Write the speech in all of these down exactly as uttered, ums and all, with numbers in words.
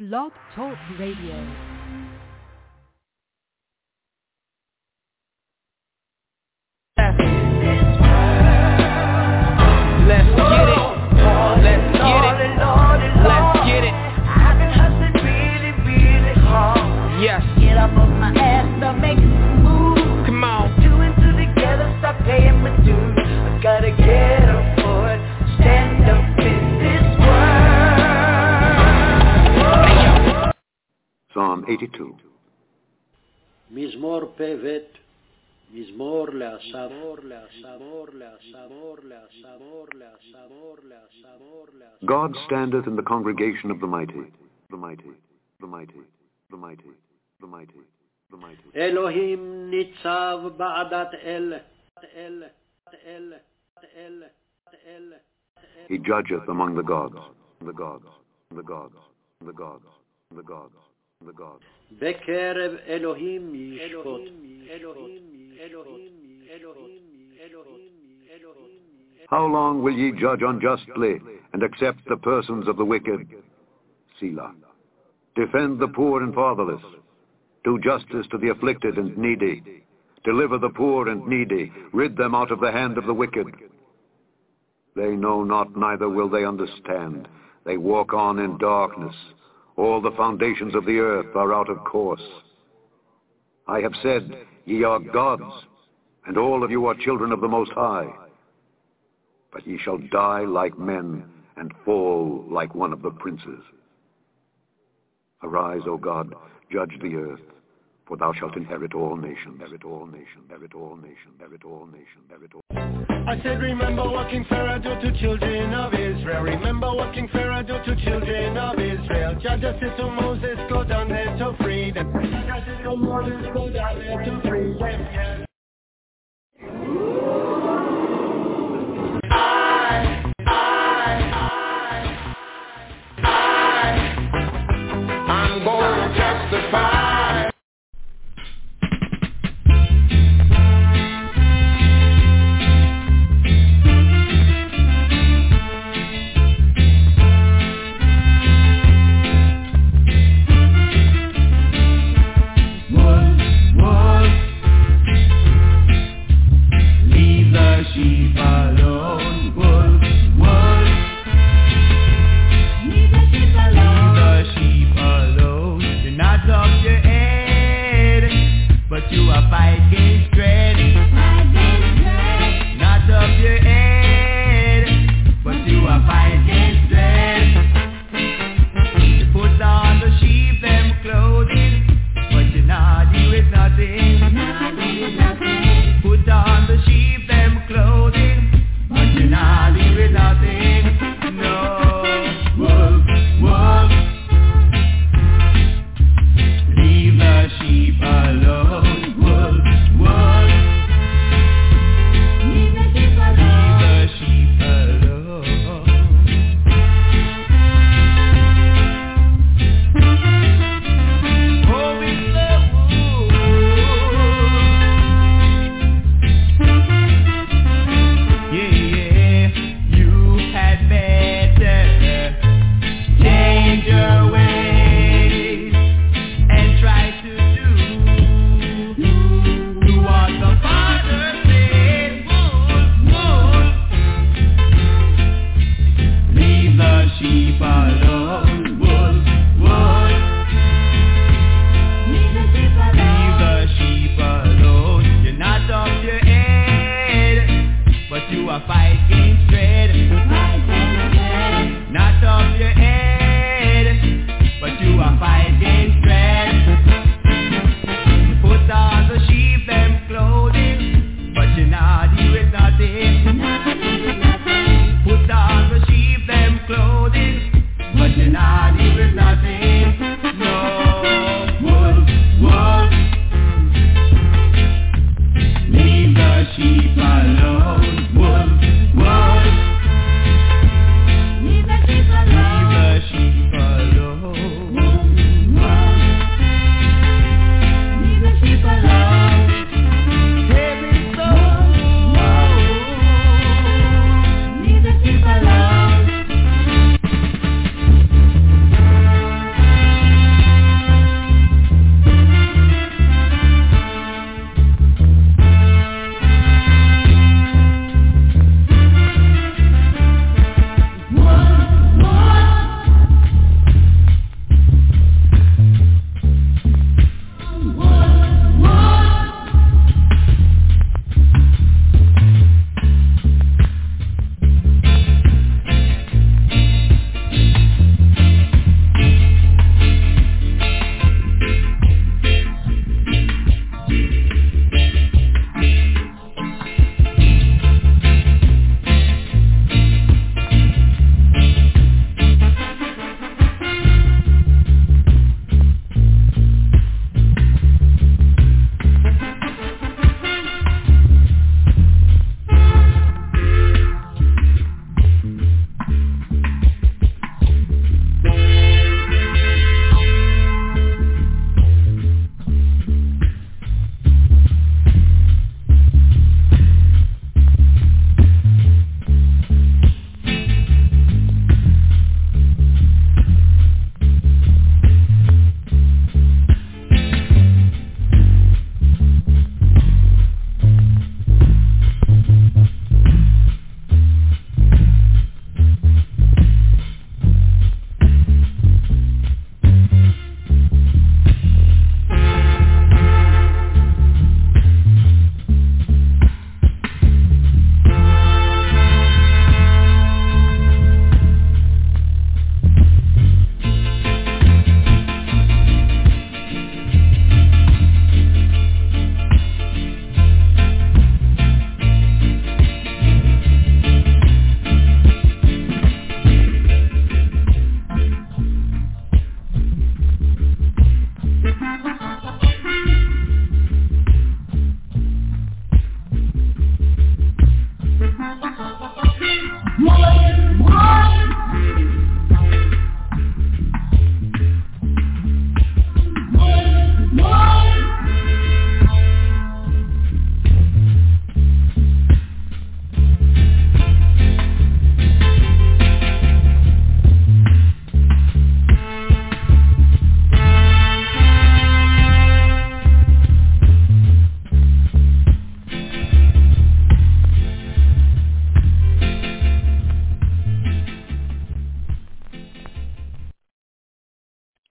Blog Talk Radio. Let's get it. Let's get it. Let's get it. I've been hustling really, really hard. Yes. Get up on my ass, start making some moves. Come on. Two and two together, start paying my dues. I gotta get up for it. Stand up in this world. Psalm eighty-two. מזמור פבט, מזמור לאסף, God standeth in the congregation of the mighty, the mighty, the mighty, the mighty, the mighty, the mighty. אלוהים ניצב בעדת אל, אל, אל, אל, אל. He judgeth among the gods, the gods, the gods, the gods, the gods, the gods. בקרב אלוהים ישפוט. אלוהים, אלוהים, אלוהים, אלוהים, אלוהים. How long will ye judge unjustly and accept the persons of the wicked? Selah. Defend the poor and fatherless. Do justice to the afflicted and needy. Deliver the poor and needy. Rid them out of the hand of the wicked. They know not, neither will they understand. They walk on in darkness. All the foundations of the earth are out of course. I have said, ye are gods, and all of you are children of the Most High. But ye shall die like men, and fall like one of the princes. Arise, O God, judge the earth, for thou shalt inherit all nations. Inherit all nations. Inherit all nations. Inherit all nations. Inherit all. I said, remember what King Pharaoh do to children of Israel. Remember what King Pharaoh do to children of Israel. Judges said to Moses, go down there to free them. Judges said to Moses, go down there to free them. I, I, I, I, I'm going to testify.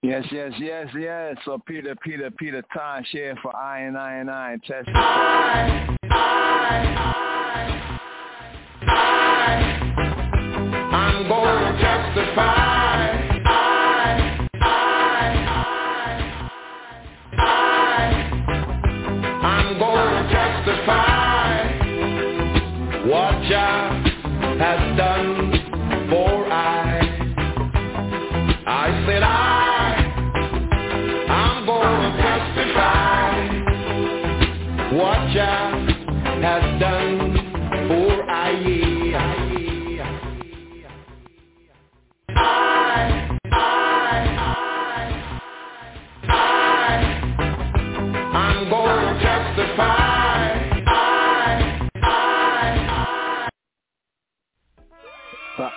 Yes, yes, yes, yes. So Peter, Peter, Peter Tosh here for I and I and I. Test it. I, I, I, I, I'm going to testify. I, I, I, I, I'm going to testify what Jah has done for I. I said I. What Jah has done for I, I, I, I, I'm going to testify. I, I, I.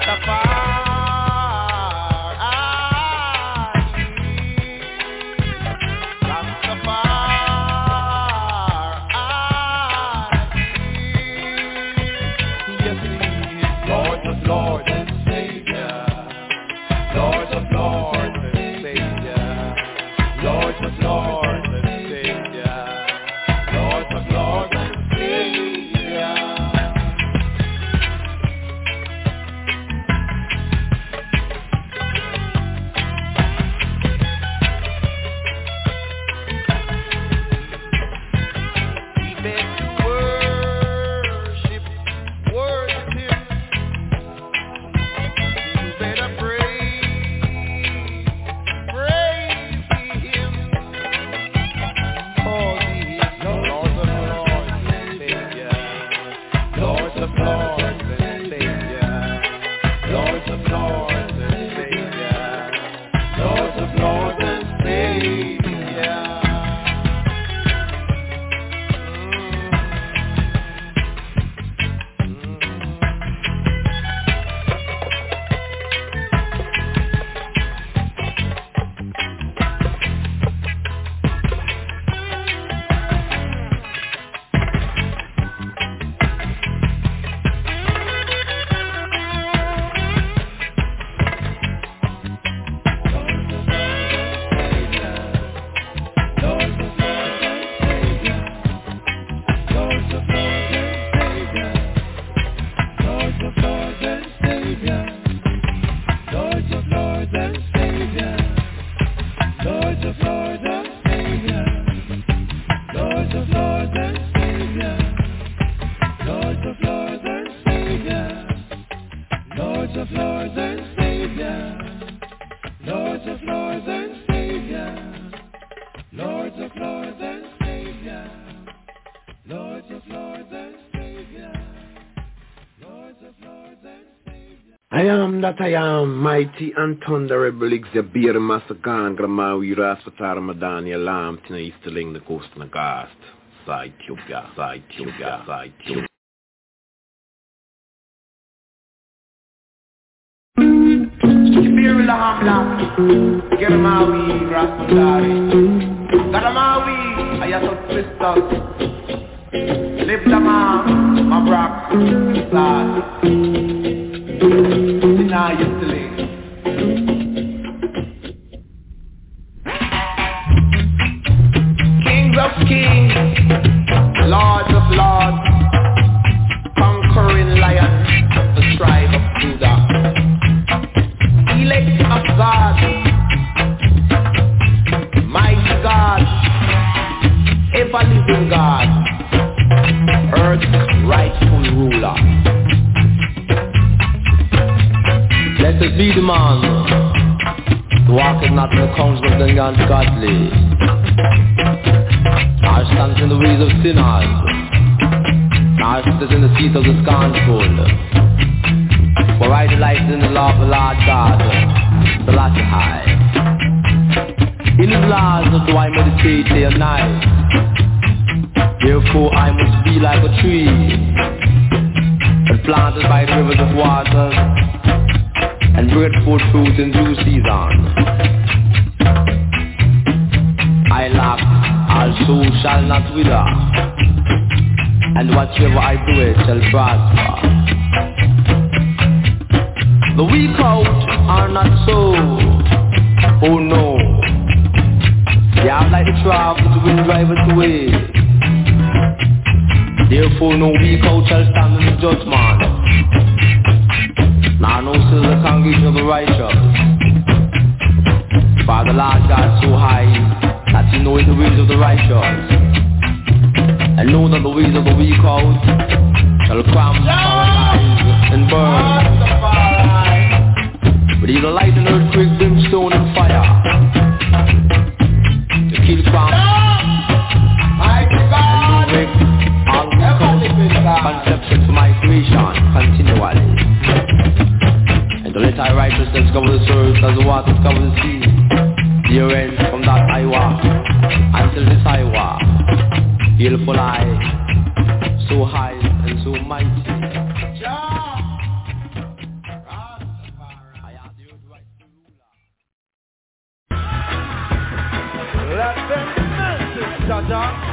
I am that I am, mighty and thunderable, Xabier Masakan, Gramawi, Rasfatar Madani, Alarm, Tina Easterling, the Coast and the Gast, Side Tubia, Side Tubia, Side Tubia. Xabier Lahamla, Gramawi, Rasfatari, Gramawi, Ayatot Christos, Live Lama, Mabrak, Sad. Now yesterday Kings of kings, Lords of lords, conquering lion of the tribe of Judah, elect of God, mighty God, ever-living God, earth's rightful ruler. Blessed be the man who walketh not in the counsel of the ungodly, nor stands in the ways of sinners, nor sitteth in the seat of the scornful. For I delight in the law of the Lord God, the latter high. In his laws do I meditate day and night. Therefore I must be like a tree, and planted by the rivers of waters, and bring forth fruit in due season. I lack, also shall not wither, and whatsoever I do it shall prosper. The weak out are not so, oh no, they are like the trough that the wind driveth away. Therefore no weak out shall stand in the judgment, nor no still the congregation of the righteous. For the Lord God so high that he knoweth the ways of the righteous, and know that the ways of the weak out shall come, paralyze, and burn. But he will light an earthquake, brimstone, and fire to kill, cramp, and to make all conceptions for my creation continually. And to let thy righteousness cover the earth as the waters cover the sea. Dear end from that I walk until this I walk. Beautiful I, so high and so mighty. Jaja.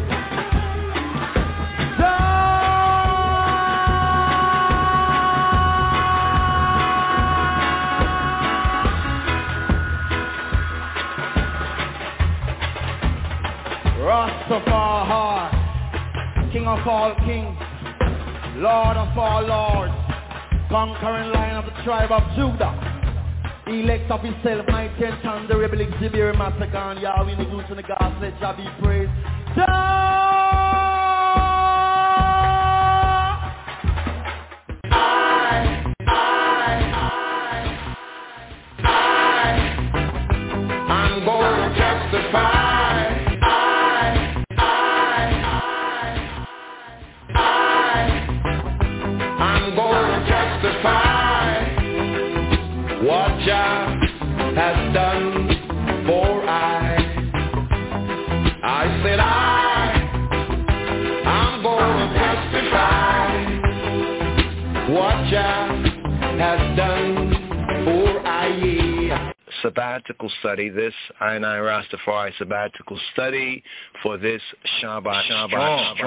Rastafari, King of all kings, Lord of all lords, conquering lion of the tribe of Judah, elect of himself, mighty and thunder, rebel exhibit, massacre, Yahweh, the goose and the gods, let Jah be praised. I'm going to testify. What Jah has done for I. I said I, I'm going to testify what Jah has done for I. Sabbatical study, this I and I Rastafari sabbatical study for this Shabbat. Shabbat.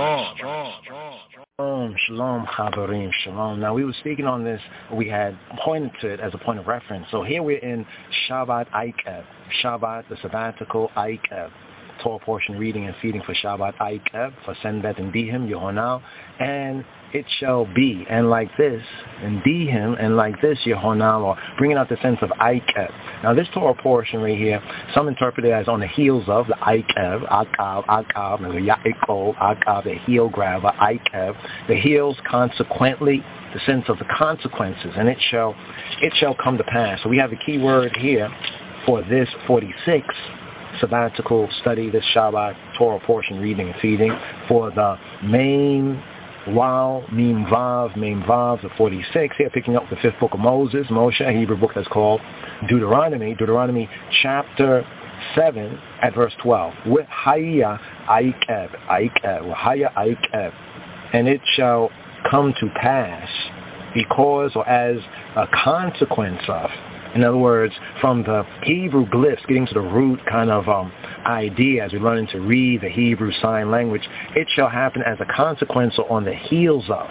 Shalom, shalom, Chaverim, shalom. Now we were speaking on this, we had pointed to it as a point of reference. So here we're in Shabbat Aikeb, Shabbat, the sabbatical Aikeb, Torah portion reading and feeding for Shabbat Aikeb, for Senbet and Dihim, Yehonal, and it shall be, and like this, and Dihim, and like this, Yehonal, or bringing out the sense of Aikeb. Now this Torah portion right here, some interpret it as on the heels of, the Aikeb, Akav, Akav, and the Ya'ikov, Akav, the heel grabber, Aikeb, the heels consequently, the sense of the consequences, and it shall, it shall come to pass. So we have a key word here for this forty-six sabbatical study, this Shabbat Torah portion reading and feeding for the main Wow, Mim Vav, Mim Vav, the forty-six, here picking up the fifth book of Moses, Moshe, a Hebrew book that's called Deuteronomy, Deuteronomy chapter seven at verse twelve. Wahaya Aikeb, Aikeb, Wahaya Aikeb, and it shall come to pass because or as a consequence of. In other words, from the Hebrew glyphs, getting to the root kind of um, idea as we learn to read the Hebrew sign language, it shall happen as a consequence or on the heels of.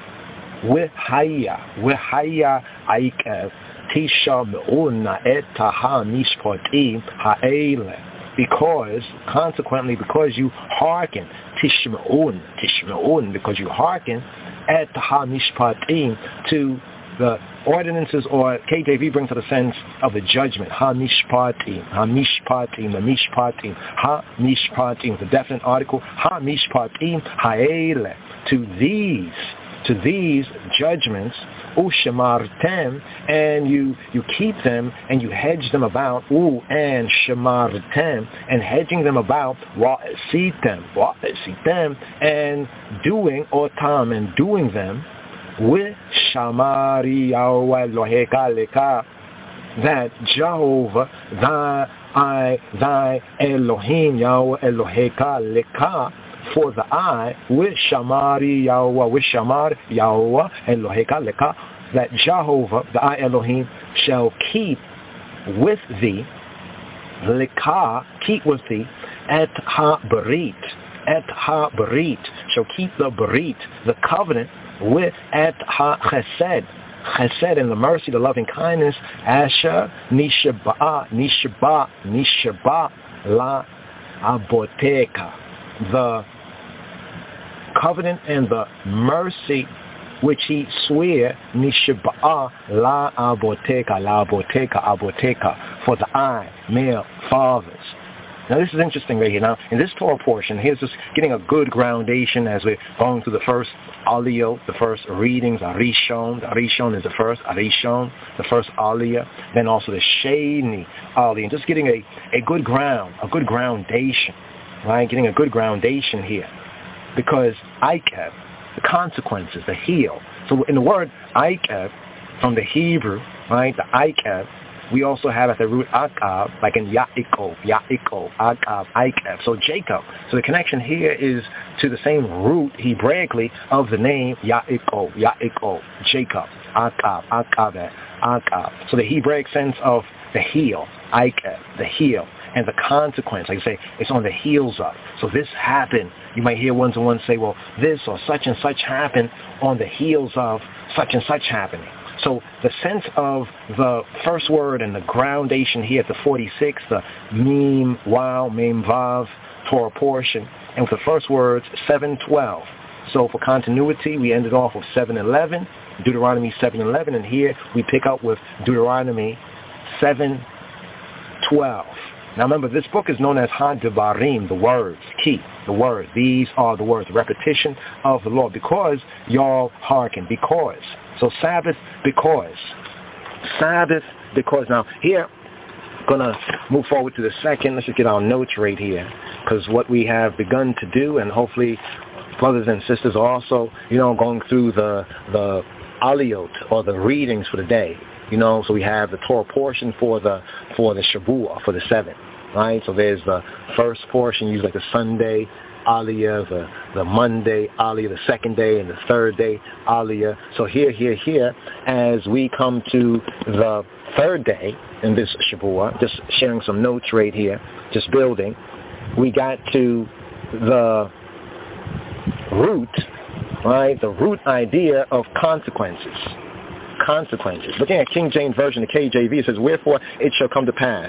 Wehaya, wehaya aikev, tisha me'una etaha mishpatim ha'ele. Because, consequently, because you hearken, tishme'un, tishme'un, because you hearken, etaha mishpatim, to the ordinances, or K J V brings to the sense of the judgment. Ha-mishpatim, ha-mishpatim, the mishpatim, ha-mishpatim, the definite article, ha-mishpatim, ha'ele, to these, to these judgments, u-shemartem, and you, you keep them, and you hedge them about, u, and shemartem, and hedging them about, wa'esitem, wa'esitem, and doing, otam, and doing them, with Shamari Yahweh Eloheka Leka, that Jehovah, thy, I, thy Elohim Yahweh Eloheka Leka, for the I, with Shamari Yahweh, with Shamar Yahweh Eloheka Leka, that Jehovah, the I Elohim, shall keep with thee, Leka, keep with thee, at ha-berit, at ha-berit, shall keep the berit, the covenant, with at ha-chesed, chesed and the mercy, the loving kindness, asher nishba, nishba, nishba la aboteka, the covenant and the mercy which he swear, nishba la aboteka, la aboteka, aboteka, for the I, male fathers. Now this is interesting right here. Now in this Torah portion, here's just getting a good groundation as we're going through the first aliyah, the first readings, Arishon. The Arishon is the first, Arishon, the first aliyah. Then also the Sheni aliyah. And just getting a, a good ground, a good groundation, right? Getting a good groundation here. Because Aikeb, the consequences, the heel. So in the word Aikeb, from the Hebrew, right, the Aikeb, we also have at the root Akav, like in Ya'ikov, Ya'ikov, Akav, Aikeb. So Jacob. So the connection here is to the same root Hebraically of the name Ya'ikov, Ya'ikov, Jacob, Akav, Akav, Akav. So the Hebraic sense of the heel, Aikeb, the heel. and the consequence. Like I say, it's on the heels of. So this happened. You might hear one to one say, well, this or such and such happened on the heels of such and such happening. So the sense of the first word and the groundation here at the forty-six, the meme, wow, meme, vav, Torah portion, and with the first words, seven twelve. So for continuity, we ended off with seven eleven, Deuteronomy seven eleven, and here we pick up with Deuteronomy seven twelve. Now remember, this book is known as Ha-Devarim, the words, key, the words. These are the words, the repetition of the Lord. Because y'all hearken, because. So Sabbath, because. Sabbath, because. Now here, going to move forward to the second. Let's just get our notes right here. Because what we have begun to do, and hopefully brothers and sisters are also, you know, going through the the aliyot, or the readings for the day. You know, so we have the Torah portion for the for the Shavua, for the seventh, right? So there's the first portion, usually like the Sunday Aliyah, the, the Monday Aliyah, the second day, and the third day Aliyah. So here, here, here, as we come to the third day in this Shavua, just sharing some notes right here, just building, we got to the root, right? The root idea of consequences. Consequences. Looking at King James Version, the K J V, it says, wherefore it shall come to pass,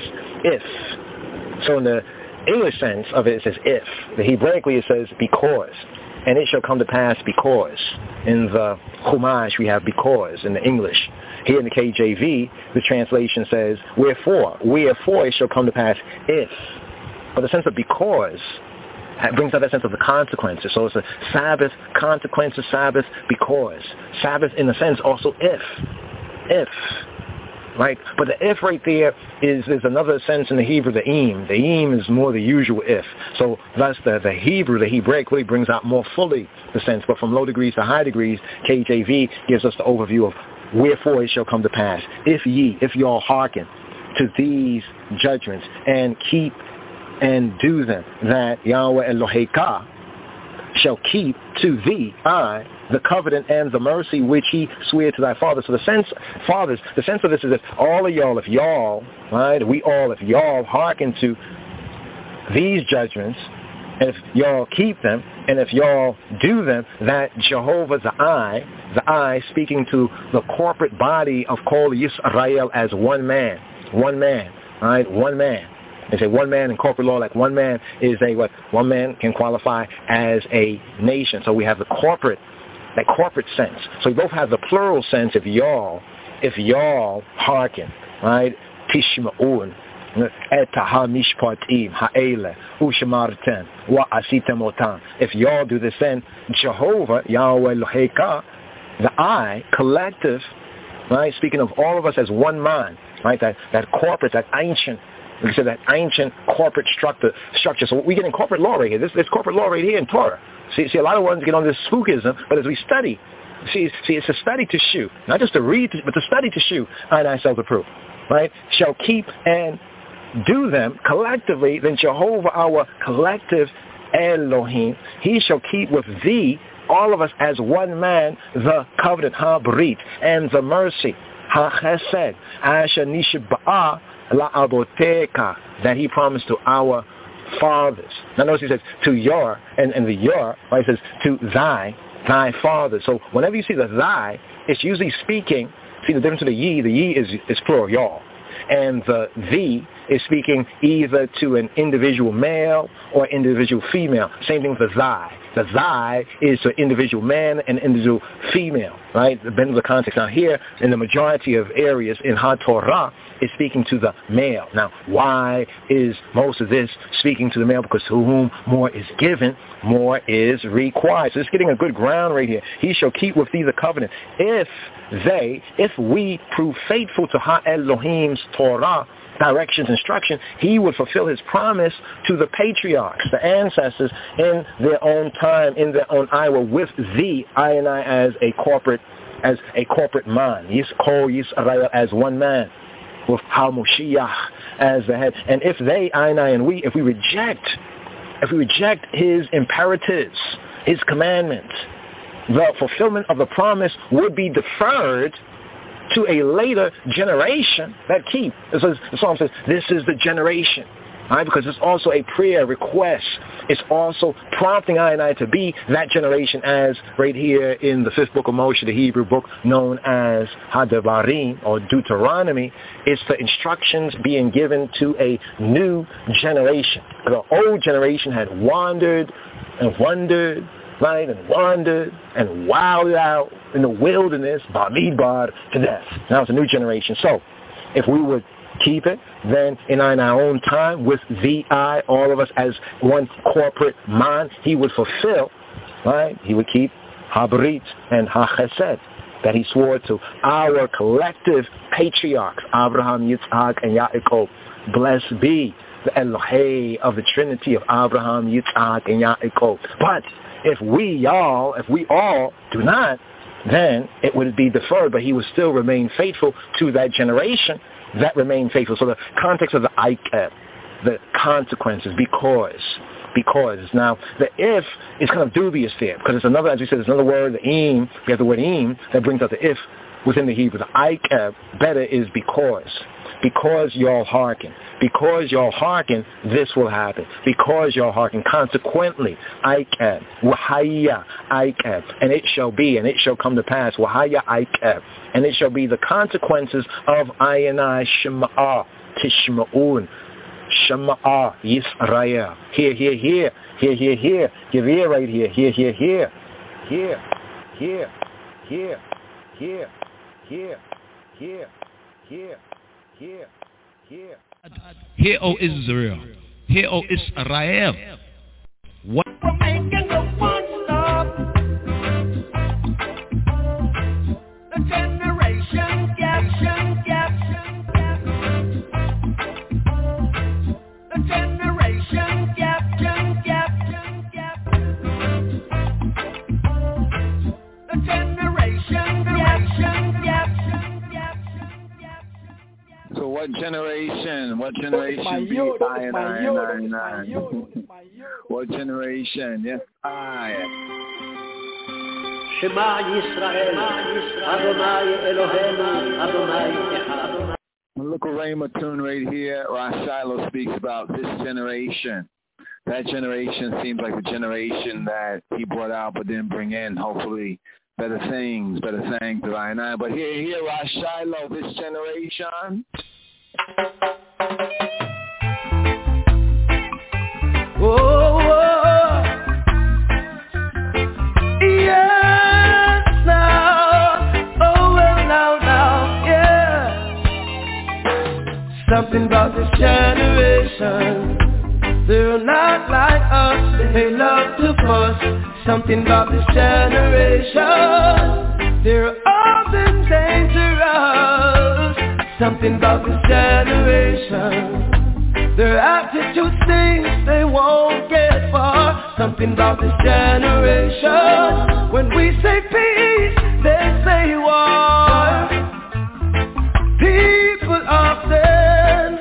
if. So in the English sense of it, it says if. The Hebraically it says because. And it shall come to pass because. In the Chumash we have because in the English. Here in the K J V, the translation says, wherefore. Wherefore it shall come to pass if. But the sense of because it brings out that sense of the consequences. So it's a Sabbath, consequences, Sabbath, because. Sabbath, in a sense, also if. If. Right? But the if right there is, is another sense in the Hebrew, the im. The im is more the usual if. So thus the, the Hebrew, the Hebraic really brings out more fully the sense. But from low degrees to high degrees, K J V gives us the overview of wherefore it shall come to pass. If ye, if y'all hearken to these judgments and keep and do them, that Yahweh Eloheka shall keep to thee, I, the covenant and the mercy which he swore to thy father. So the sense, fathers, the sense of this is that all of y'all, if y'all, right, we all, if y'all hearken to these judgments, and if y'all keep them, and if y'all do them, that Jehovah, the I, the I, speaking to the corporate body of Kol Yisrael as one man, one man, right, one man. They say one man in corporate law, like one man is a, what, one man can qualify as a nation. So we have the corporate, that corporate sense. So we both have the plural sense if y'all, if y'all hearken, right? Tishma'un, etaha mishpatim, ha'ele, ushamarten, wa asitemotan. If y'all do this, then Jehovah, Yahweh Loheka, the I, collective, right? Speaking of all of us as one mind, right? That, that corporate, that ancient, we said that ancient corporate structure. Structure. So we get in corporate law right here. This, this corporate law right here in Torah. See, see, a lot of ones get on this spookism, but as we study, see, see, it's a study to shew, not just to read, but to study to shew. I and I self approve, right? Shall keep and do them collectively. Then Jehovah, our collective Elohim, he shall keep with thee, all of us as one man, the covenant ha-brit and the mercy ha-chesed asher nishba'ah La aboteka, that he promised to our fathers. Now notice he says to your, and, and the your, right, he says to thy, thy father. So whenever you see the thy, it's usually speaking, see the difference to the ye, the ye is, is plural, y'all. And the thee is speaking either to an individual male or individual female. Same thing with the thy. The thy is to individual man and individual female, right? Depending on the context. Now here, in the majority of areas in HaTorah, is speaking to the male. Now, why is most of this speaking to the male? Because to whom more is given, more is required. So it's getting a good ground right here. He shall keep with thee the covenant. If they, if we prove faithful to Ha-Elohim's Torah, directions, instruction, he would fulfill his promise to the patriarchs, the ancestors, in their own time, in their own hour, with thee, I and I, as a corporate, as a corporate man. Yisrael, Yisrael, as one man, with HaMoshiach as the head. And if they, I and I, and we, if we reject, if we reject his imperatives, his commandments, the fulfillment of the promise would be deferred to a later generation that keep. It says, the psalm says, this is the generation All right, because it's also a prayer request. It's also prompting I and I to be that generation, as right here in the fifth book of Moshe, the Hebrew book known as Hadevarim or Deuteronomy. It's the instructions being given to a new generation. The old generation had wandered and wondered, right, and wandered and wowed out in the wilderness, Bamidbar, to death. Now it's a new generation. So if we would keep it, then in our own time, with the I, all of us as one corporate mind, he would fulfill, right? He would keep Habrit and HaChesed that he swore to our collective patriarchs, Abraham, Yitzhak, and Yaakov. Blessed be the Elohei of the Trinity of Abraham, Yitzhak, and Yaakov. But if we, y'all, if we all do not, then it would be deferred, but he would still remain faithful to that generation that remained faithful. So the context of the Ikeb, the consequences, because, because. Now, the if is kind of dubious there, because it's another, as we said, there's another word, the im, we have the word im, that brings out the if within the Hebrew. The Ikeb, better is because. Because y'all hearken. Because y'all hearken, this will happen. Because y'all hearken. Consequently, Ikeb, Wahaya, Ikeb, and it shall be, and it shall come to pass, Wahaya, Ikeb, and it shall be the consequences of I and I, Shema'ah, Tishma'un, Shema'ah, Yisrael. Here, here, here, here, here, here, give ear right here, here, here, here, here, here, here, here, here, here, here. Here, here. Hear, O Israel. Hear, O Israel. What? We're making the one stop. The generation gap, gap, gap. The generation gap, gap, gap, gap. The generation gap, gap. So what generation, what generation be I and I and I and I? What generation? Yes, I. Shema Yisrael, Adonai Eloheinu, Adonai Echad. Look at Rhema tune right here. Rosh Shiloh speaks about this generation. That generation seems like the generation that he brought out but didn't bring in, hopefully, better things, better things of I and I. But here, here, Rosh Shiloh, this generation. Oh, oh, yes, now, oh, well, now, now, yeah. Something about this generation, they're not like us, they love to fuss. Something about this generation, they're often dangerous. Something about this generation, their attitude stinks, they won't get far. Something about this generation, when we say peace, they say war. People often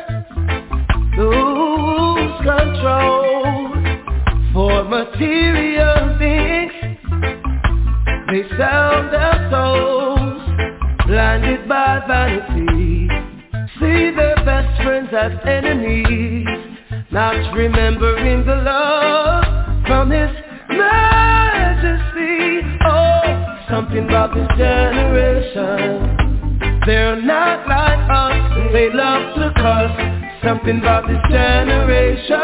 lose control for material things. They sell their souls, blinded by vanity. See their best friends as enemies, not remembering the love from His Majesty. Oh, something about this generation, they're not like us, they love to cuss. Something about this generation,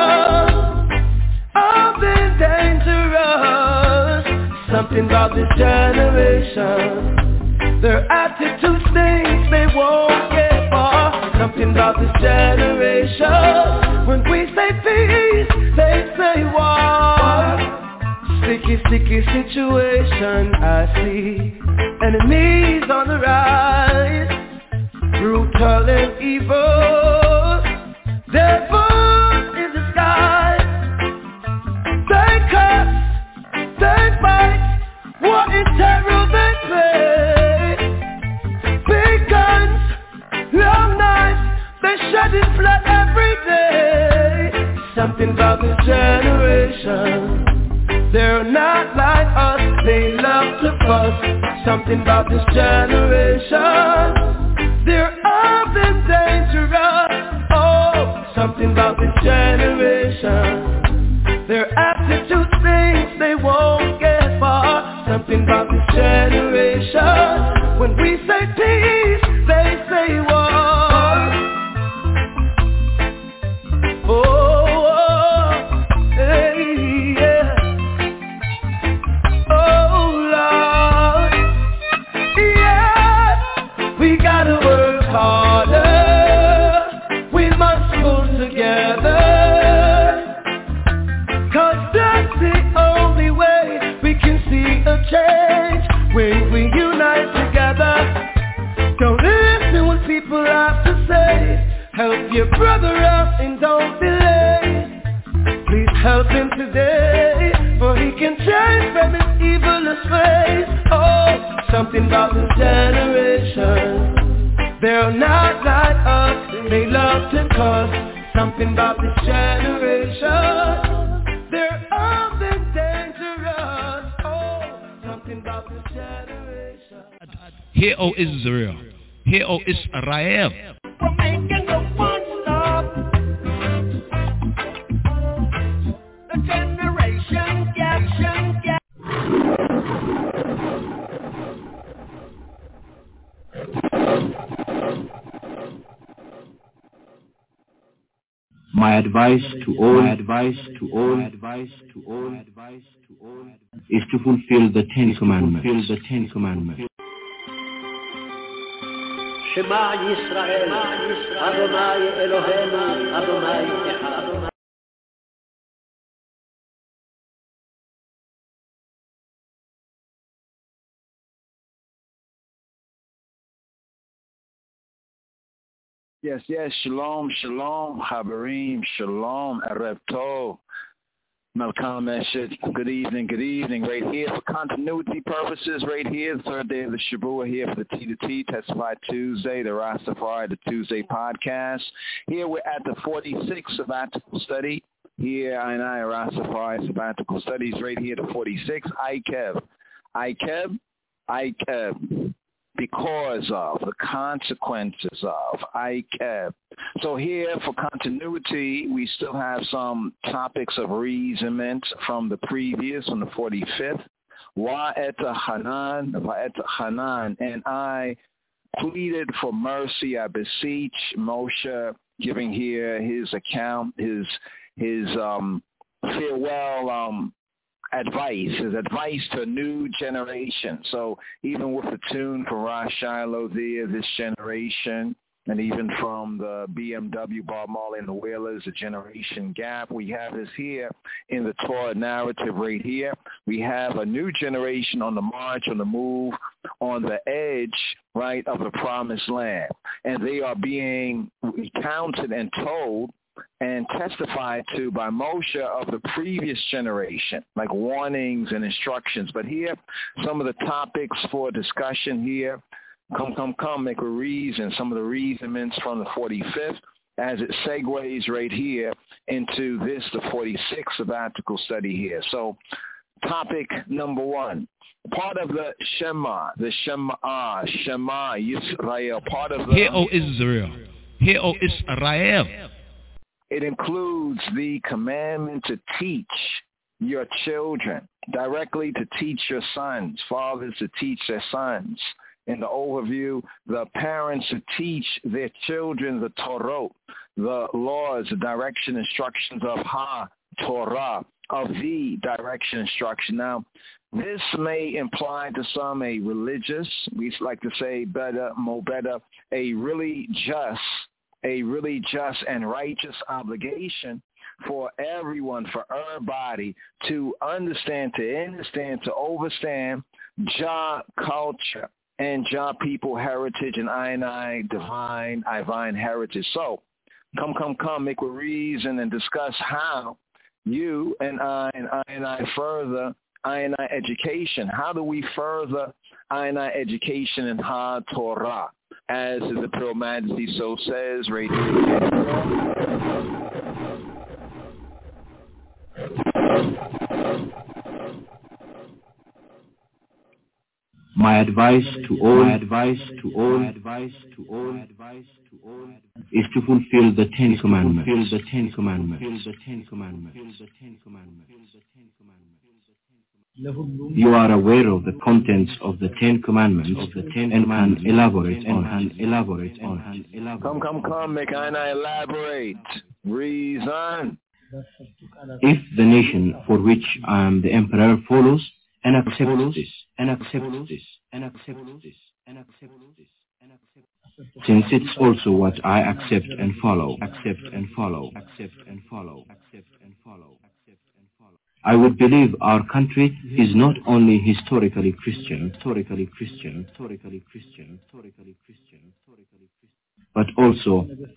often dangerous. Something about this generation, their attitude stinks, they won't get far. Something about this generation, when we say peace, they say war. Sticky, sticky situation I see, enemies on the rise, brutal and evil, devils in the sky. They curse, they fight, war in terror they play. Big guns, long knives, they shedding blood every day. Something about this generation, they're not like us, they love to fuss. Something about this generation, they're often dangerous. Oh, something about this generation. Help your brother out and don't delay. Please help him today, for he can turn from his evilest ways. Oh, something about this generation. They're not like us, they love to cause. Something about this generation. They're often dangerous. Oh, something about this generation. Hear, O Israel. Hear, O Israel. We're making the one stop. The generation gap, gap. My advice to all, my advice to all, my advice to all, my advice to all, is to fulfill the Ten Commandments. Fulfill the Ten Commandments. Shema Yisrael, Adonai Eloheinu, Adonai Echad. Yes, yes, shalom, shalom, Habarim, shalom, Erev Tov, Malkam Eshet, good evening, good evening, right here for continuity purposes, right here, the third day of the Shabbat, here for the T to T, Testify Tuesday, the Rastafari, the Tuesday podcast. Here we're at the forty-sixth sabbatical study. Here, I and I, Rastafari sabbatical studies, right here, the forty-sixth, I K E B, I K E B, I K E B. Because of, the consequences of, I K E B. So here, for continuity, we still have some topics of reasonment from the previous, from the forty-fifth. Wa'eta Hanan, Wa'eta Hanan, and I pleaded for mercy, I beseech Moshe, giving here his account, his his um, farewell um advice, his advice to a new generation. So even with the tune for Rosh Shiloh there, this generation, and even from the B M W, Bob Marley and the Wailers, the generation gap, we have this here in the Torah narrative right here. We have a new generation on the march, on the move, on the edge, right, of the promised land. And they are being recounted and told and testified to by Moshe of the previous generation, like warnings and instructions. But here, some of the topics for discussion here, come, come, come, make a reason, some of the reasonments from the forty-fifth, as it segues right here into this, the forty-sixth sabbatical study here. So topic number one, part of the Shema, the Shema, Shema Yisrael, part of the... Hear, O Israel. Hear, O Israel. It includes the commandment to teach your children, directly to teach your sons, fathers to teach their sons. In the overview, the parents to teach their children the Torah, the laws, the direction, instructions of Ha-Torah, of the direction, instruction. Now, this may imply to some a religious, we like to say better, more better, a really just, a really just and righteous obligation for everyone, for everybody to understand, to understand, to overstand Jah culture and Jah people heritage and I and I divine, divine heritage. So come, come, come, make a reason and discuss how you and I and I and I further I and I education. How do we further I and I education in Ha-Torah? As the Imperial Majesty so says, right here. My advice to all, my advice to all, my advice to all, my advice to all, is to fulfill the Ten Commandments. Fulfill the Ten Commandments. Fulfill the Ten Commandments. Fulfill the Ten Commandments. You are aware of the contents of the Ten Commandments, of the Ten and can elaborate on and elaborate on and elaborate. Come, come, come, make I elaborate. Reason. If the nation for which I am the emperor follows and accepts this, and accepts this, and accepts this, and accepts this, and accepts this, since it's also what I accept and follow, accept and follow, accept and follow, accept and follow. I would believe our country is not only historically Christian, historically Christian, historically Christian, historically Christian, historically Christian, but also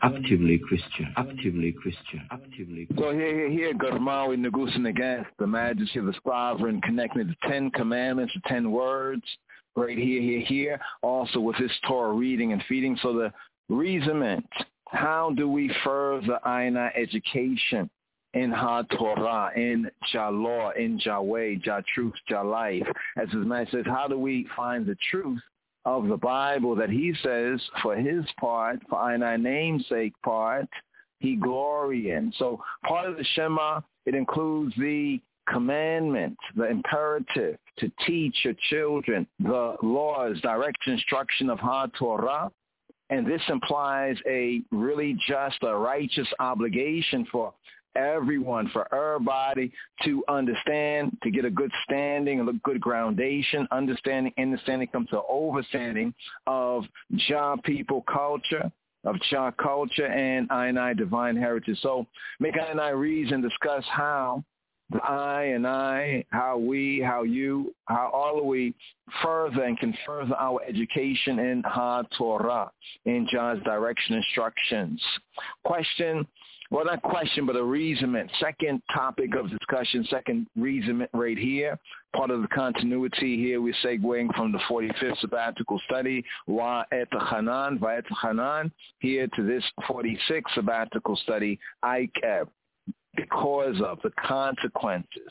actively Christian, actively Christian, actively Christian. So here, here, here, Garmawi Nagusin against the majesty of the sovereign, connecting the Ten Commandments, the Ten Words, right here, here, here, also with his Torah reading and feeding. So the reasonment, how do we further Aina education in HaTorah, in Jah law, in Jah way, Jah truth, Jah life? As his man says, how do we find the truth of the Bible that he says, for his part, for Aina namesake part, he glory in? So part of the Shema, it includes the commandment, the imperative to teach your children the laws, direct instruction of HaTorah. And this implies a really just, a righteous obligation for everyone, for everybody to understand, to get a good standing, a good groundation, understanding, understanding comes to overstanding of Jah people culture, of Jah culture and I and I divine heritage. So make I and I reason, discuss how the I and I, how we, how you, how all of we further and can further our education in HaTorah, in Jah's direction instructions. Question, well, not question, but a reasonment. Second topic of discussion, second reasonment right here. Part of the continuity here, we're segueing from the forty-fifth sabbatical study, Wa et Hanan, Va et Hanan, here to this forty-sixth sabbatical study, Aikeb, because of the consequences.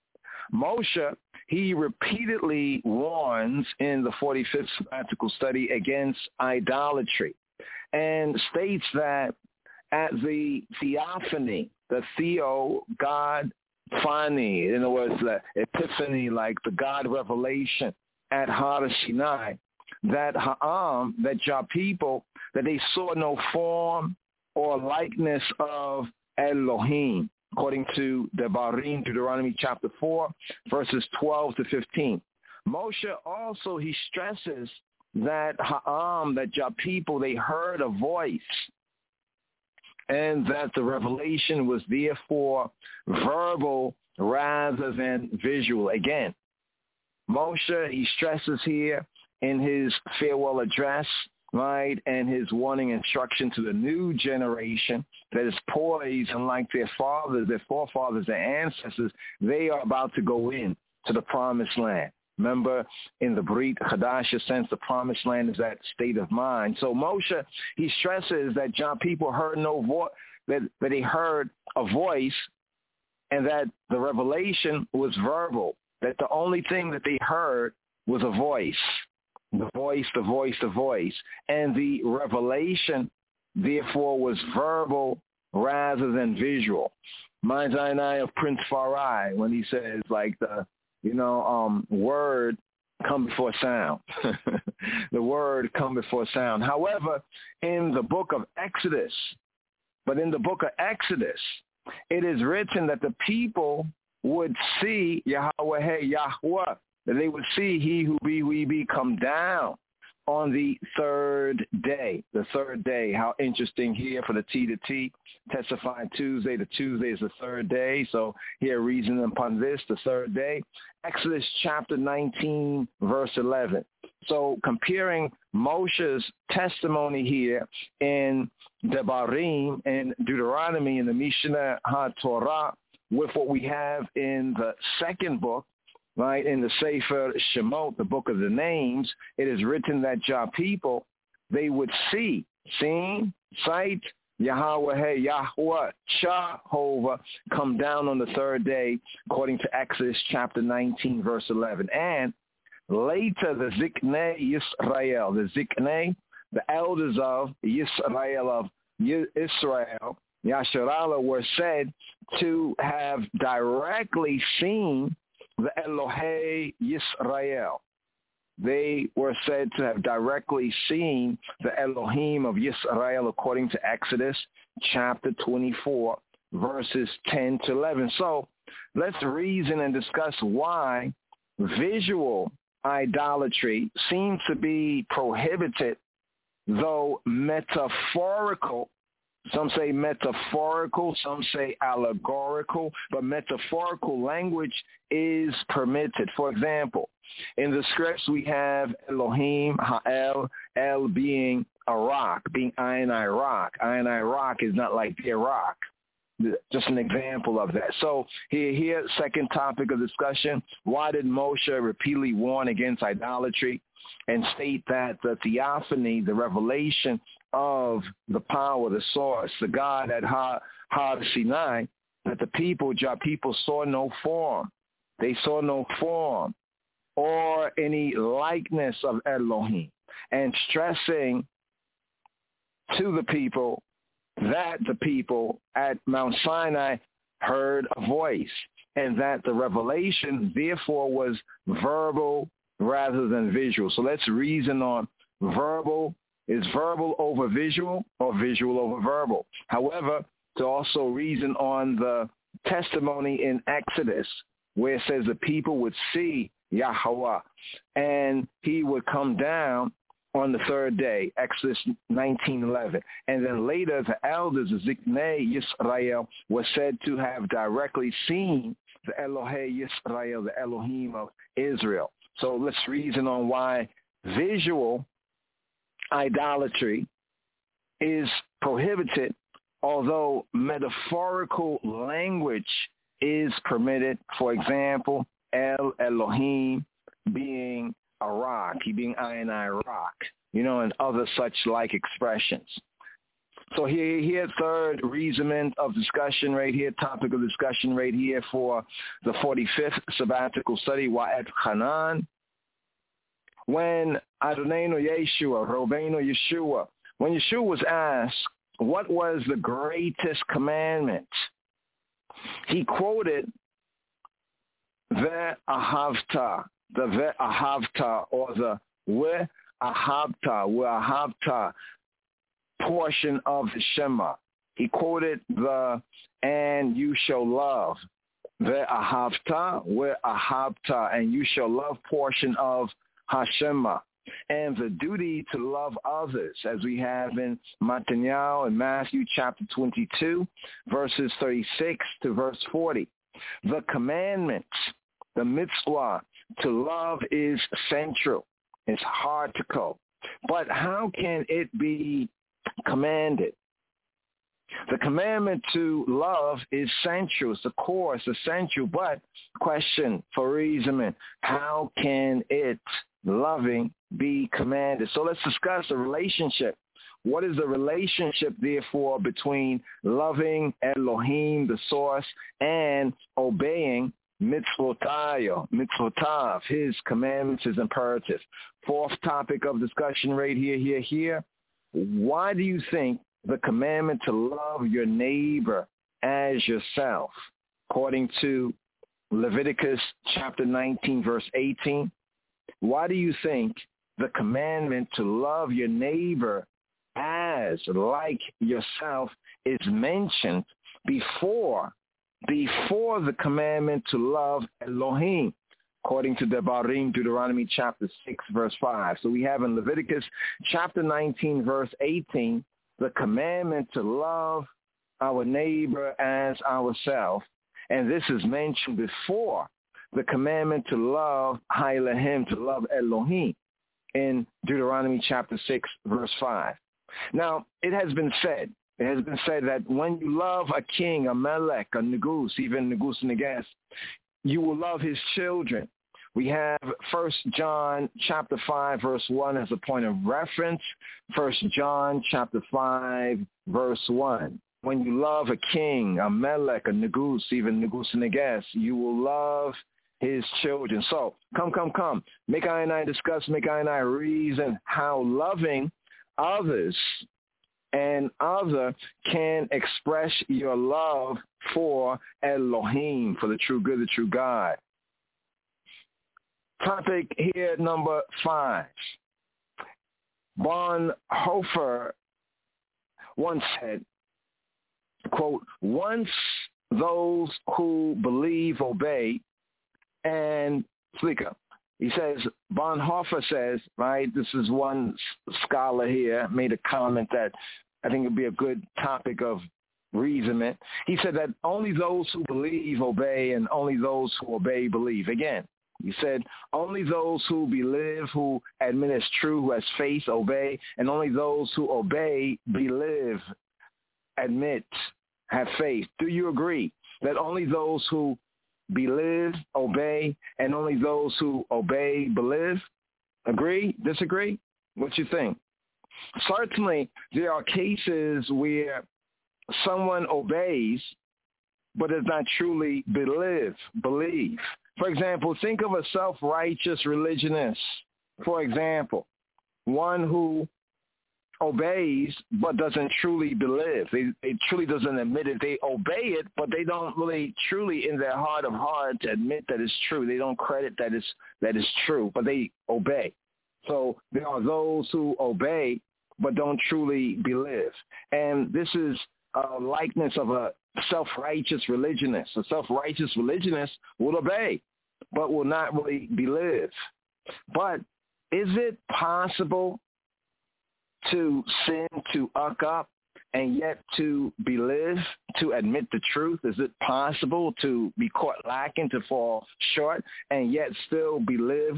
Moshe, he repeatedly warns in the forty-fifth sabbatical study against idolatry and states that at the theophany, the theo, God, phani, in other words, the epiphany, like the God revelation at Har Sinai, that Ha'am, that Jah people, that they saw no form or likeness of Elohim, according to Devarim, Deuteronomy chapter four, verses twelve to fifteen. Moshe also, he stresses that Ha'am, that Jah people, they heard a voice, and that the revelation was therefore verbal rather than visual. Again, Moshe, he stresses here in his farewell address, right, and his warning instruction to the new generation that is poised, unlike their fathers, their forefathers, their ancestors, they are about to go in to the promised land. Remember, in the Brit Hadasha sense, the promised land is that state of mind. So Moshe, he stresses that Jah people heard no voice, that, that they heard a voice, and that the revelation was verbal, that the only thing that they heard was a voice. The voice, the voice, the voice. And the revelation, therefore, was verbal rather than visual. Mind's eye and eye of Prince Farai when he says, like, the, you know, um, word come before sound. The word come before sound. However, in the book of Exodus, but in the book of Exodus, it is written that the people would see Yahweh, hey, Yahweh, that they would see he who be, we be come down on the third day. The third day, how interesting here for the T to T, testifying Tuesday. The Tuesday is the third day. So here reasoning upon this, the third day. Exodus chapter nineteen, verse eleven. So comparing Moshe's testimony here in Devarim and Deuteronomy in the Mishnah HaTorah with what we have in the second book, right, in the Sefer Shemot, the book of the names, it is written that Jah people, they would see, seeing, sight, Yahweh, hey, Yahweh, Jehovah, come down on the third day, according to Exodus chapter nineteen, verse eleven. And later, the Ziknei Yisrael, the Ziknei, the elders of Yisrael, of Israel, Yasharallah, were said to have directly seen the Elohei Yisrael. They were said to have directly seen the Elohim of Yisrael according to Exodus chapter twenty-four, verses ten to eleven. So let's reason and discuss why visual idolatry seems to be prohibited, though metaphorical. Some say metaphorical, some say allegorical, but metaphorical language is permitted. For example, in the scripts we have Elohim, Ha'el, El being a rock, being Inai rock. Inai rock is not like the Iraq. Just an example of that. So here, here, second topic of discussion, why did Moshe repeatedly warn against idolatry and state that the theophany, the revelation of the power, the source, the God at Har, Har Sinai, that the people, Jah people saw no form. They saw no form or any likeness of Elohim, and stressing to the people that the people at Mount Sinai heard a voice, and that the revelation therefore was verbal rather than visual. So let's reason on verbal. Is verbal over visual or visual over verbal? However, to also reason on the testimony in Exodus, where it says the people would see Yahweh and he would come down on the third day, Exodus nineteen eleven. And then later, the elders of Ziknei Yisrael were said to have directly seen the Elohei Yisrael, the Elohim of Israel. So let's reason on why visual idolatry is prohibited, although metaphorical language is permitted. For example, El Elohim being a rock, he being Inai rock, you know, and other such like expressions. So here, here, third reasonment of discussion right here, topic of discussion right here for the forty-fifth sabbatical study, Wa'et Hanan. When Adonai Yeshua, Robeinu Yeshua, when Yeshua was asked, what was the greatest commandment? He quoted Ve'ahavta, the Ve'ahavta, or the Ve'ahavta, Ve'ahavta portion of the Shema. He quoted the and you shall love, Ve'ahavta, Ve'ahavta, and you shall love portion of Hashema, and the duty to love others, as we have in Matanyao in Matthew chapter twenty-two, verses thirty-six to verse forty. The commandments, the mitzvah to love is central. It's hard to cope. But how can it be commanded? The commandment to love is central. It's the core. It's essential. But question for reasoning, how can it, loving, be commanded? So let's discuss the relationship. What is the relationship, therefore, between loving Elohim, the source, and obeying mitzvotayo, mitzvotav, his commandments, his imperative? Fourth topic of discussion right here, here, here. Why do you think the commandment to love your neighbor as yourself, according to Leviticus chapter nineteen, verse eighteen, why do you think the commandment to love your neighbor as like yourself is mentioned before, before the commandment to love Elohim, according to Devarim, Deuteronomy chapter six, verse five? So we have in Leviticus chapter nineteen, verse eighteen, the commandment to love our neighbor as ourselves. And this is mentioned before the commandment to love Elohim, to love Elohim, in Deuteronomy chapter six, verse five. Now, it has been said, it has been said that when you love a king, a melech, a negus, even negus neges, you will love his children. We have First John chapter five, verse one as a point of reference. First John chapter five, verse one. When you love a king, a melech, a negus, even negus neges, you will love his children. So come, come, come. Make I and I discuss, make I and I reason how loving others and other can express your love for Elohim, for the true good, the true God. Topic here number five. Bonhoeffer once said, quote, once those who believe obey, and Slika, he says, Bonhoeffer says, right, this is one scholar here, made a comment that I think would be a good topic of reasonment. He said that only those who believe obey, and only those who obey believe. Again, You said only those who believe, who admit it's true, who has faith, obey, and only those who obey, believe, admit, have faith. Do you agree that only those who believe, obey, and only those who obey, believe? Agree? Disagree? What you think? Certainly, there are cases where someone obeys but does not truly believe, believe. For example, think of a self-righteous religionist, for example, one who obeys but doesn't truly believe. They, they truly doesn't admit it. They obey it, but they don't really truly in their heart of hearts admit that it's true. They don't credit that it's, that it's true, but they obey. So there are those who obey but don't truly believe. And this is a likeness of a self-righteous religionist. A self-righteous religionist will obey but will not really believe. But is it possible to sin, to uck up, and yet to believe, to admit the truth? Is it possible to be caught lacking, to fall short, and yet still believe?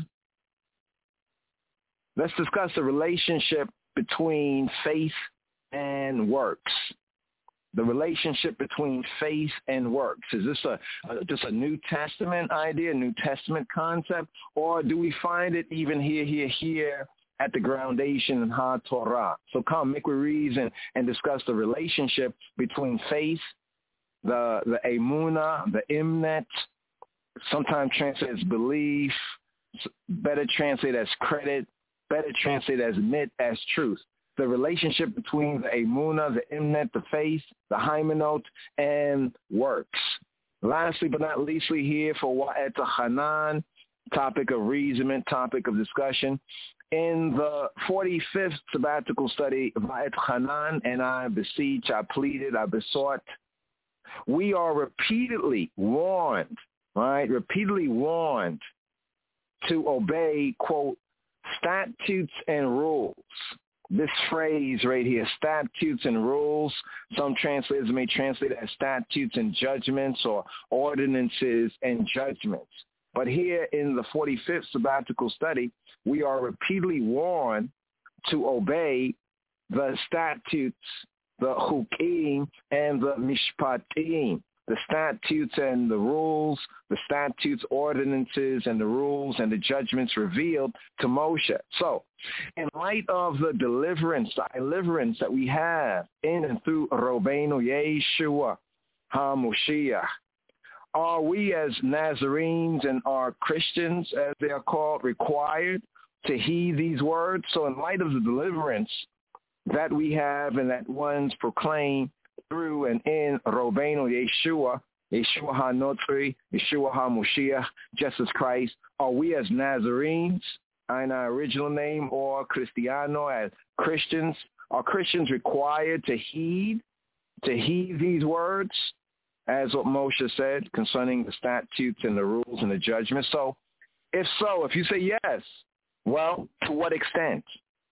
Let's discuss the relationship between faith and works. The relationship between faith and works. Is this a, a just a New Testament idea, New Testament concept, or do we find it even here, here, here at the groundation in HaTorah? So come, make we reason and discuss the relationship between faith, the the emunah, the emnet, sometimes translated as belief, better translated as credit, better translated as admit, as truth. The relationship between the emunah, the emnet, the faith, the hymenot, and works. Lastly but not leastly here for Wa'et Hanan, topic of reasonment, topic of discussion. In the forty-fifth sabbatical study, Wa'et Hanan, and I beseech, I pleaded, I besought, we are repeatedly warned, right, repeatedly warned to obey, quote, statutes and rules. This phrase right here, statutes and rules, some translators may translate it as statutes and judgments or ordinances and judgments. But here in the forty-fifth sabbatical study, we are repeatedly warned to obey the statutes, the chukim, and the mishpatim, the statutes and the rules, the statutes, ordinances, and the rules and the judgments revealed to Moshe. So, in light of the deliverance, the deliverance that we have in and through Rabbeinu Yeshua HaMoshiach, are we as Nazarenes and our Christians, as they are called, required to heed these words? So in light of the deliverance that we have and that ones proclaim through and in Rabbeinu Yeshua, Yeshua HaNotri, Yeshua HaMoshiach, Jesus Christ, are we as Nazarenes in our original name or Cristiano, as Christians, are Christians required to heed, to heed these words, as what Moshe said concerning the statutes and the rules and the judgments? So if so, if you say yes, well, to what extent?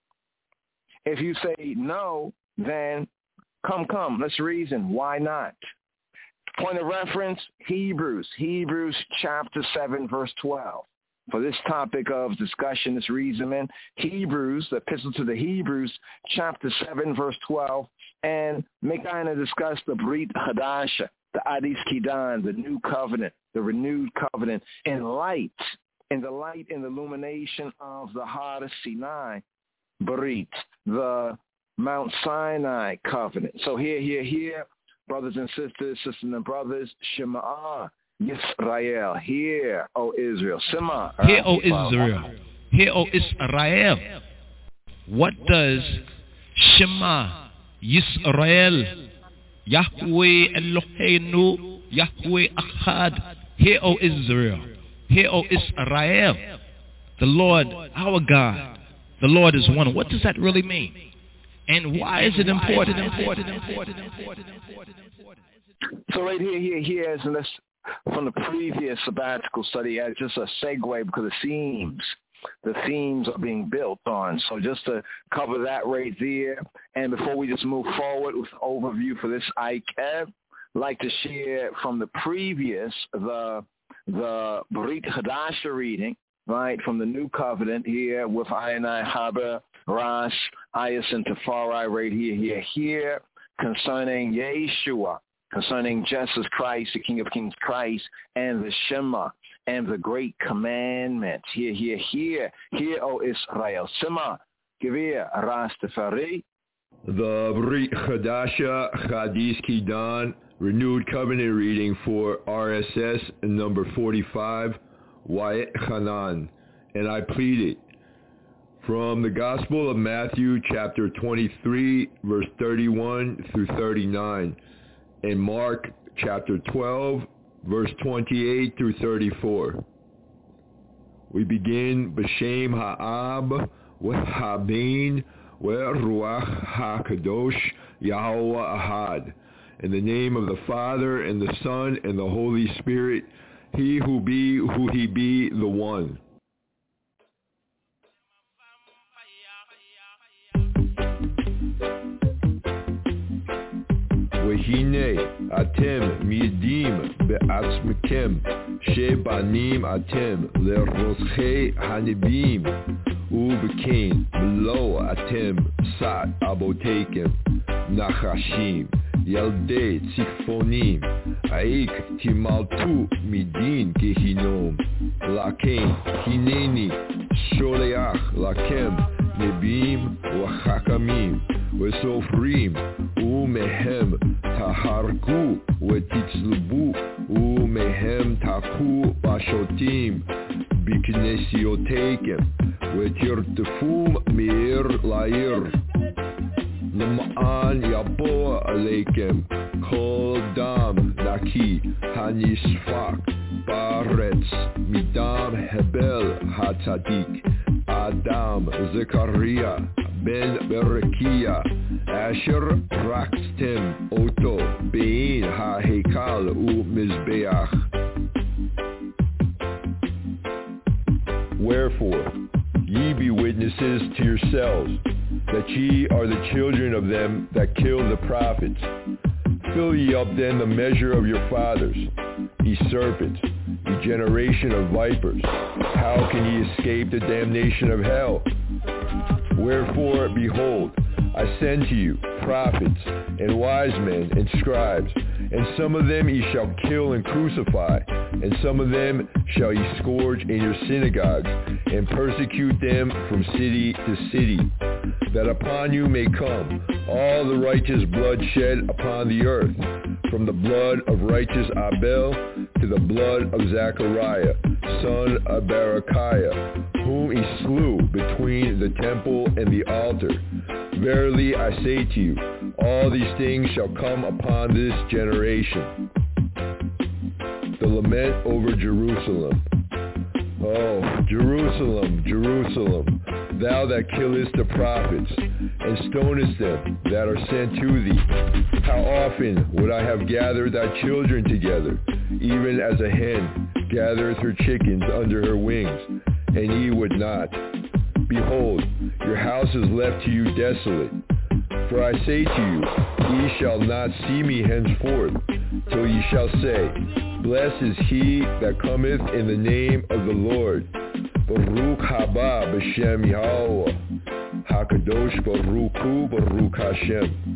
If you say no, then come, come, let's reason. Why not? Point of reference, Hebrews, Hebrews chapter seven, verse twelve. For this topic of discussion, this reasoning, Hebrews, the epistle to the Hebrews, chapter seven, verse twelve, and make I to discuss the Brit Hadasha, the Adis Kidan, the new covenant, the renewed covenant, in light, in the light, in the illumination of the Har Sinai, Brit, the Mount Sinai covenant. So here, here, here, brothers and sisters, sisters and brothers, Shema Yisrael, hear, O Israel. Shema. Hear, O Israel. Hear, O Israel. What does Shema Yisrael, Yahweh Eloheinu, Yahweh Echad, hear, O Israel. Hear, O Israel. The Lord, our God, the Lord is one. What does that really mean? And why is it important, important, important, important, important, important? So right here, here, here, and this from the previous sabbatical study, as just a segue because the themes, the themes are being built on. So just to cover that right there, and before we just move forward with the overview for this I C A B, I'd like to share from the previous, the the Brit Hadasha reading, right, from the New Covenant here with Ayanai Haber, Ras, Ayas, and Tafari right here, here, here, concerning Yeshua, concerning Jesus Christ, the King of Kings Christ, and the Shema, and the great commandments. Here, here, here, here, O Israel. Shema, Gevir, Rastafari. The Brit Chadasha Chadis Kidan Renewed Covenant reading for R S S number forty-five, Wyatt Hanan. And I plead it from the Gospel of Matthew chapter twenty-three, verse thirty-one through thirty-nine, and Mark chapter twelve, verse twenty-eight through thirty-four. We begin B'Shem Ha'ab V'Habin V'Ruach HaKadosh Yahweh Ahad. In the name of the Father, and the Son, and the Holy Spirit, he who be, who he be, the one. V'hinei atem midim be'atzmekem shebanim atem leroschei hanibim u'bekain below atem sat abotekem nachashim Yaldei tzikfonim aik timaltu midin gehinom lakein hineni sholeach lakem nebim wachakamim v'sofrim umehem taharku v'titzlubu umehem taku bashotim biknesiotekem v'tirtefum meir lair Nama'an Yaboa Aleikem Kol Dam Naki Hanishfak Baretz Midam Hebel Hatzadik Adam Zechariah Ben Berekia Asher Raktem Oto Bein HaHekal U Mizbeach. Wherefore, ye be witnesses to yourselves that ye are the children of them that killed the prophets. Fill ye up then the measure of your fathers, ye serpents, ye generation of vipers. How can ye escape the damnation of hell? Wherefore, behold, I send to you prophets and wise men and scribes, and some of them ye shall kill and crucify, and some of them shall ye scourge in your synagogues, and persecute them from city to city, that upon you may come all the righteous blood shed upon the earth, from the blood of righteous Abel to the blood of Zechariah, son of Berechiah, whom he slew between the temple and the altar. Verily I say to you, all these things shall come upon this generation. The lament over Jerusalem. Oh, Jerusalem, Jerusalem, thou that killest the prophets, and stonest them that are sent to thee. How often would I have gathered thy children together, even as a hen gathereth her chickens under her wings, and ye would not. Behold, your house is left to you desolate. For I say to you, ye shall not see me henceforth, till ye shall say, Blessed is he that cometh in the name of the Lord. Baruch haba b'shem Yahweh. HaKadosh Baruch Hu Baruch Hashem.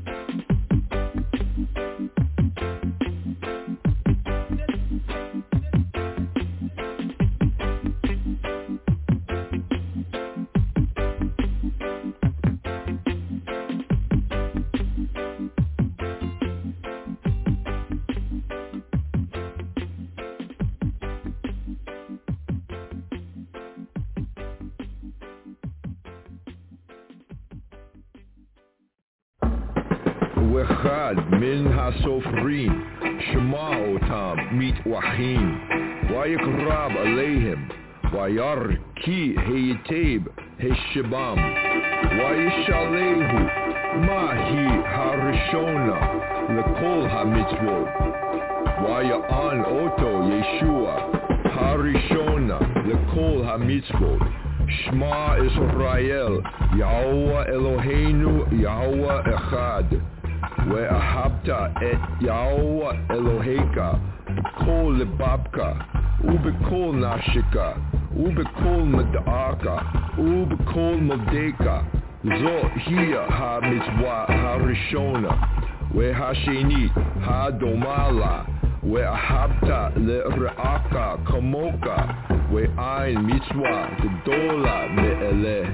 Wechad min hasofrim shema otam mitwachim vayikrab aleihim vayar ki heyiteb heshibam vayishalehu mahi harishona lekol hamitzvot vayaan oto Yeshua harishona lekol hamitzvot Shema Israel Yahweh Eloheinu Yahweh Echad ואהבת את יהוה אלוהיך בכל לבבך ובכל נפשך, ובכל מדעך, ובכל מודך. זאת היא המצווה הראשונה, והשנית הדומה לה, ואהבת לרעך כמוך, ואין מצווה גדולה מאלה.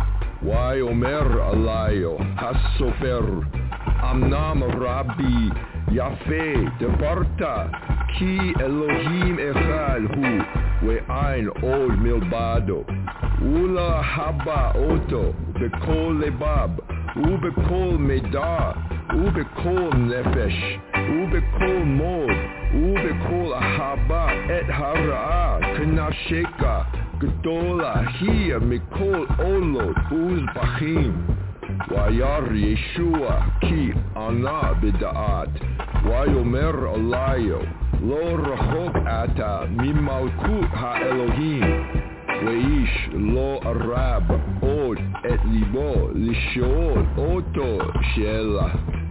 ויאמר עליו הסופר, אמנם רבי יפה דברת, כי אלוהים אחד הוא, ואין עוד מלבדו. ולאהבה אותו בכל לבב, ובכל מידה, ובכל נפש, ובכל מוד, ובכל אהבה את הרעה כנפשך. גדולה היא מכל עולות וזבחים. וירא ישוע כי ענה בדעת, ויאמר עליו, לא רחוק אתה ממלכות האלוהים. ואיש לא ערב עוד את ליבו לשאול אותו שאלה.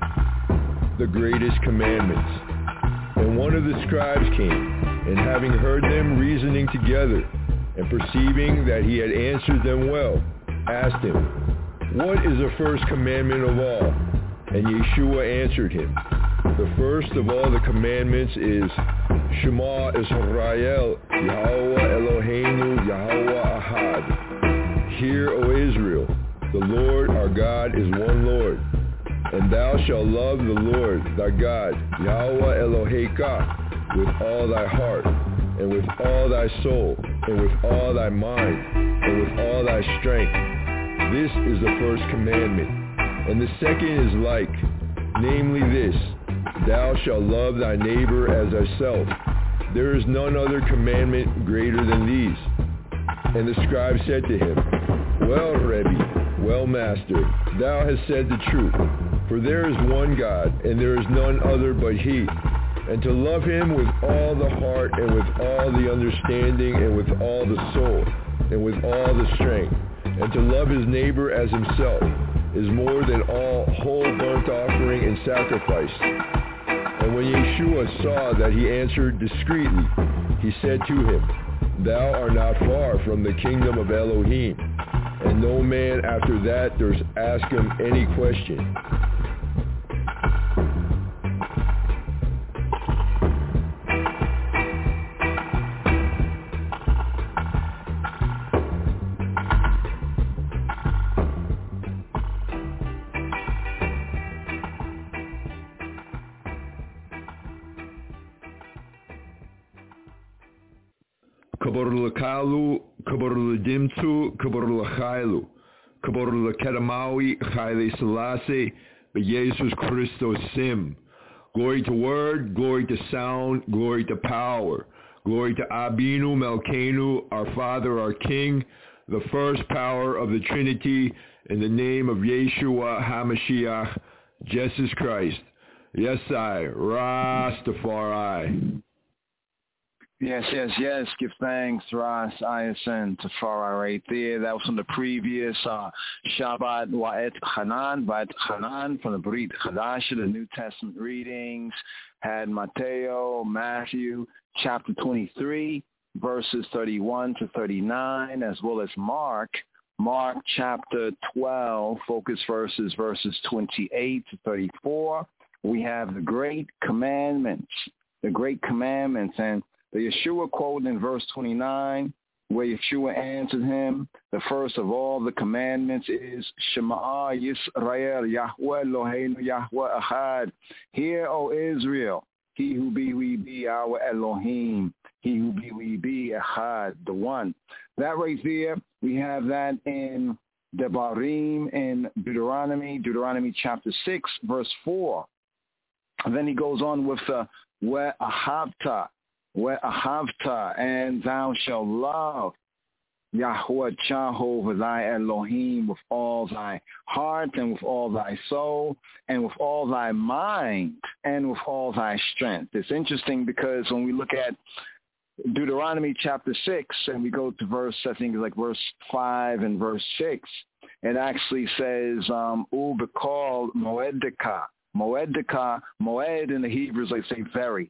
The greatest commandments. And one of the scribes came, and having heard them reasoning together, and perceiving that he had answered them well, asked him, what is the first commandment of all? And Yeshua answered him, the first of all the commandments is, Shema Israel, Yahweh Eloheinu, Yahweh Ahad. Hear, O Israel, the Lord our God is one Lord. And thou shalt love the Lord thy God, Yahweh Eloheka, with all thy heart, and with all thy soul, and with all thy mind, and with all thy strength. This is the first commandment. And the second is like, namely this, thou shalt love thy neighbor as thyself. There is none other commandment greater than these. And the scribe said to him, well, Rebbe, well, master, thou hast said the truth. For there is one God, and there is none other but he. And to love him with all the heart, and with all the understanding, and with all the soul, and with all the strength, and to love his neighbor as himself, is more than all whole burnt offering and sacrifice. And when Yeshua saw that he answered discreetly, he said to him, thou art not far from the kingdom of Elohim. And no man after that durst ask him any question. Kabor lakalu, kabor ledimtu, kabor lachailu, kabor lekedamawi, chaile selassie, beyesus Christos sim. Glory to word, glory to sound, glory to power. Glory to Abinu Melkenu, our Father, our King, the first power of the Trinity, in the name of Yeshua HaMashiach, Jesus Christ. Yes, I, Rastafari. Yes, yes, yes. Give thanks, Ras Ayasen, Tafari right there. That was from the previous uh, Shabbat Wa'et Hanan, Wa'et Hanan from the Brit Chadash, the New Testament readings. Had Mateo, Matthew, chapter twenty-three, verses thirty-one to thirty-nine, as well as Mark, Mark chapter twelve, focus verses, verses twenty-eight to thirty-four. We have the Great Commandments, the Great Commandments, and the Yeshua quote in verse twenty-nine, where Yeshua answered him, the first of all the commandments is Shema Yisrael, Yahweh Eloheinu, Yahweh Ahad. Hear, O Israel, he who be, we be, our Elohim. He who be, we be, Ahad, the one. That right there, we have that in Devarim, in Deuteronomy, Deuteronomy chapter six, verse four. And then he goes on with the We'ahavta, We'ahavta, and thou shalt love Yahweh Jehovah thy Elohim with all thy heart and with all thy soul and with all thy mind and with all thy strength. It's interesting because when we look at Deuteronomy chapter six and we go to verse, I think it's like verse five and verse six, it actually says, um, Ubekal Moedeka. Moedeka, Moed in the Hebrew is like say very.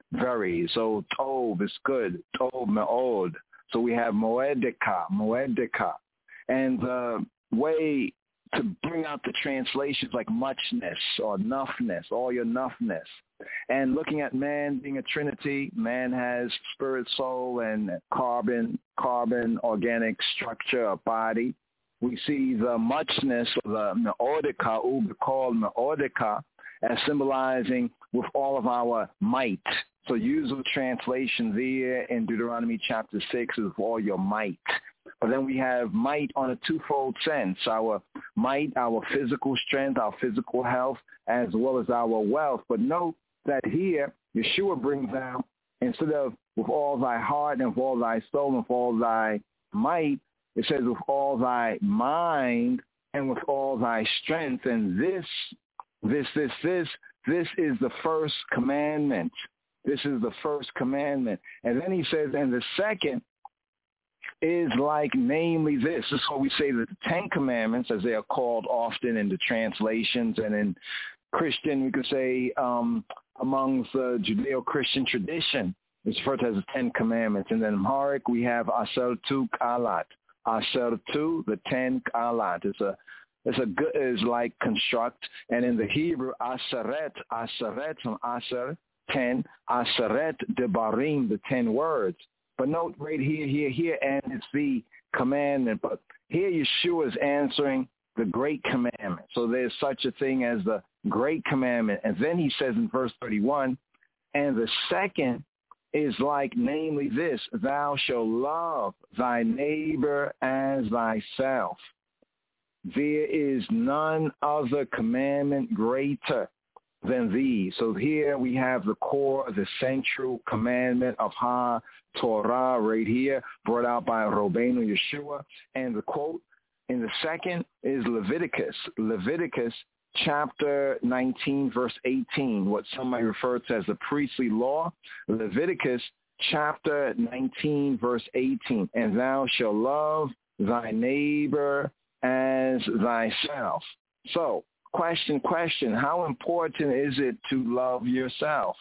very. So tov is good, tov me'od. So we have moedika, moedika. And the way to bring out the translations like muchness or enoughness, all your enoughness. And looking at man being a trinity, man has spirit, soul, and carbon, carbon, organic structure, a body. We see the muchness, or the me'odika, ubi called me'odika, as symbolizing with all of our might. So usual translation there in Deuteronomy chapter six is all your might. But then we have might on a twofold sense, our might, our physical strength, our physical health, as well as our wealth. But note that here, Yeshua brings out, instead of with all thy heart and with all thy soul and with all thy might, it says with all thy mind and with all thy strength. And this, this, this, this, this is the first commandment. This is the first commandment. And then he says, and the second is like namely this. This is what we say that the Ten Commandments, as they are called often in the translations, and in Christian, we could say um, amongst the Judeo-Christian tradition, it's referred to as the Ten Commandments. And then in Amharic, we have Asher Tu Kalat. Asher Tu, the Ten Kalat. It's a It's a good is like construct. And in the Hebrew, Aseret, Aseret from Asher, ten, Aseret Debarim, the ten words. But note right here, here, here, and it's the commandment. But here Yeshua is answering the great commandment. So there's such a thing as the great commandment. And then he says in verse thirty-one, and the second is like, namely this, thou shalt love thy neighbor as thyself. There is none other commandment greater than these. So here we have the core, the central commandment of Ha-Torah right here, brought out by Rabbeinu Yeshua. And the quote in the second is Leviticus. Leviticus chapter nineteen, verse eighteen, what some might refer to as the priestly law. Leviticus chapter nineteen, verse eighteen, and thou shalt love thy neighbor as thyself. So, question, question, how important is it to love yourself?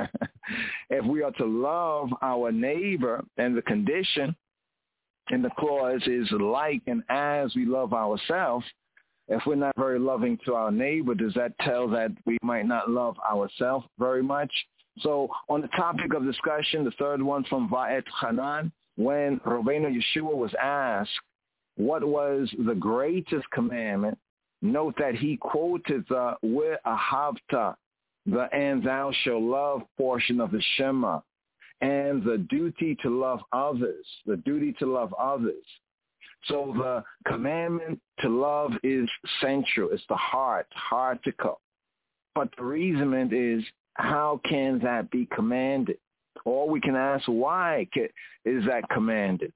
If we are to love our neighbor, and the condition in the clause is like and as we love ourselves, if we're not very loving to our neighbor, does that tell that we might not love ourselves very much? So on the topic of discussion, the third one from Va'et Hanan, when Rabbeinu Yeshua was asked what was the greatest commandment, note that he quoted the We'ahavta, the and thou shalt love portion of the Shema, and the duty to love others, the duty to love others. So the commandment to love is central. It's the heart, heartical. But the reason is, how can that be commanded? Or we can ask, why is that commanded?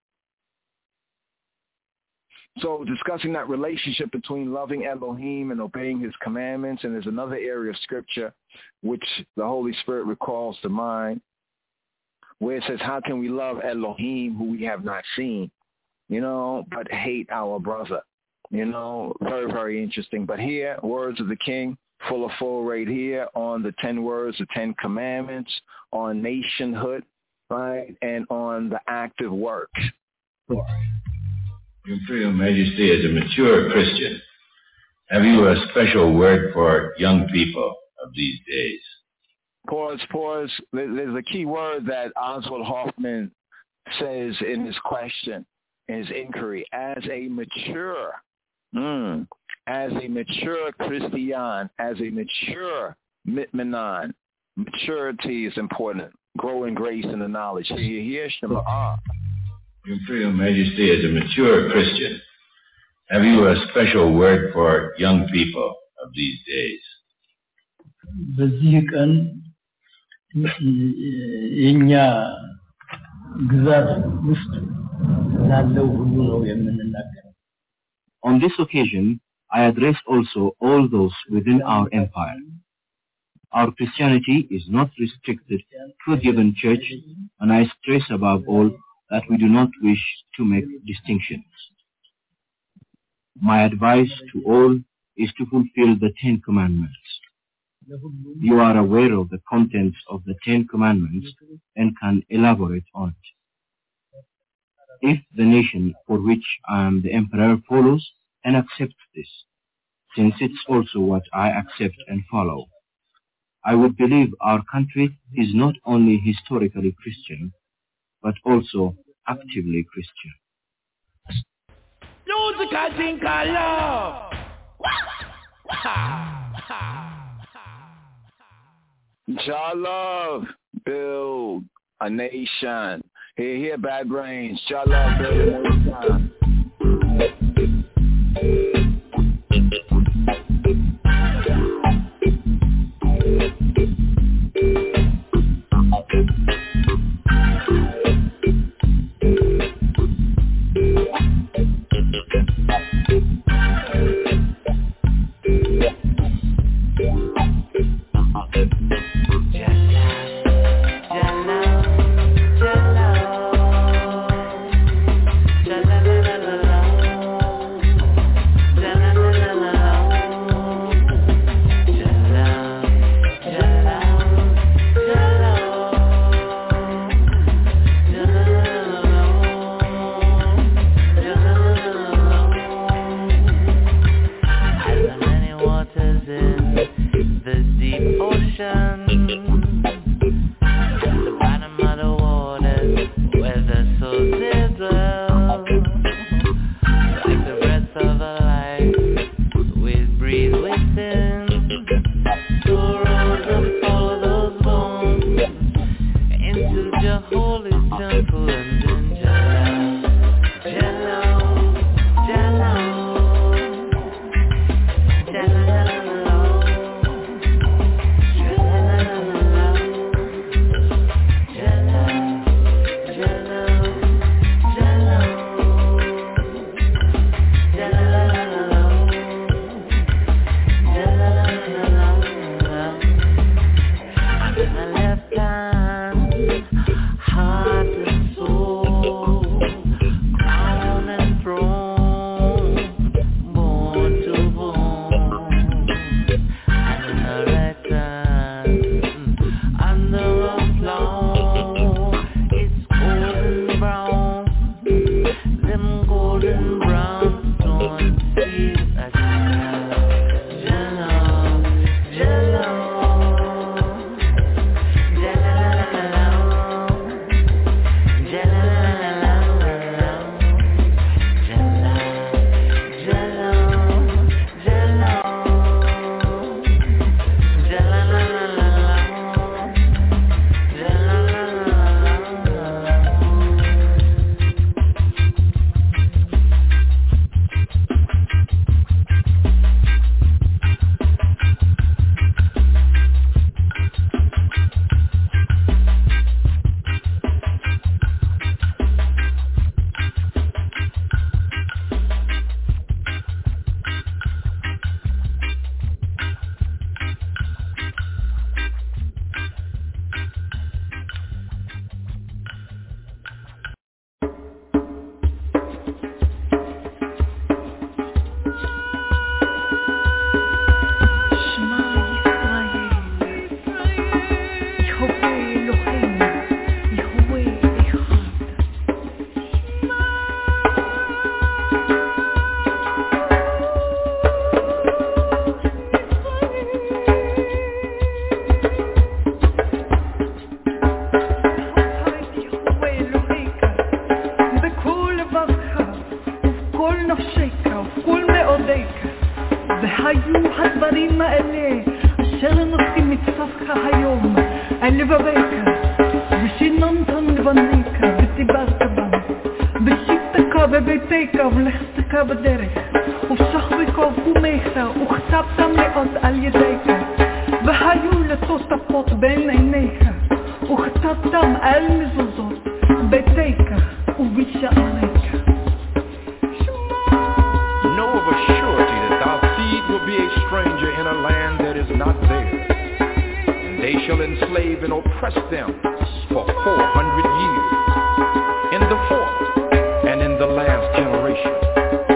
So discussing that relationship between loving Elohim and obeying his commandments, and there's another area of scripture which the Holy Spirit recalls to mind, where it says, how can we love Elohim who we have not seen, you know, but hate our brother? You know, very, very interesting. But here, words of the King, full of full right here on the ten words, the Ten Commandments, on nationhood, right, and on the active work. Your Imperial Majesty, as a mature Christian, have you a special word for young people of these days? Pause, pause. There's a key word that Oswald Hoffman says in his question, in his inquiry, as a mature, mm, as a mature Christian, as a mature Mitmanan. Maturity is important. Grow in grace and the knowledge. Here, here, Shema. Your Imperial Majesty, as a mature Christian, have you a special word for young people of these days? በዚህ ቀን የኛ ግዛት ውስጥ ላለው ሁሉ ነው የምንናገረው። On this occasion, I address also all those within our empire. Our Christianity is not restricted to a given church, and I stress above all that we do not wish to make distinctions. My advice to all is to fulfill the Ten Commandments. You are aware of the contents of the Ten Commandments and can elaborate on it. If the nation for which I am the emperor follows and accepts this, since it's also what I accept and follow, I would believe our country is not only historically Christian, but also actively Christian. Music I think I love. Jah love build a nation. Here, here, Bad Brains. Jah love build a nation.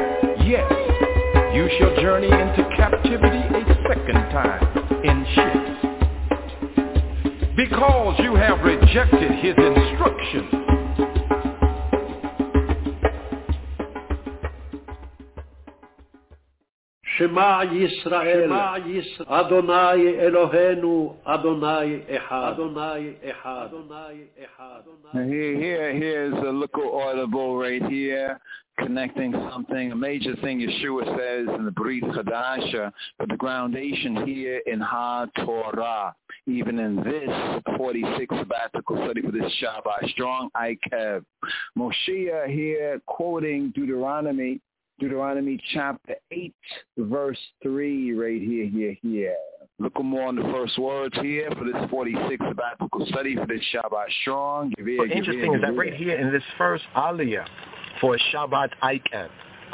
You shall journey into captivity a second time in ships. because you have rejected his instructions. Shema Yisrael, Adonai Eloheinu, Adonai Echad, Adonai Echad, Adonai Echad. Here, here, here's a little audible right here, connecting something, a major thing Yeshua says in the Brit Chadasha, but the groundation here in HaTorah, even in this forty-six sabbatical study for this Shabbat, strong Ikev. Moshe here quoting Deuteronomy, Deuteronomy chapter eight, verse three, right here, here, here. Look more on the first words here for this forty-six sabbatical study for this Shabbat strong. Give What's interesting here, is that right here in this first aliyah for Shabbat Ikev,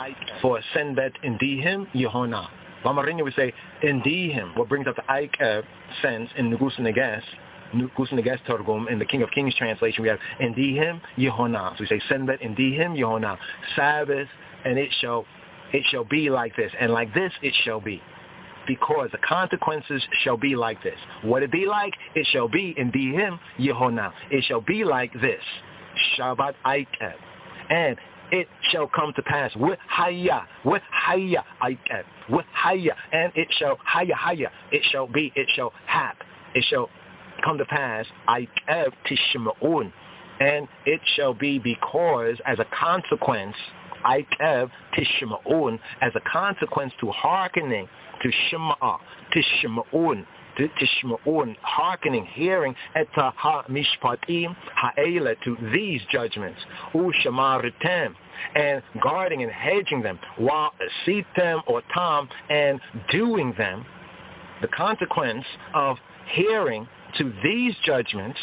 for Senbet Indihim Yehona. Bamarinya would say Indihim, what brings up the Ikev sense in Nugus Neges, Nugus Neges Targum, in the King of Kings translation, we have Indihim Yehona. So we say Senbet Indihim Yehona, Sabbath, and it shall, it shall be like this, and like this it shall be, because the consequences shall be like this. What it be like? It shall be in Dihim Yehona. It shall be like this, Shabbat Ikev, and it shall come to pass with Hayya, with Hayya Ikev, with Hayya, and it shall Hayya Hayya. It shall be, it shall hap, it shall come to pass Ikev Tishma'un, and it shall be because as a consequence. Ikev Tishma'un, as a consequence to hearkening to Shema, Tishma'un, Tishma'un, hearkening, hearing, Eta ha-mishpatim ha'ela, to these judgments, U'shamaritem, and guarding and hedging them, Wa sitem or tam, and doing them. The consequence of hearing to these judgments,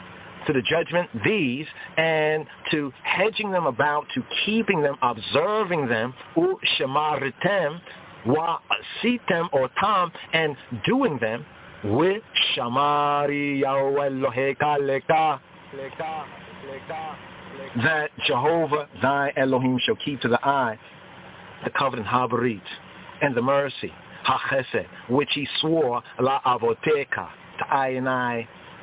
to the judgment, these, and to hedging them about, to keeping them, observing them, u shamaritem, wa sitem or tam, and doing them with shamari Yahweh leka, that Jehovah thy Elohim shall keep to the eye the covenant habarit and the mercy hachesed which he swore la avoteka to I and I,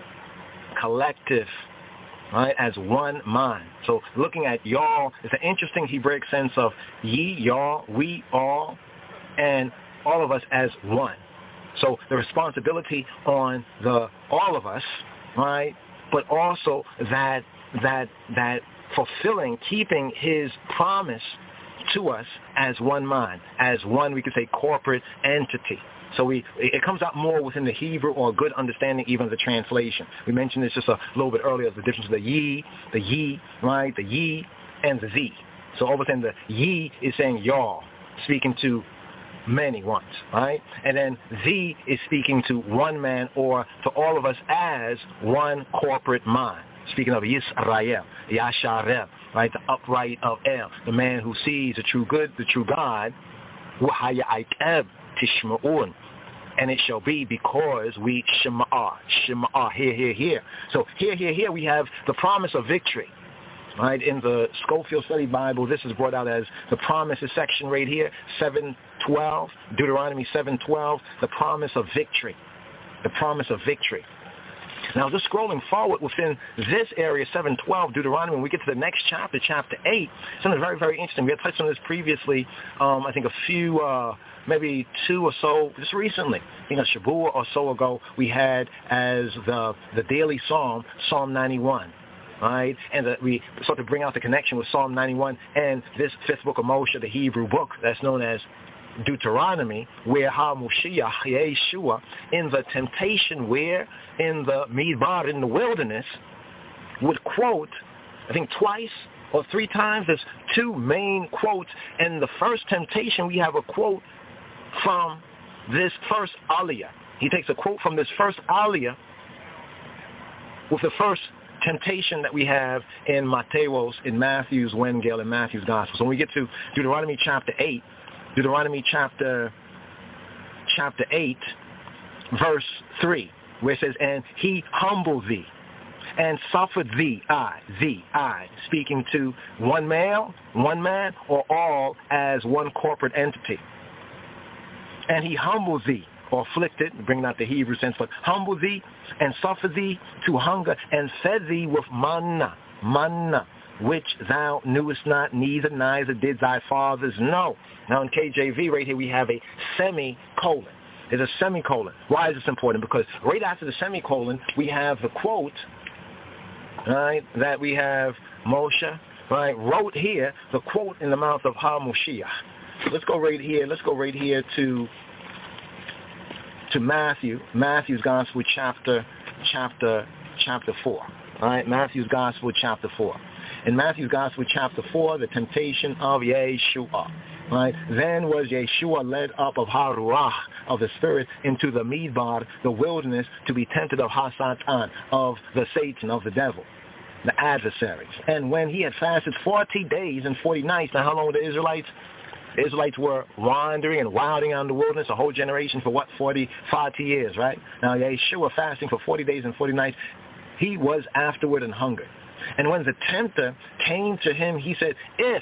collective, right, as one mind. So looking at y'all, it's an interesting Hebraic sense of ye, y'all, we, all, and all of us as one. So the responsibility on the all of us, right, but also that that that fulfilling, keeping his promise to us as one mind, as one, we could say, corporate entity. So we, it comes out more within the Hebrew or a good understanding even of the translation. We mentioned this just a little bit earlier, the difference of the ye, the ye, right, the ye, and the thee. So over then the ye is saying y'all, speaking to many ones, right? And then thee is speaking to one man or to all of us as one corporate mind. Speaking of Yisrael, Yasharel, right, the upright of El, the man who sees the true good, the true God, Wahaya Aikeb Tishma'un. And it shall be because we Shema'ah, Shema'ah, here, here, here. So here, here, here we have the promise of victory. Right, in the Schofield Study Bible, this is brought out as the promises section right here, seven twelve, Deuteronomy seven twelve, the promise of victory. The promise of victory. Now, just scrolling forward within this area, seven twelve, Deuteronomy, when we get to the next chapter, chapter eight, something very, very interesting. We had touched on this previously, um, I think a few, uh, maybe two or so, just recently. You know, Shabbat or so ago, we had as the the daily psalm, Psalm ninety-one. Right, and that we start to bring out the connection with Psalm ninety-one and this fifth book of Moshe, the Hebrew book that's known as Deuteronomy, where HaMoshiach Yeshua, in the temptation, where in the Midbar, in the wilderness, would quote, I think twice or three times. There's two main quotes. In the first temptation, we have a quote from this first aliyah. He takes a quote from this first aliyah with the first temptation that we have in Mateos, in Matthew's Wengel, in Matthew's Gospel. So when we get to Deuteronomy chapter eight, Deuteronomy chapter chapter eight, verse three, where it says, and he humbled thee and suffered thee, I, thee, I, speaking to one male, one man, or all as one corporate entity. And he humbled thee, or afflicted, bringing out the Hebrew sense, but humble thee and suffer thee to hunger and fed thee with manna, manna, which thou knewest not, neither neither did thy fathers know. Now in K J V right here we have a semicolon. There's a semicolon. Why is this important? Because right after the semicolon we have the quote, right, that we have Moshe, right, wrote here, the quote in the mouth of HaMoshiach. Let's go right here. Let's go right here to to Matthew, Matthew's Gospel, chapter chapter chapter four. All right, Matthew's Gospel, chapter four. In Matthew's Gospel, chapter four, the temptation of Yeshua. Right? Then was Yeshua led up of Haruach, of the Spirit, into the Midbar, the wilderness, to be tempted of Hasatan, of the Satan, of the devil, the adversary. And when he had fasted forty days and forty nights, now how long were the Israelites? The Israelites were wandering and wilding out in the wilderness, a whole generation for what, forty, forty years, right? Now Yeshua fasting for forty days and forty nights, he was afterward in hunger. And when the tempter came to him, he said, if,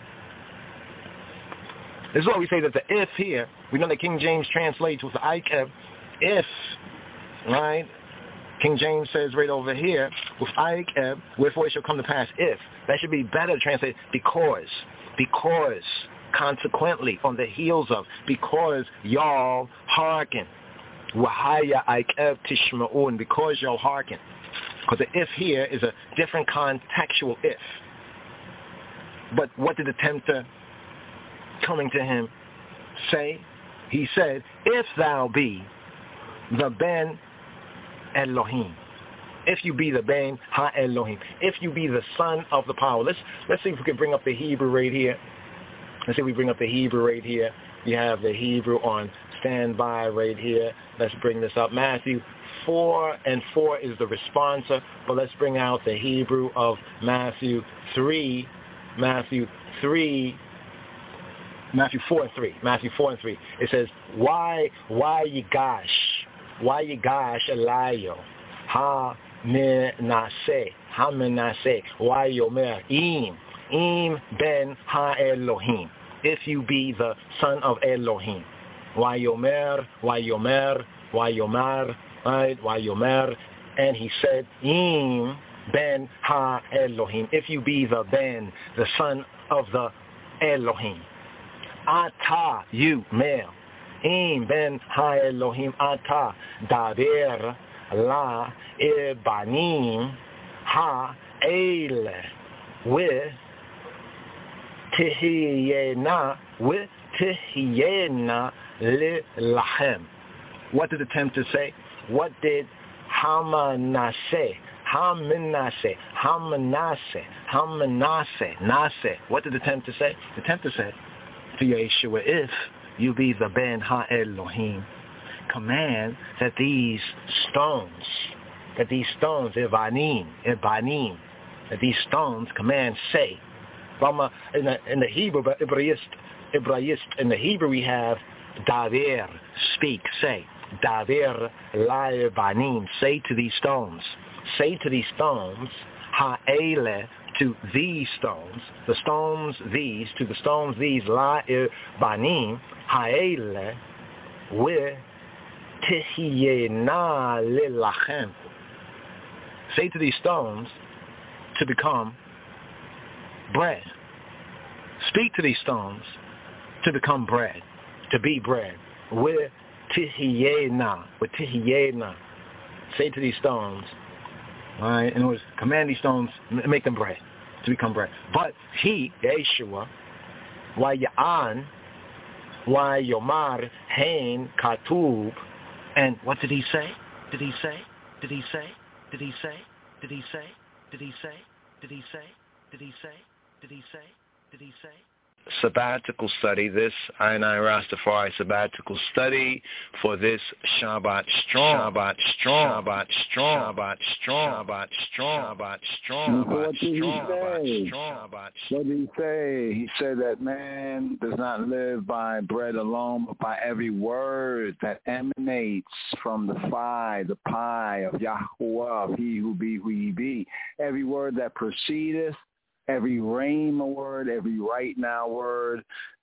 this is why we say that the if here, we know that King James translates with the Ikeb, if, right? King James says right over here, with Ikeb, wherefore it shall come to pass, if. That should be better to translate because, because, consequently, on the heels of, because y'all hearken. Wahaya Ikeb tishma'un, because y'all hearken. Because the if here is a different contextual if. But what did the tempter coming to him say? He said, if thou be the Ben Elohim, if you be the Ben Ha-Elohim, if you be the son of the power. Let's let's see if we can bring up the Hebrew right here. Let's see if we bring up the Hebrew right here. You have the Hebrew on standby right here. Let's bring this up. Matthew four and four is the responser, but let's bring out the Hebrew of Matthew three, Matthew three, Matthew four and three, Matthew four and three. It says, why, why yigash, why yigash elayo, ha menase, ha menase, why yomer, im, im ben ha Elohim, if you be the son of Elohim. Why yomer, why yomer, why yomar, right? Why yomer, and he said, im ben ha Elohim, if you be the ben, the son of the Elohim. Ata, you, male. Im ben ha Elohim ata daber la ebanim ha ele with tihiyena with tihiyena le lahem. What did the tempter say? What did Hamanase, Hamanase, Hamanase, Hamanase, Nase, what did the tempter say? The tempter said to Yeshua, if you be the Ben Ha-Elohim, command that these stones, that these stones, Ibanim, Ibanim, that these stones, command, say. In the, in the Hebrew, but Ibrahist, Ibrahist, in the Hebrew we have Daver, speak, say. Daver la banim, say to these stones, say to these stones, ha'ele, to these stones, the stones these, to the stones these, la banim, ha'ele, we tihiyena lilachem. Say to these stones to become bread. Speak to these stones to become bread, to be bread. With tihiyena, with tihiyena, say to these stones, all right, in order to command these stones, make them bread, to become bread. But he, Yeshua, why ya'an, why yomar, hein, katub, and what did he say? Did he say? Did he say? Did he say? Did he say? Did he say? Did he say? Did he say? Did he say? Did he say? Sabbatical study, this I and I Rastafari sabbatical study for this Shabbat Strong, Shabbat Strong, Shabbat Strong, Shabbat Strong, Shabbat Strong, Shabbat Strong, What did he say? Shabbat. What did he say? He said that man does not live by bread alone, but by every word that emanates from the phi, the pi of Yahuwah, of he who be who he be. Every word that proceedeth, every rhema word, every right now word,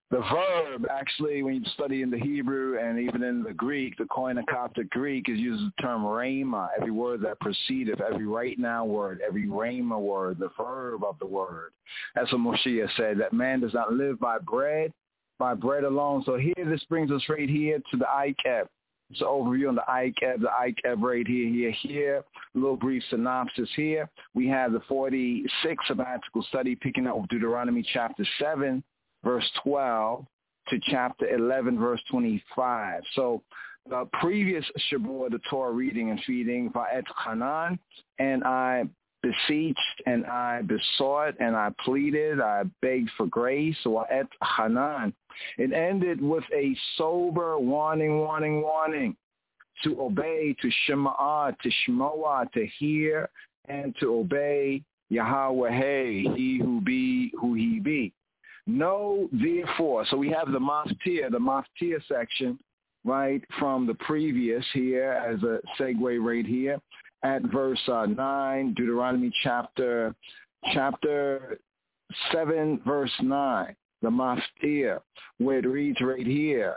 the verb, actually, when you study in the Hebrew and even in the Greek, the Koine Coptic Greek, is uses the term rhema, every word that proceedeth, every right now word, every rhema word, the verb of the word. That's what Moshiach said, that man does not live by bread, by bread alone. So here, this brings us right here to the I C A B. It's an overview on the I C A B, the I C A B right here, here, here. A little brief synopsis here. We have the forty-sixth sabbatical study picking up with Deuteronomy chapter seven, verse twelve, to chapter eleven, verse twenty-five. So the previous Shabbat, the Torah reading and feeding, Va'et Hanan, and I beseeched and I besought and I pleaded, I begged for grace, Va'et Hanan. It ended with a sober warning, warning, warning to obey, to shema'ah, to shmoah, to hear, and to obey Yahweh, he who be, who he be. Know therefore, so we have the maftir, the maftir section, right, from the previous here as a segue right here at verse uh, nine, Deuteronomy chapter, chapter seven, verse nine, the maftir, where it reads right here,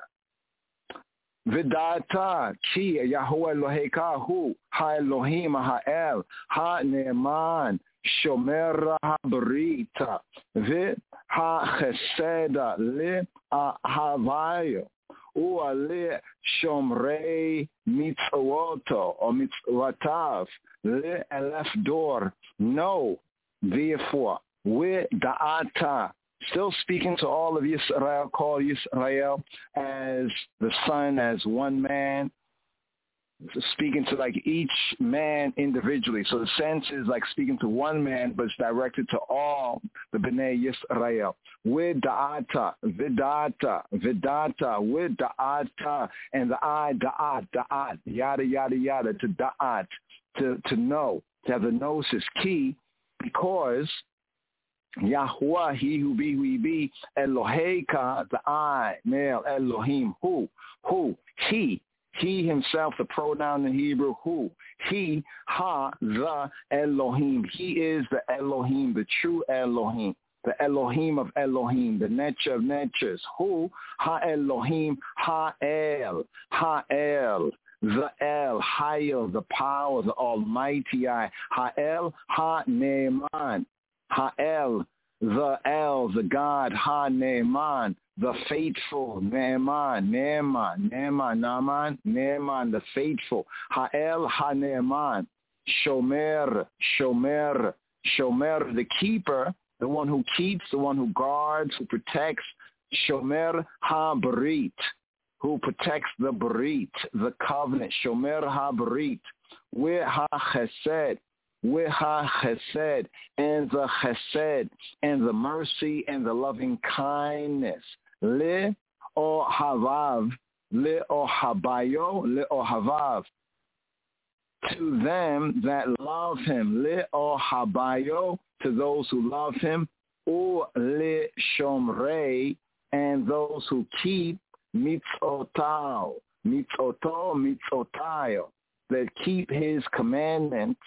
Vidata ki Yahweh Eloheka hu ha Elohim ha'el ha-ne'eman shomer ha-brita vi ha-cheseda li-ahavayo u-ali shomrei mitzvoto or mitzvotav li-elef dor. Know, therefore, with da'ata, still speaking to all of Yisrael, call Yisrael as the son, as one man, speaking to like each man individually. So the sense is like speaking to one man, but it's directed to all the Bnei Yisrael. With da'ata, vidata, vidata, with da'ata, and the I, da'at, da'at, yada, yada, yada, to da'at, to, to know, to have the gnosis key, because Yahweh, he who be, who he be, Eloheka, the I, male, Elohim, who, who, he, he himself, the pronoun in Hebrew, who, he, ha, the Elohim, he is the Elohim, the true Elohim, the Elohim of Elohim, the nature of natures, who, ha Elohim, ha El, ha El, the El, Hayel, the power, the Almighty I, ha El, ha Ne'eman, Ha-El, the El, the God, Ha-Ne'eman, the faithful, Ne'eman, Ne'eman, Ne'eman, Naaman, Ne'eman, the faithful, Ha-El, Ha-Ne'eman, Shomer, Shomer, Shomer, the keeper, the one who keeps, the one who guards, who protects, Shomer Ha-Brit, who protects the Brit, the covenant, Shomer Ha-Brit, Weh Ha-Chesed, with ha chesed, and the chesed, and the mercy, and the loving kindness. Le o havav, le o habayo, le o havav. To them that love him, le o habayo, to those who love him, u le shomrei, and those who keep mitzotao, mitzoto, mitzotayo, that keep his commandments.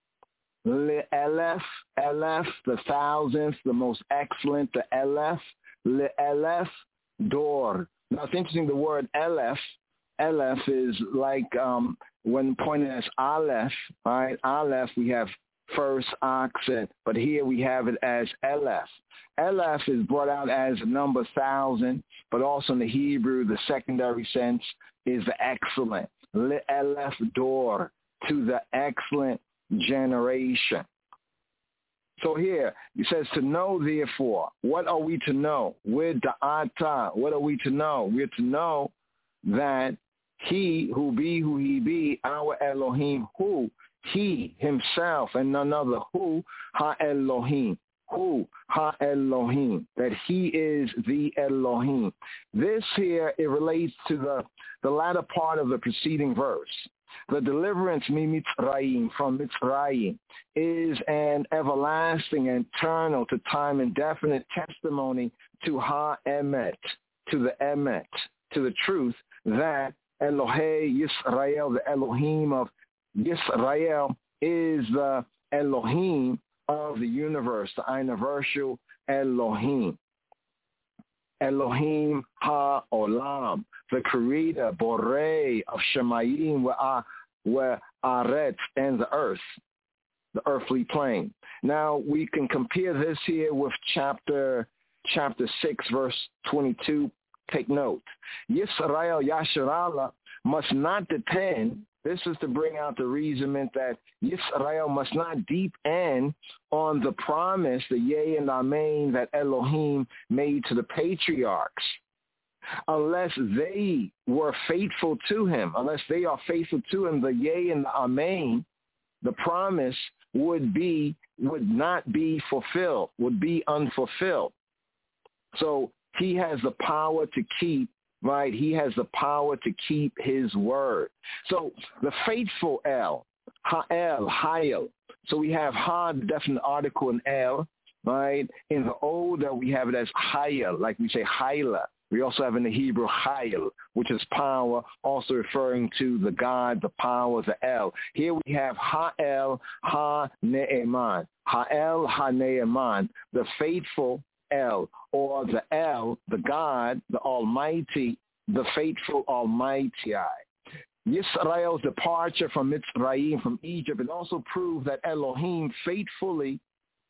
Le Elef, Elef, the thousandth, the most excellent, the Elef, Le Elef, Dor. Now it's interesting, the word Elef, Elef is like um, when pointed as Aleph, right? Aleph, we have first accent, but here we have it as Elef. Elef is brought out as number thousand, but also in the Hebrew, the secondary sense is the excellent. Le Elef Dor, to the excellent generation. So here, it says to know, therefore. What are we to know? We're da'ata. What are we to know? We're to know that he who be, who he be, our Elohim, who, he himself and none other, who, ha-Elohim, who, ha-Elohim, that he is the Elohim. This here, it relates to the, the latter part of the preceding verse. The deliverance, mi Mitzrayim, from Mitzrayim, is an everlasting, eternal, to time indefinite testimony to Ha-Emet, to the Emet, to the truth that Elohei Yisrael, the Elohim of Yisrael, is the Elohim of the universe, the universal Elohim. Elohim ha-olam, the creator, Borei, of Shemayim Wa'aretz, and the earth, the earthly plane. Now, we can compare this here with chapter chapter six, verse twenty-two. Take note. Yisrael Yasharallah must not depend. This is to bring out the reasonment that Yisrael must not depend on the promise, the yea and amen, that Elohim made to the patriarchs, unless they were faithful to him, unless they are faithful to him, the yea and the amen, the promise would be, would not be fulfilled, would be unfulfilled. So he has the power to keep, right? He has the power to keep his word. So the faithful El, Ha'el, Ha'el. So we have Ha, the definite article, in El, right? In the old, we have it as Ha'el, like we say Ha'ila. We also have in the Hebrew Ha'el, which is power, also referring to the God, the power, the El. Here we have Ha'el, Ha-Ne'eman. Ha'el, Ha-Ne'eman, the faithful El, or the El, the God, the Almighty, the faithful Almighty. Yisrael's departure from Mitzrayim, from Egypt, it also proved that Elohim faithfully,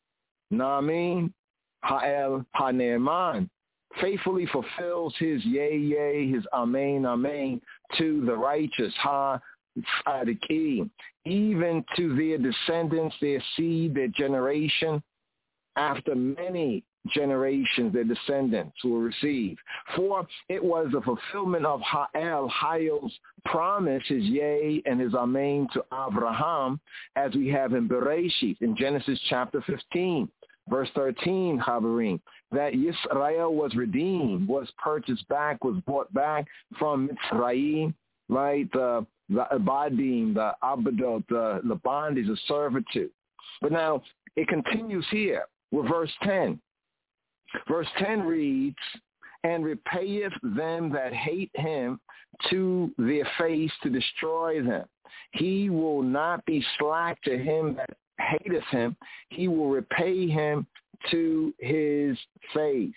Namin, Ha'el, Ha-Ne'eman, faithfully fulfills his yea, yea, his amen, amen, to the righteous, Ha-Tzadikim, even to their descendants, their seed, their generation, after many generations, their descendants will receive. For it was the fulfillment of Ha'el, Ha'el's promise, his yea and his amen to Abraham, as we have in Bereshit, in Genesis chapter fifteen, verse thirteen, Chaverim, that Yisrael was redeemed, was purchased back, was bought back from Mitzrayim, right? The, the Abadim, the Abadot, the, the bondage, the servitude. But now it continues here with verse ten. Verse ten reads, and repayeth them that hate him to their face to destroy them. He will not be slack to him that hateth him. He will repay him to his face.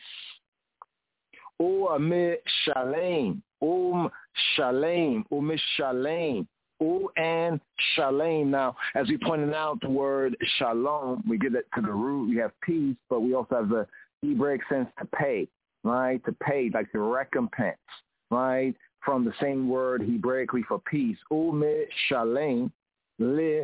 O Shalem, Um Shalem, Um Shalem. U and Shalom. Now, as we pointed out, the word Shalom, we get that to the root. We have peace, but we also have the Hebraic sense to pay, right? To pay, like the recompense, right? From the same word Hebraically for peace. U me Shalom, li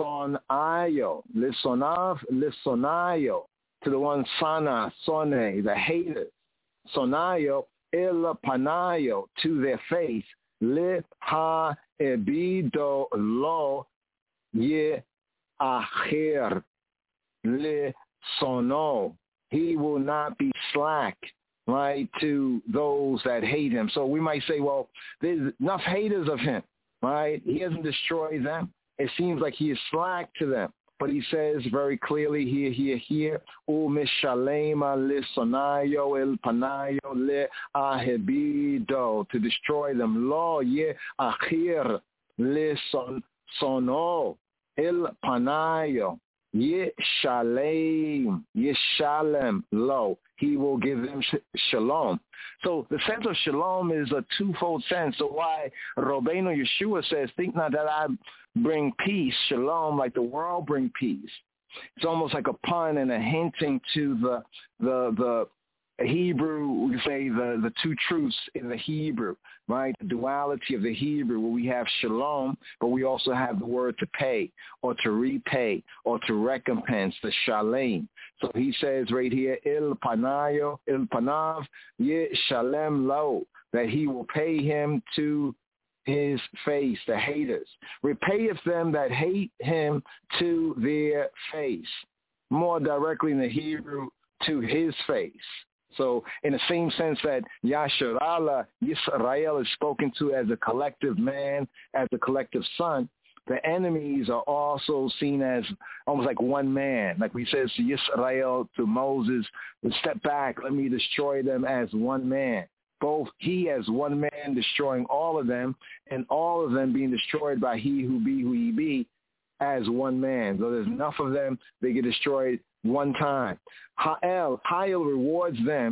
sonayo, li sonav, li sonayo, to the one sana, sone, the haters. Sonayo, il panayo, to their face. Li ha ebido lo ye acher li sono. He will not be slack, right, to those that hate him. So we might say, well, there's enough haters of him, right? He hasn't destroyed them. It seems like he is slack to them. But he says very clearly here, here, here, U mishalema li sonayo el panayo le ahebido, to destroy them. Lo ye achir li son, sono el panayo ye shalem, ye shalem lo. He will give them sh- shalom. So the sense of shalom is a twofold sense. So why Rabbeinu Yeshua says, think not that I bring peace, shalom, like the world bring peace. It's almost like a pun and a hinting to the the the Hebrew, we could say the, the two truths in the Hebrew, right? The duality of the Hebrew, where we have shalom, but we also have the word to pay or to repay or to recompense, the shalem. So he says right here, il panayo, il panav, ye shalem lo, that he will pay him to his face, the haters. Repayeth them that hate him to their face. More directly in the Hebrew, to his face. So in the same sense that Yasharallah, Yisrael is spoken to as a collective man, as a collective son, the enemies are also seen as almost like one man. Like we says to Yisrael, to Moses, step back, let me destroy them as one man. Both he as one man destroying all of them, and all of them being destroyed by he who be who he be as one man. So there's enough of them, they get destroyed one time. Ha'el, Ha'el rewards them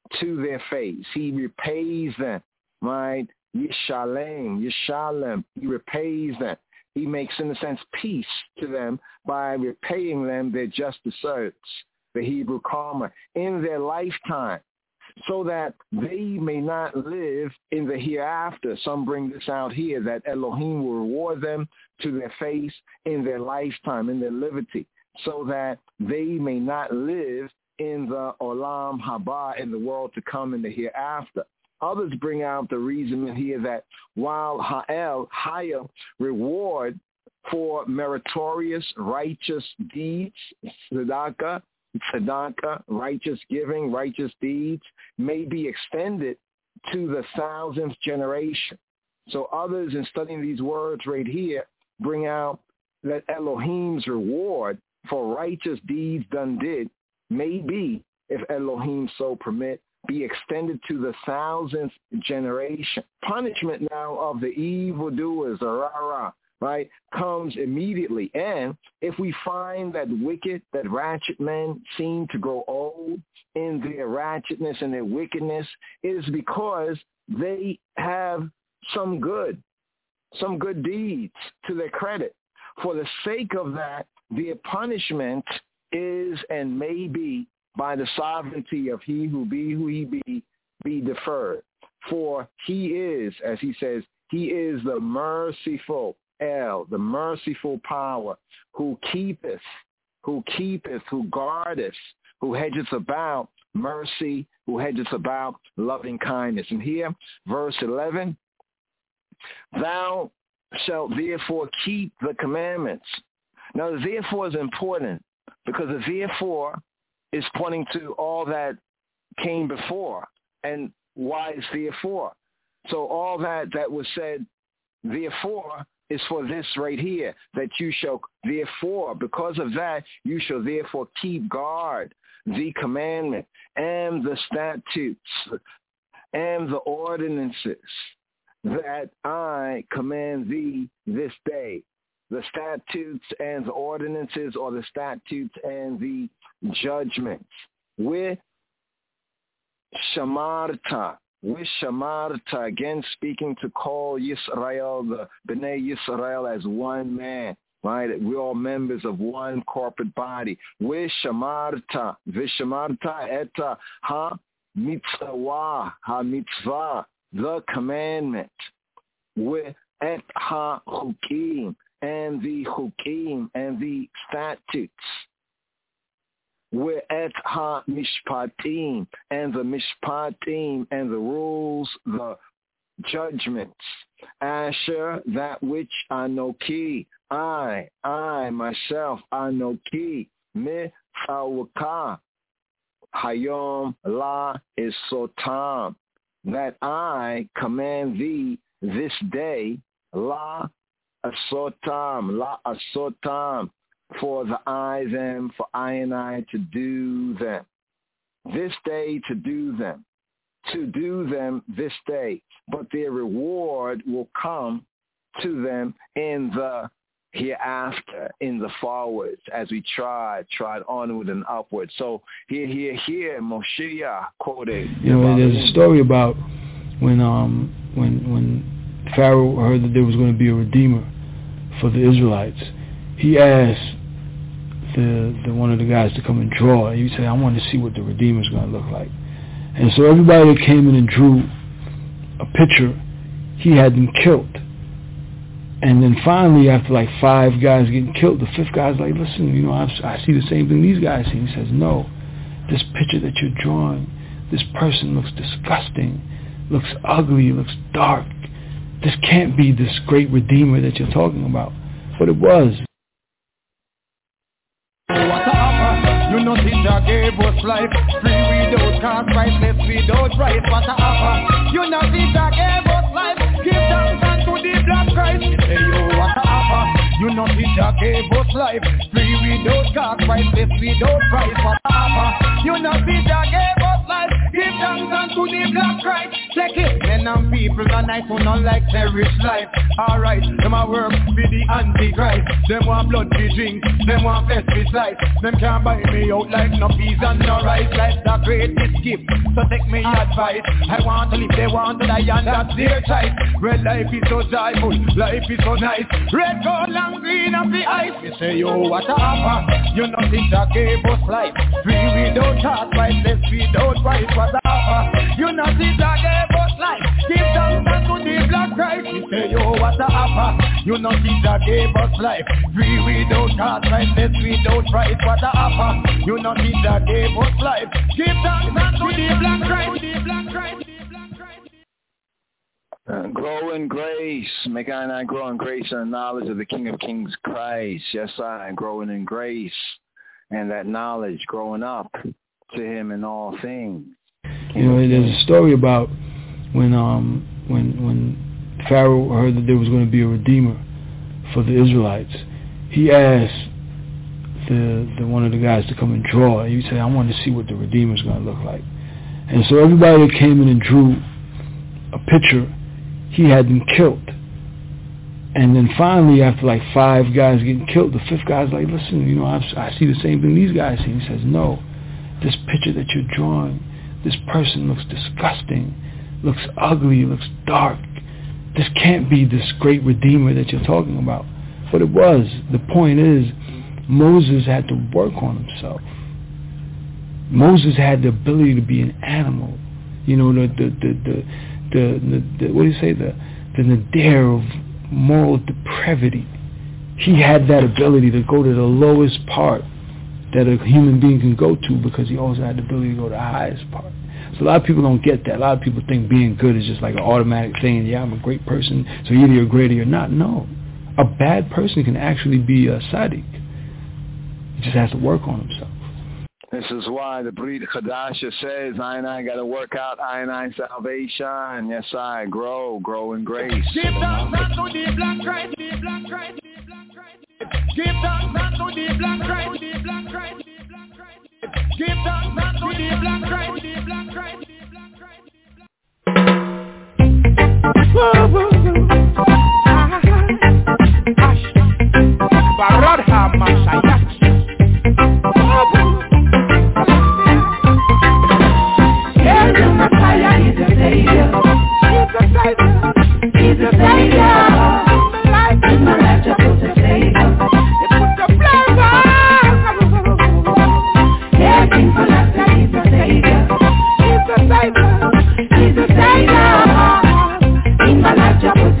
to their face. He repays them, right? Yishalem, Yishalem, he repays them. He makes, in a sense, peace to them by repaying them their just deserts, the Hebrew karma, in their lifetime, so that they may not live in the hereafter. Some bring this out here, that Elohim will reward them to their face in their lifetime, in their liberty, so that they may not live in the Olam Haba, in the world to come, in the hereafter. Others bring out the reason here that while Ha'el, higher reward for meritorious, righteous deeds, tzedakah, tzedakah, righteous giving, righteous deeds, may be extended to the thousandth generation. So others, in studying these words right here, bring out that Elohim's reward for righteous deeds done did may be, if Elohim so permit, be extended to the thousandth generation. Punishment now of the evildoers, arara, right, comes immediately. And if we find that wicked, that ratchet men seem to grow old in their ratchetness and their wickedness, it is because they have some good, some good deeds to their credit. For the sake of that, their punishment is and may be, by the sovereignty of he who be who he be, be deferred. For he is, as he says, he is the merciful El, the merciful power, who keepeth, who keepeth, who guardeth, who hedgeth about mercy, who hedgeth about loving kindness. And here, verse eleven, thou shalt therefore keep the commandments. Now, the therefore is important, because the therefore is pointing to all that came before. And why is therefore? So all that that was said, therefore, is for this right here, that you shall therefore, because of that, you shall therefore keep guard the commandment and the statutes and the ordinances that I command thee this day. The statutes and the ordinances, or the statutes and the judgments. With Shamarta, with Shamarta, again speaking to call Yisrael, the B'nai Yisrael, as one man, right? We're all members of one corporate body. With Shamarta, with Shamarta eta ha mitzvah, ha mitzvah, the commandment. With et ha chukim, and the chukim, and the statutes. We'et ha-mishpatim, and the mishpatim, and the rules, the judgments. Asher, that which Anoki, I, I, myself, Anoki, mitzawaka, hayom la isotam, that I command thee this day, la asotam, la asotam, for the I them, for I and I to do them. This day to do them. To do them this day. But their reward will come to them in the hereafter, in the forwards, as we trod, trod onward and upward. So here, here, here, Moshiach quoted. You know, there's a story about when um when when Pharaoh heard that there was going to be a redeemer for the Israelites. He asked the, the one of the guys to come and draw. He said, I want to see what the Redeemer is going to look like. And so everybody that came in and drew a picture, he had them killed. And then finally, after like five guys getting killed, the fifth guy's like, listen, you know, I, I see the same thing these guys see. He says, no, this picture that you're drawing, this person looks disgusting, looks ugly, looks dark. This can't be this great Redeemer that you're talking about. But it was. You know Jah gave us life, free without cost, priceless without price. What a offer. You know Jah gave us life, give thanks unto the black Christ. Hey yo, what a offer. You know Jah gave us life, free without cost, priceless without price. What a offer. You know Jah gave us life, give thanks unto the black Christ. Check it. Men and people are nice who not like their rich life. Alright, them a work for the antichrist. Them want blood to drink, them want flesh to sight. Them can't buy me out like no peas and no rice. Life's the greatest gift, so take me advice. I want to live, they want to die, and that's their choice. Red life is so joyful, life is so nice. Red, gold and green of the ice. You say, yo, what a offer. You know this a gave us life. Free without heart, priceless without price. What a offer. You know this a gave us life. Give thanks unto the black Christ. You say, yo, what a offer. You know this a gave us life. Free without heart, priceless without price. What a offer. You know this a gave us life. Give thanks unto the black Christ. The black Christ. Uh, grow in grace. Make I and I grow in grace and knowledge of the King of Kings Christ. Yes, I am growing in grace and that knowledge, growing up to him in all things. You know, there's a story about when um when when Pharaoh heard that there was going to be a redeemer for the Israelites. He asked the the one of the guys to come and draw. He said, "I want to see what the redeemer's going to look like." And so everybody that came in and drew a picture, he had them killed. And then finally, after like five guys getting killed, the fifth guy's like, listen, you know, I, I see the same thing these guys see. He says, no, this picture that you're drawing, this person looks disgusting, looks ugly, looks dark. This can't be this great redeemer that you're talking about. But it was. The point is, Moses had to work on himself. Moses had the ability to be an animal. You know, the the the the, the, the, the what do you say, the the nadir of moral depravity. He had that ability to go to the lowest part that a human being can go to, because he also had the ability to go to the highest part. So a lot of people don't get that. A lot of people think being good is just like an automatic thing. Yeah, I'm a great person, so either you're great or you're not. No. A bad person can actually be a tzaddik. He just has to work on himself. This is why the Brit Chadasha says, I and I got to work out I and I salvation. Yes, I grow, grow in grace. Give thanks unto the black Christ, the black Christ, the black Christ. Give thanks unto the black Christ, the black Christ, the black Christ. Give thanks unto the black Christ, the black Christ, the black Christ. Baradha Mashayach. He's a Messiah, he's a Savior. He's a Savior. He's a Savior. In my life, just put a Savior. He put the flavor. Yeah, King Celestia, he's a Savior. He's a Savior. He's a Savior. In my life, just put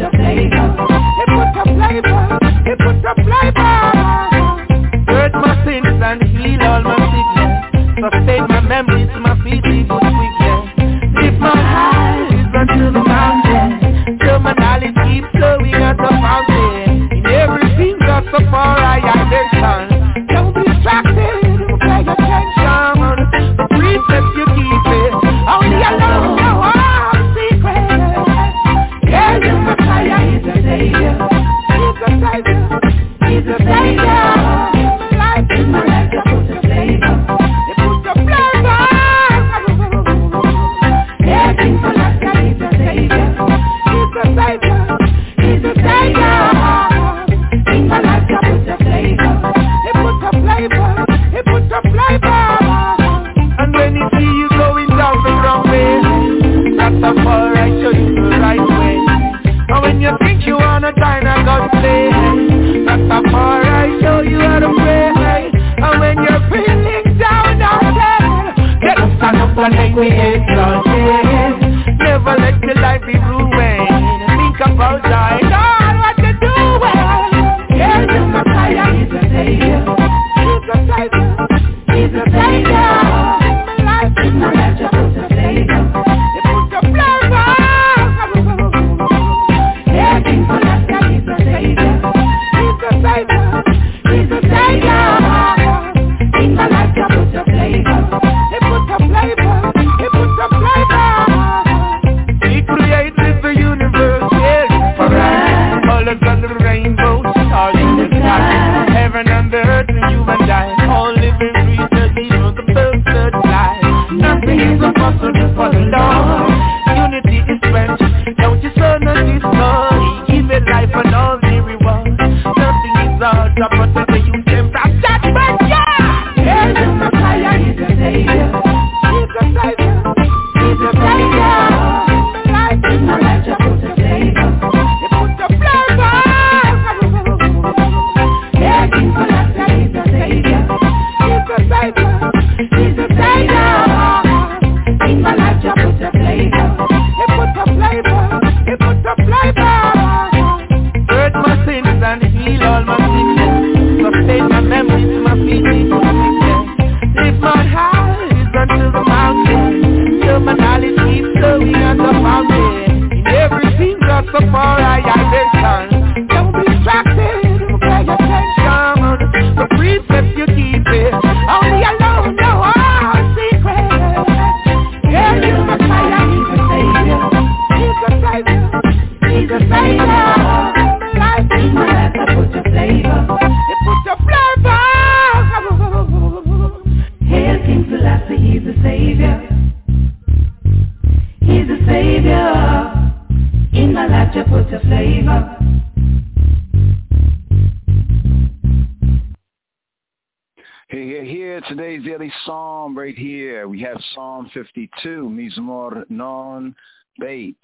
Here, here, here, today's daily psalm right here. We have Psalm fifty-two, Mizmor Non Beit,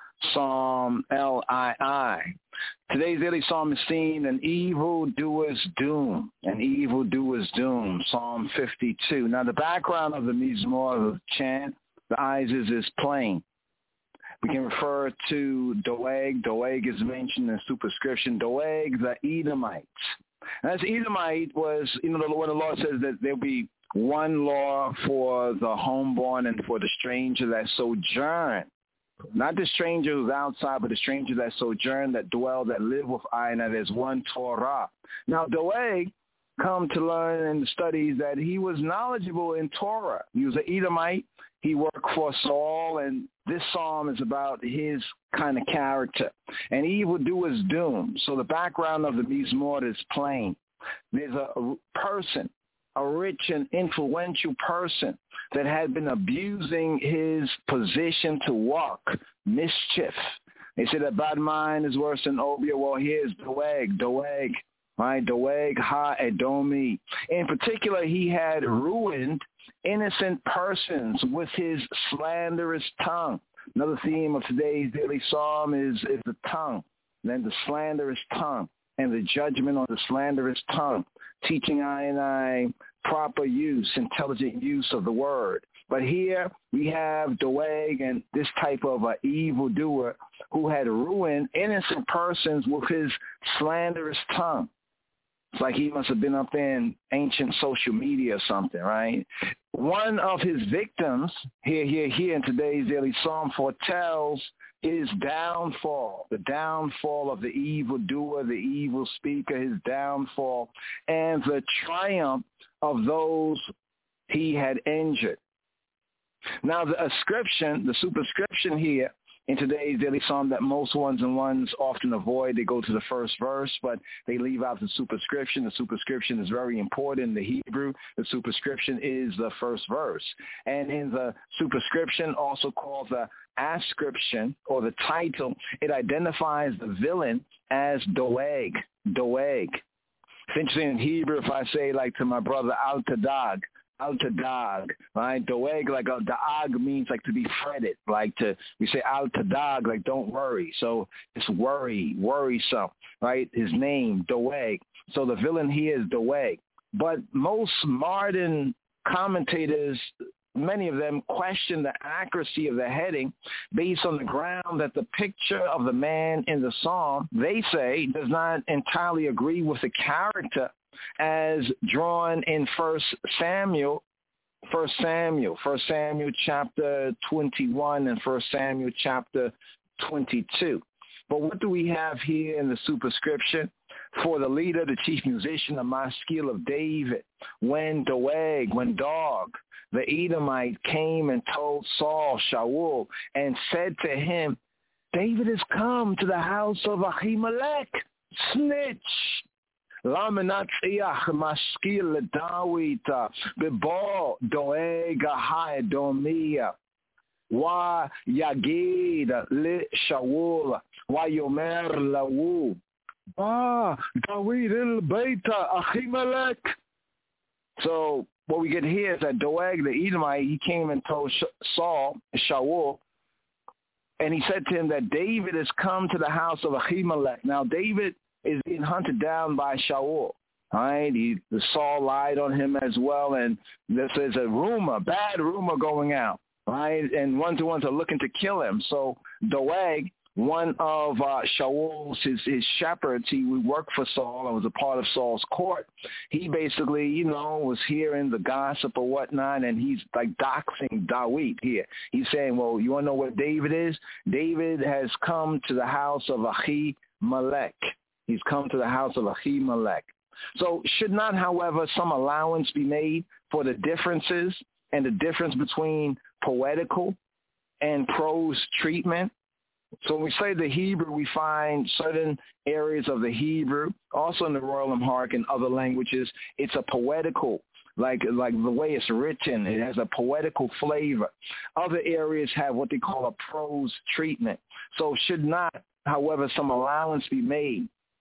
Psalm L I I. Today's daily psalm is seen an evildoer's doom, an evildoer's doom, Psalm fifty-two. Now, the background of the Mizmor, the chant, the Isis is plain. We can refer to Doeg. Doeg is mentioned in superscription. Doeg, the Edomites. And as Edomite was, you know, when the Lord says that there'll be one law for the homeborn and for the stranger that sojourn. Not the stranger who's outside, but the stranger that sojourn, that dwell, that live with I, and that is one Torah. Now, Doeg come to learn in the studies that he was knowledgeable in Torah. He was an Edomite. He worked for Saul, and this psalm is about his kind of character. And evildoer's doom. So the background of the Mizmor is plain. There's a person, a rich and influential person that had been abusing his position to walk mischief. They say that bad mind is worse than obeah. Well, here's Doeg, Doeg, right? Doeg ha-Edomi. In particular, he had ruined innocent persons with his slanderous tongue. Another theme of today's daily psalm is, is the tongue, and then the slanderous tongue, and the judgment on the slanderous tongue, teaching I and I proper use, intelligent use of the word. But here we have Doeg and this type of uh, evildoer who had ruined innocent persons with his slanderous tongue. It's like he must have been up there in ancient social media or something, right? One of his victims, here, here, here in today's daily psalm, foretells his downfall, the downfall of the evildoer, the evil speaker, his downfall, and the triumph of those he had injured. Now, the ascription, the superscription here in today's daily psalm that most ones and ones often avoid, they go to the first verse, but they leave out the superscription. The superscription is very important in the Hebrew. The superscription is the first verse. And in the superscription, also called the ascription or the title, it identifies the villain as Doeg, Doeg. It's interesting in Hebrew if I say like to my brother Al-Tadag, Al-Tadag, right? Doeg, like a da'ag means like to be fretted, like to, we say Al-Tadag, like don't worry. So it's worry, worrisome, right? His name, Doeg. So the villain here is Doeg. But most modern commentators, many of them question the accuracy of the heading based on the ground that the picture of the man in the psalm, they say, does not entirely agree with the character as drawn in First Samuel, First Samuel, First Samuel chapter twenty-one and First Samuel chapter twenty-two. But what do we have here in the superscription? For the leader, the chief musician, the maskil of David, when Doeg, when Dog, the Edomite came and told Saul, Shaul, and said to him, David has come to the house of Ahimelech, snitch. Lamanatziach maskil Dawita, bebo Doeg ha-Edomia. Wa yagid li Shaul, wa yomer lahu. Ah, David el Beita Ahimelech. So what we get here is that Doeg, the Edomite, he came and told Saul, Shaul, and he said to him that David has come to the house of Ahimelech. Now, David is being hunted down by Shaul. Right? He, the Saul lied on him as well, and this is a rumor, bad rumor going out. Right? And one-to-ones are looking to kill him. So Doeg, one of uh, Shaul's, his, his shepherds, he worked for Saul and was a part of Saul's court. He basically, you know, was hearing the gossip or whatnot, and he's like doxing Dawid here. He's saying, well, you want to know what David is? David has come to the house of Ahimelech. He's come to the house of Ahimelech. So should not, however, some allowance be made for the differences and the difference between poetical and prose treatment? So when we say the Hebrew, we find certain areas of the Hebrew, also in the Royal Amharic and other languages, it's a poetical, like like the way it's written, it has a poetical flavor. Other areas have what they call a prose treatment. So should not, however, some allowance be made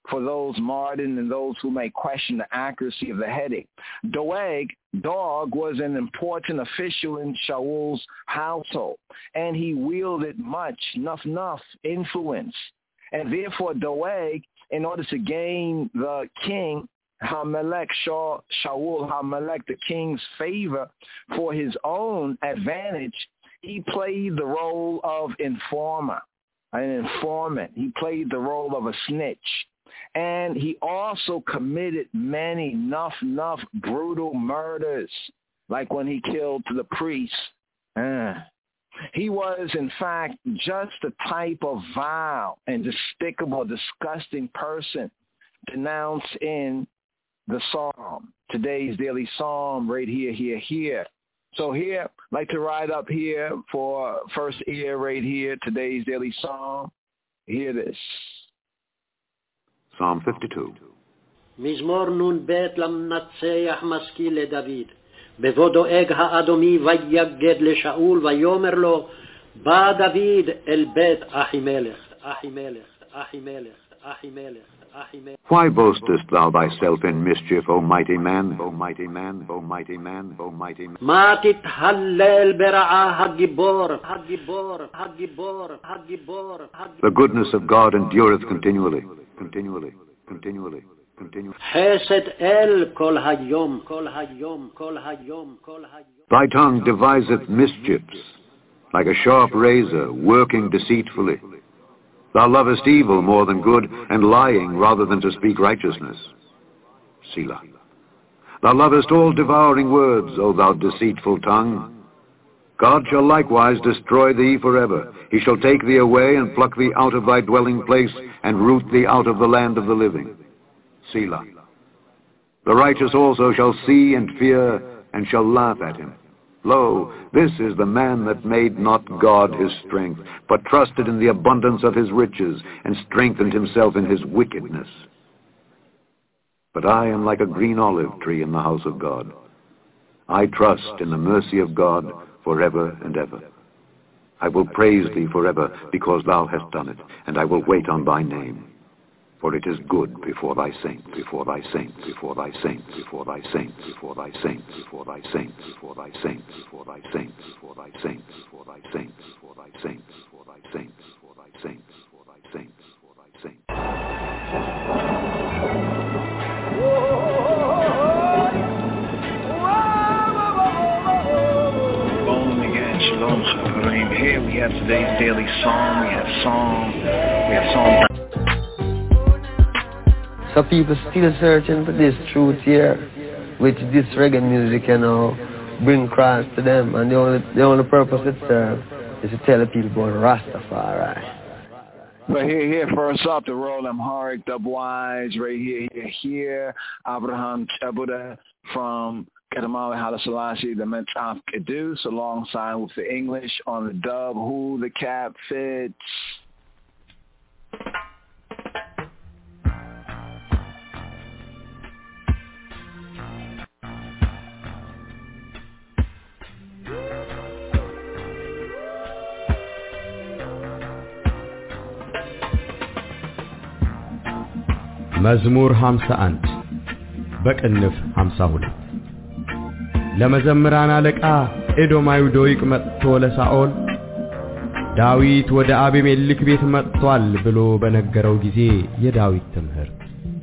for those modern and those who may question the accuracy of the heading. Doeg, Dog, was an important official in Shaul's household, and he wielded much, nuff, nuff influence. And therefore, Doeg, in order to gain the king, Hamelech, Shaul, Hamelech, the king's favor for his own advantage, he played the role of informer, an informant. He played the role of a snitch. And he also committed many, nuff, nuff, brutal murders, like when he killed the priest. Uh. He was, in fact, just the type of vile and despicable, disgusting person denounced in the psalm, today's daily psalm, right here, here, here. So here, I'd like to ride up here for first ear right here, today's daily psalm. Hear this. Psalm fifty-two. מזמור נ"ב למנצח משכיל לדוד. בבוא דואג האדומי ויגד לשאול ויאמר לו, בא דוד אל בית אחימלך, אחימלך, אחימלך, אחימלך, אחימלך. Why boastest thou thyself in mischief, O mighty man, O mighty man, O mighty man, O mighty man? מה תתהלל ברעה הגיבור, הגיבור, הגיבור, הגיבור. The goodness of God endureth continually, continually, continually. חסד אל כל היום, כל היום, כל היום, כל היום. Thy tongue deviseth mischiefs, like a sharp razor, working deceitfully. Thou lovest evil more than good, and lying rather than to speak righteousness. Selah. Thou lovest all devouring words, O thou deceitful tongue. God shall likewise destroy thee forever. He shall take thee away and pluck thee out of thy dwelling place, and root thee out of the land of the living. Selah. The righteous also shall see and fear, and shall laugh at him. Lo, this is the man that made not God his strength, but trusted in the abundance of his riches, and strengthened himself in his wickedness. But I am like a green olive tree in the house of God. I trust in the mercy of God forever and ever. I will praise thee forever, because thou hast done it, and I will wait on thy name. For it is good before thy saints, before thy saints, before thy saints, before thy saints, before thy saints, before thy saints, before thy saints, before thy saints, before thy saints, before thy saints, before thy saints, before thy saints, before thy saints, before thy saints, before thy saints. Shalom again, shalom, Chaverim. Here we have today's daily psalm. We have psalm. We have psalm. So people still searching for this truth here, which this reggae music, you know, bring Christ to them. And the only the only purpose it serves is to tell the people about Rastafari. But here, here, first up, the Roll Amharic, Dubwise, right here, here, here, Abraham Chebuda from Kadamawi Haile Selassie, the Mentaf Kedus, alongside with the English on the dub, Who the Cap Fits. መዝሙር ሃምሳ አንድ በቅንፍ ሃምሳ ሁለት ለመዘምራን አለቃ ኤዶማዊ ዶይቅ መጥቶ ለሳኦል ዳዊት ወደ አቤሜሌክ ቤት መጥቷል ብሎ በነገረው ጊዜ የዳዊት ትምህርት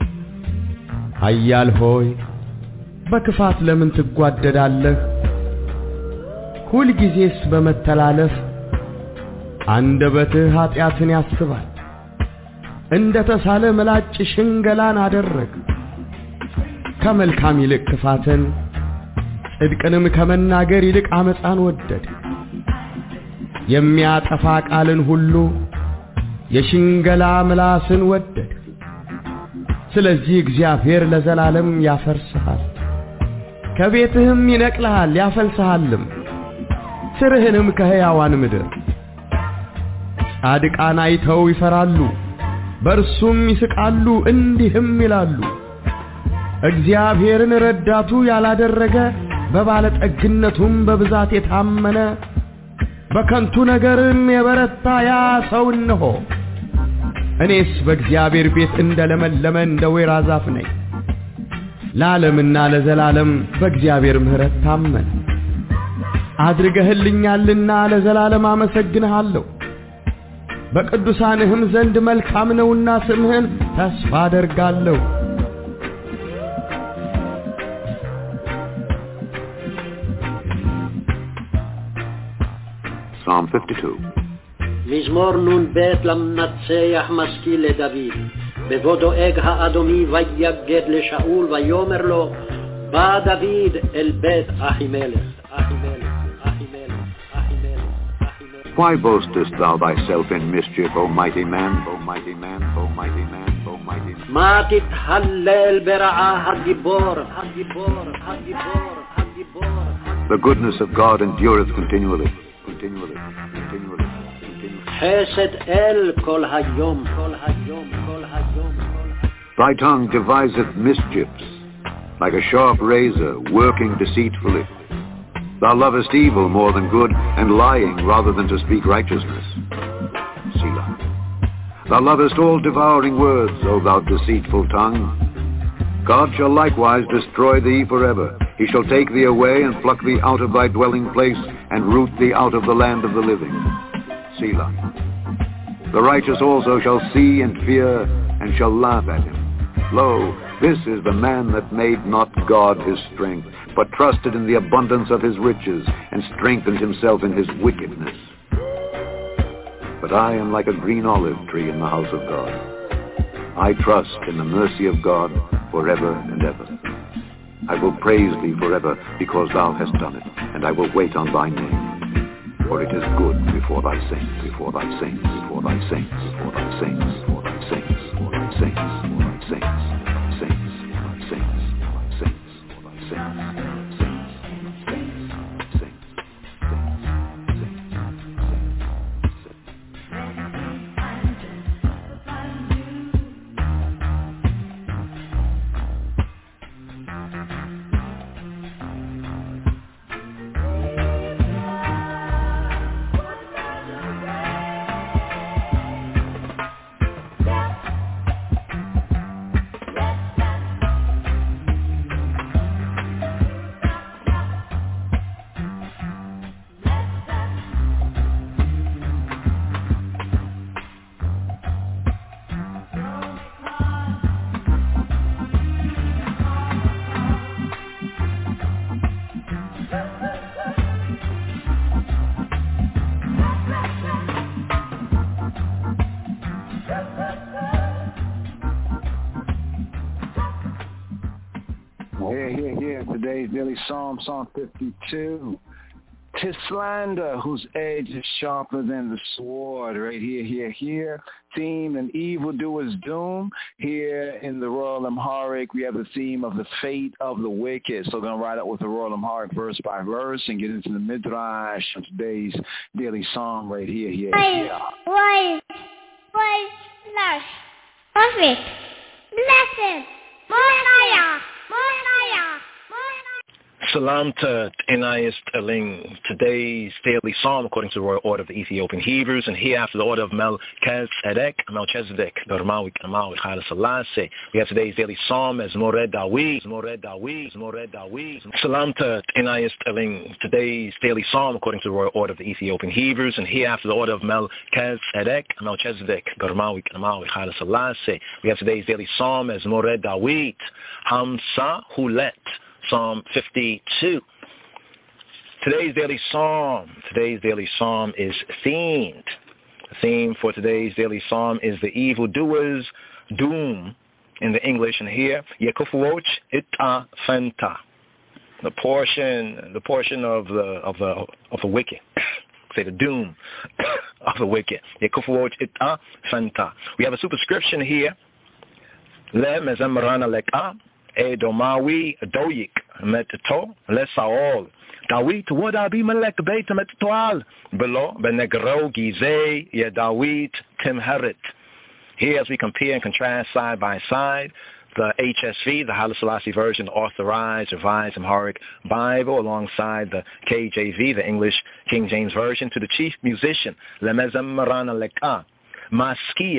ኃያል ሆይ በክፋት ለምን ትጓደዳለህ ሁሉ ጊዜስ በመተላለፍ አንደበትህ ኃጢአትን ያስባል እንደ ተሳለ መላጭ ሽንገላን አደረግ ከመልካም ይልቅ ክፋትን ጽድቅንም ከመናገር ይልቅ አመፃን ወደድ የሚያጠፋ ቃልን ሁሉ የሽንገላ ምላስን ወደድ ስለዚህ እግዚአብሔር ለዘላለም ያፈርስሃል ከቤትህም ይነቅልሃል ያፈልስሃልም ስርህንም ከሕያዋን ምድር ጻድቃን አይተው ይፈራሉ በርሱም ይስቃሉ እንዲህም ይላሉ እግዚአብሔርን ረዳቱ ያላደረገ በባለጠግነቱም በብዛት የታመነ በከንቱ ነገርም የበረታ ያ ሰው እነሆ እኔስ በእግዚአብሔር ቤት እንደለመለመ እንደ ወይራ ዛፍ ነኝ። ለዓለምና ለዘላለም በእግዚአብሔር ምሕረት ታመን። አድርገህልኛልና ለዘላለም አመሰግንሃለሁ። በቅዱሳንህም ዘንድ መልካም ነውና ስምህን ተስፋ አደርጋለሁ። Psalm fifty-two. מזמור נ"ב למנצח משכיל לדוד. בבוא דואג האדומי ויגד לשאול ויאמר לו, בא דוד אל בית אחימלך. אחימלך, אחימלך, אחימלך, אחימלך. Why boastest thou thyself in mischief, O mighty man, O mighty man, O mighty man, O mighty man? מה תתהלל ברעה הגיבור, הגיבור, הגיבור, הגיבור. The goodness of God endureth continually, continually, continually, continually. חסד אל כל היום, כל היום, כל היום. Thy tongue deviseth mischiefs, like a sharp razor, working deceitfully. Thou lovest evil more than good, and lying rather than to speak righteousness. Selah. Thou lovest all devouring words, O thou deceitful tongue. God shall likewise destroy thee forever. He shall take thee away and pluck thee out of thy dwelling place, and root thee out of the land of the living. Selah. The righteous also shall see and fear, and shall laugh at him. Lo, this is the man that made not God his strength, but trusted in the abundance of his riches, and strengthened himself in his wickedness. But I am like a green olive tree in the house of God. I trust in the mercy of God forever and ever. I will praise thee forever, because thou hast done it, and I will wait on thy name. For it is good before thy saints, before thy saints, before thy saints, before thy saints, before thy saints, before thy saints, before thy saints, before thy saints, before thy saints, before thy saints, before thy saints. Psalm, Psalm fifty-two. Tis slander whose edge is sharper than the sword. Right here, here, here. Theme and evildoers' doom. Here in the Royal Amharic, we have the theme of the fate of the wicked. So we're going to write out with the Royal Amharic verse by verse and get into the Midrash of today's daily psalm right here, here, here. Wait, wait, slash, perfect, blessed, Mosiah, Mosiah. Salam to Inayas Eling. Today's daily psalm, according to the royal order of the Ethiopian Hebrews, and hereafter the order of Melchizedek, Melchizedek, Dormawik, Amawik, Haile Selassie. We have today's daily psalm as Mored Dawi, Mored Dawi, Mored Dawi. Salam to Inayas Eling. Today's daily psalm, according to the royal order of the Ethiopian Hebrews, and hereafter the order of Melchizedek, Melchizedek, Dormawik, Amawik, Haile Selassie. We have today's daily psalm as Mored Dawi, Hamsa Hulet. Psalm fifty-two. Today's daily psalm, today's daily psalm is themed. The theme for today's daily psalm is the evildoers' doom in the English, and here, Yekufuoch ita fenta. The portion, the portion of the of the of the wicked. Say the doom of the wicked. Yekufuoch ita fenta. We have a superscription here. Le mezemrana leka. Edomawi doyik metto le Saul Dawit would be melek beit mettoal below benegro gize ye Dawit timherit. Here, as we compare and contrast side by side, the H S V, the Haile Selassie version, the Authorized Revised Amharic Bible, alongside the K J V, the English King James version, to the chief musician, le mezemrana leka maskil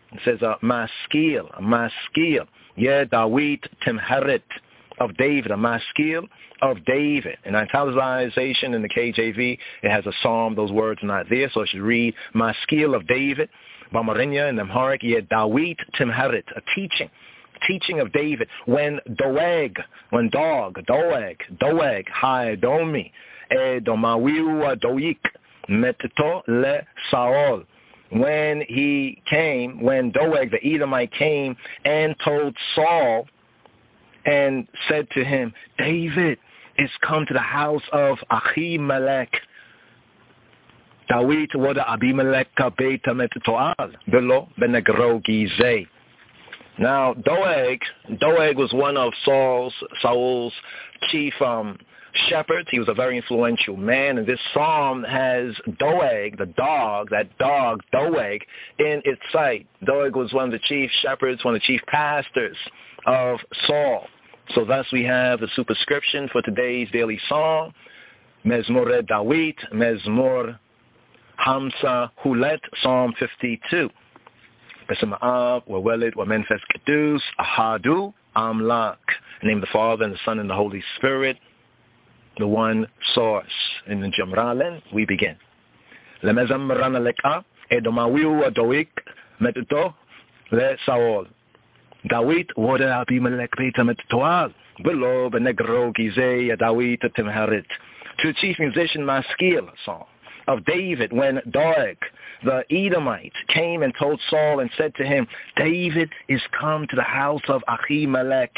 It says, uh, maskil, maskil. Yeah, Dawit Timharit of David, a maskil of David. In italicization in the K J V, it has a psalm. Those words are not there, so I should read maskil of David. Bamarinya and Amharic, yeah, Dawit Timharit, a teaching. Teaching of David. When Doeg, when dog, Doeg, Doeg, Hai Domi, Edomawiu Doik, Metito Le Saul. When he came, when Doeg the Edomite came and told Saul and said to him, David is come to the house of Ahimelech. Dawit wada Abimelech beta metitoal below benegrogi. Now Doeg, Doeg was one of Saul's Saul's chief um, shepherds. He was a very influential man, and this psalm has Doeg, the dog, that dog, Doeg, in its sight. Doeg was one of the chief shepherds, one of the chief pastors of Saul. So thus we have the superscription for today's daily psalm, Mezmor Dawit, Mezmor Hamsa Hulet, Psalm fifty-two. Besem Av, Wawelit, Wamenfes Kedus, Ahadu, Amlak. In the name of the Father, and the Son, and the Holy Spirit, the one source. In the Jamralen, we begin. Lemezam Ranaleka, Edomawiu Adoik, Metuto, Le Saul. Dawit, Wada Abimelech Beta Metutoal, Below Benegro Gizeh, Dawit Timharit. To the chief musician Maskil song of David, when Doeg, the Edomite, came and told Saul and said to him, David is come to the house of Ahimelech.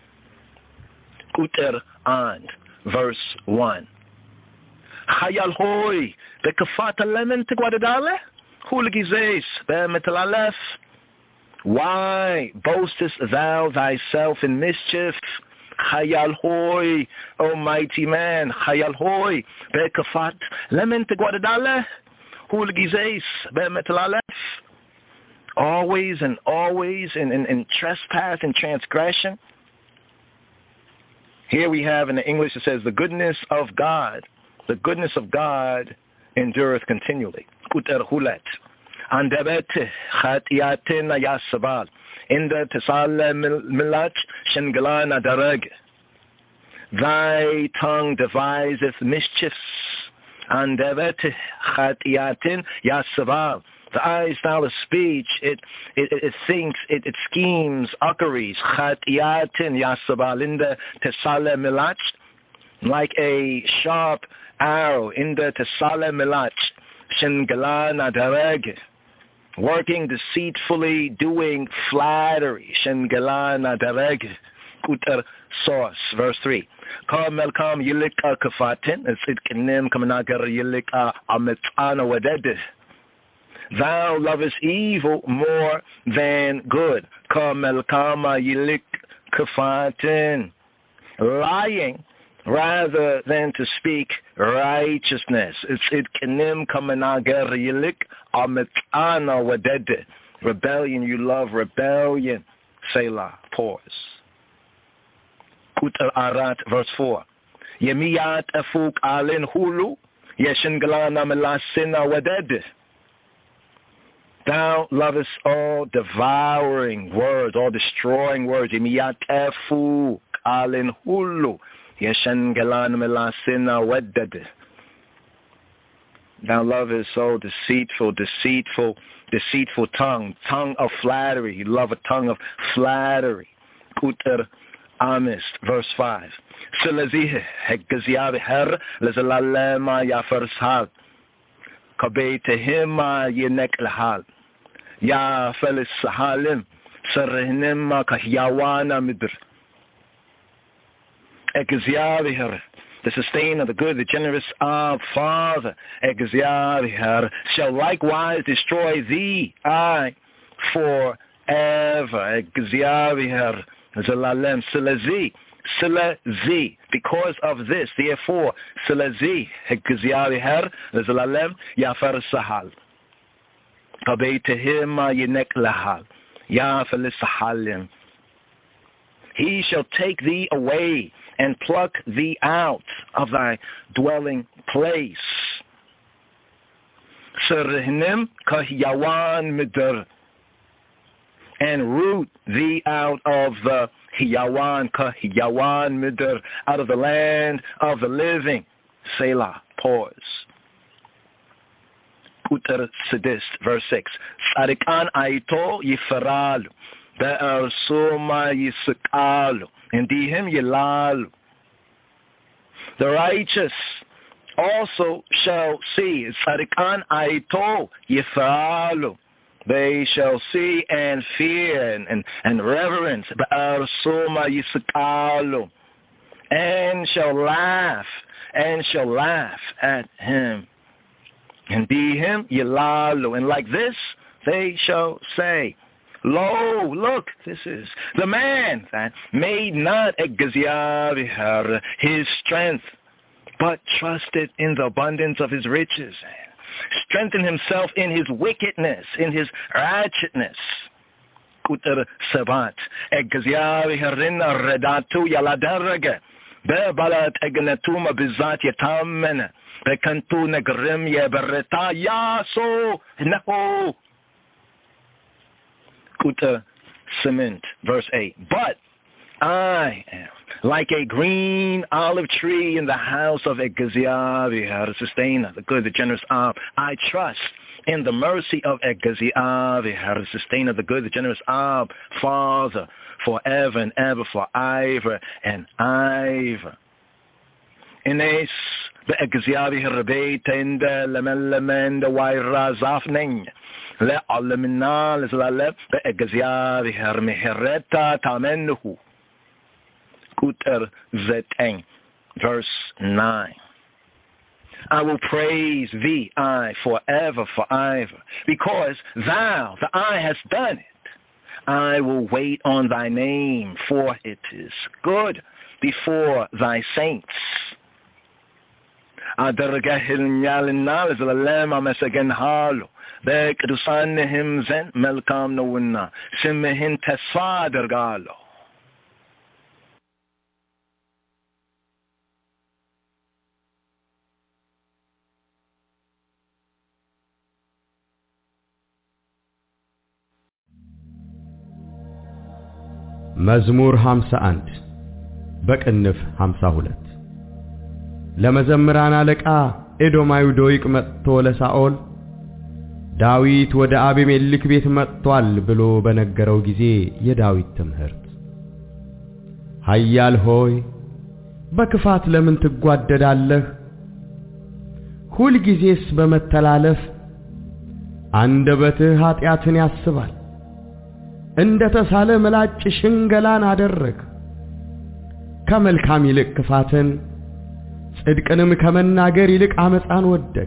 Uter and verse one. Chayal hoy, bekafata lemon te guardale, huligizes, bemetalef. Why boastest thou thyself in mischief? Chayal hoy, O mighty man, Chayal hoy, bekafat lemon te guardale, huligizes, bemetalef. Always and always in, in, in trespass and transgression. Here we have in the English, it says, the goodness of God, the goodness of God endureth continually. Kuter hulet. Andebet chatiatin ayasabal. Inda tesale milach shengalana dareg. Thy tongue deviseth mischiefs. Andebet chatiatin yasabal. The eye style of speech, it it, it thinks, it, it schemes, uckeries, chatiatin yasabalinda tesale milach, like a sharp arrow, in the tesale milach, shengalana dareg, working deceitfully, doing flattery, shengalana dareg, kuter source, verse three. Kam melkam yilika kafatin, it's it kenim kamanagar yilika ametana weded. Thou lovest evil more than good. Kamel kama yilik kafatin. Lying rather than to speak righteousness. It's it kenim kamanager yilik ametana wadede. Rebellion, you love rebellion. Selah, pause. Kutar arat, verse four. Yemiyat afuk alin hulu. Yeshingalana melasina wadede. Thou lovest all devouring words, all destroying words. Imiyatefu alin hulu. Yeshengelan melasina wedded. Thou lovest so deceitful, deceitful, deceitful tongue, tongue of flattery. You love a tongue of flattery. Kuter amist, verse five. Selazih hegaziyah her lezalalema yafarshal. Kabetehima yenek lahal. Ya felis sahalim. Sarhinima kahyawana midr. Egziavihar. The sustainer, the good, the generous of Father. Egziavihar shall likewise destroy thee, I, forever. Egziavihar. Zalalem silazi. Silazi, because of this, therefore, Silazi, Hekziavihar, Zalalem, Yafar Sahal. Kabeitehima Yenek Lahal, Yafelis Sahalim. He shall take thee away and pluck thee out of thy dwelling place. Serhinem Kahyawan Midr. and root thee out of the Hiyawan, Ka Hiyawan Midr, out of the land of the living. Selah, pause. Uter Sidist, verse six. Sarikan Aito Yifaralu, Be'ersuma Yisakalu, Indihim Yilalu. The righteous also shall see. Sarikan Aito Yifaralu. They shall see and fear and, and, and reverence. Be'ersuma Yisakalu. And shall laugh, and shall laugh at him. And be him Yilalu. And like this they shall say, Lo, look, this is the man that made not Egziavihar his strength, but trusted in the abundance of his riches, strengthened himself in his wickedness, in his ratchetness. Kuter Sabat, Egziaviharin Redatu Yaladarage, Bebalat Egnatuma Bizat Yatamena, Bekantu Negrim Yebereta Yaso Naho. Kuta Cement, verse eight. But I am like a green olive tree in the house of Egziavihar, the sustainer, the good, the generous Ab. I trust in the mercy of Egziavihar, the sustainer, the good, the generous Ab, Father, forever and ever, for ever and ever. Ines the Egziavihar beitende lemelemende waira zafning. Le alamina lezlaleb be Egziavihar mehereta tamenuhu. Kuter zeteng, verse nine. I will praise thee, I, forever, forever, because thou, the I, hast done it. I will wait on thy name, for it is good before thy saints. Adargahil nyalinal zlalem amesegen halo. Beqdusanihim zen melkam nowna. Simmehin tesfa dergalo. መዝሙር ሃምሳ አንድ በቅንፍ ሃምሳ ሁለት ለመዘምራን አለቃ ኤዶማዊ ዶይቅ መጥቶ ለሳኦል ዳዊት ወደ አቤሜሌክ ቤት መጥቷል ብሎ በነገረው ጊዜ የዳዊት ትምህርት ኃያል ሆይ በክፋት ለምን ትጓደዳለህ? ሁል ጊዜስ በመተላለፍ አንደበትህ ኃጢአትን ያስባል። እንደ ተሳለ ምላጭ ሽንገላን አደረግ። ከመልካም ይልቅ ክፋትን ጽድቅንም ከመናገር ይልቅ አመፃን ወደድ።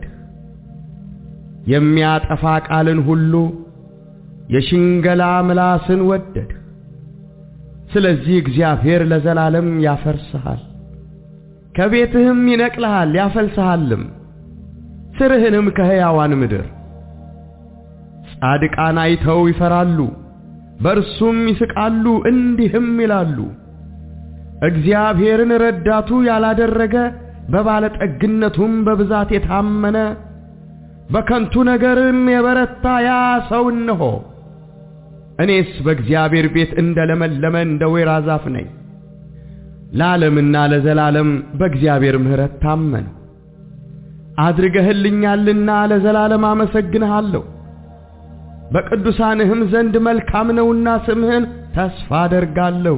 የሚያጠፋ ቃልን ሁሉ የሽንገላ ምላስን ወደድ። ስለዚህ እግዚአብሔር ለዘላለም ያፈርስሃል፣ ከቤትህም ይነቅልሃል ያፈልስሃልም፣ ስርህንም ከሕያዋን ምድር። ጻድቃን አይተው ይፈራሉ፣ በርሱም ይስቃሉ፣ እንዲህም ይላሉ፣ እግዚአብሔርን ረዳቱ ያላደረገ በባለጠግነቱም በብዛት የታመነ በከንቱ ነገርም የበረታ ያ ሰው እነሆ። እኔስ በእግዚአብሔር ቤት እንደለመለመ እንደ ወይራ ዛፍ ነኝ። ለዓለምና ለዘላለም በእግዚአብሔር ምሕረት ታመን። አድርገህልኛልና ለዘላለም አመሰግንሃለሁ። በቅዱሳንህም ዘንድ መልካም ነውና ስምህን ተስፋ አደርጋለሁ።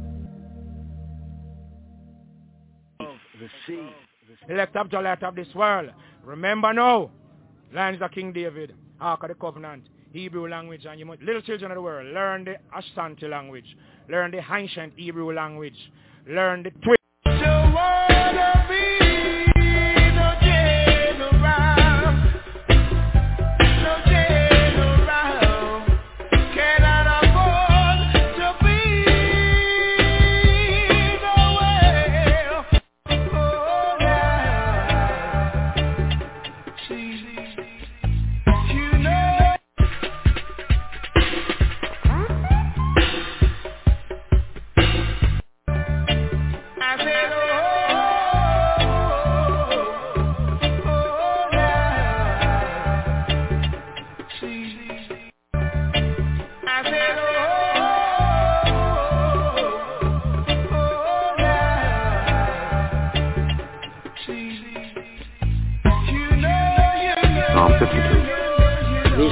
Elect up to light of this world. Remember now, lands of King David, Ark of the Covenant, Hebrew language, and you must, little children of the world, learn the Ashanti language, learn the ancient Hebrew language, learn the twin.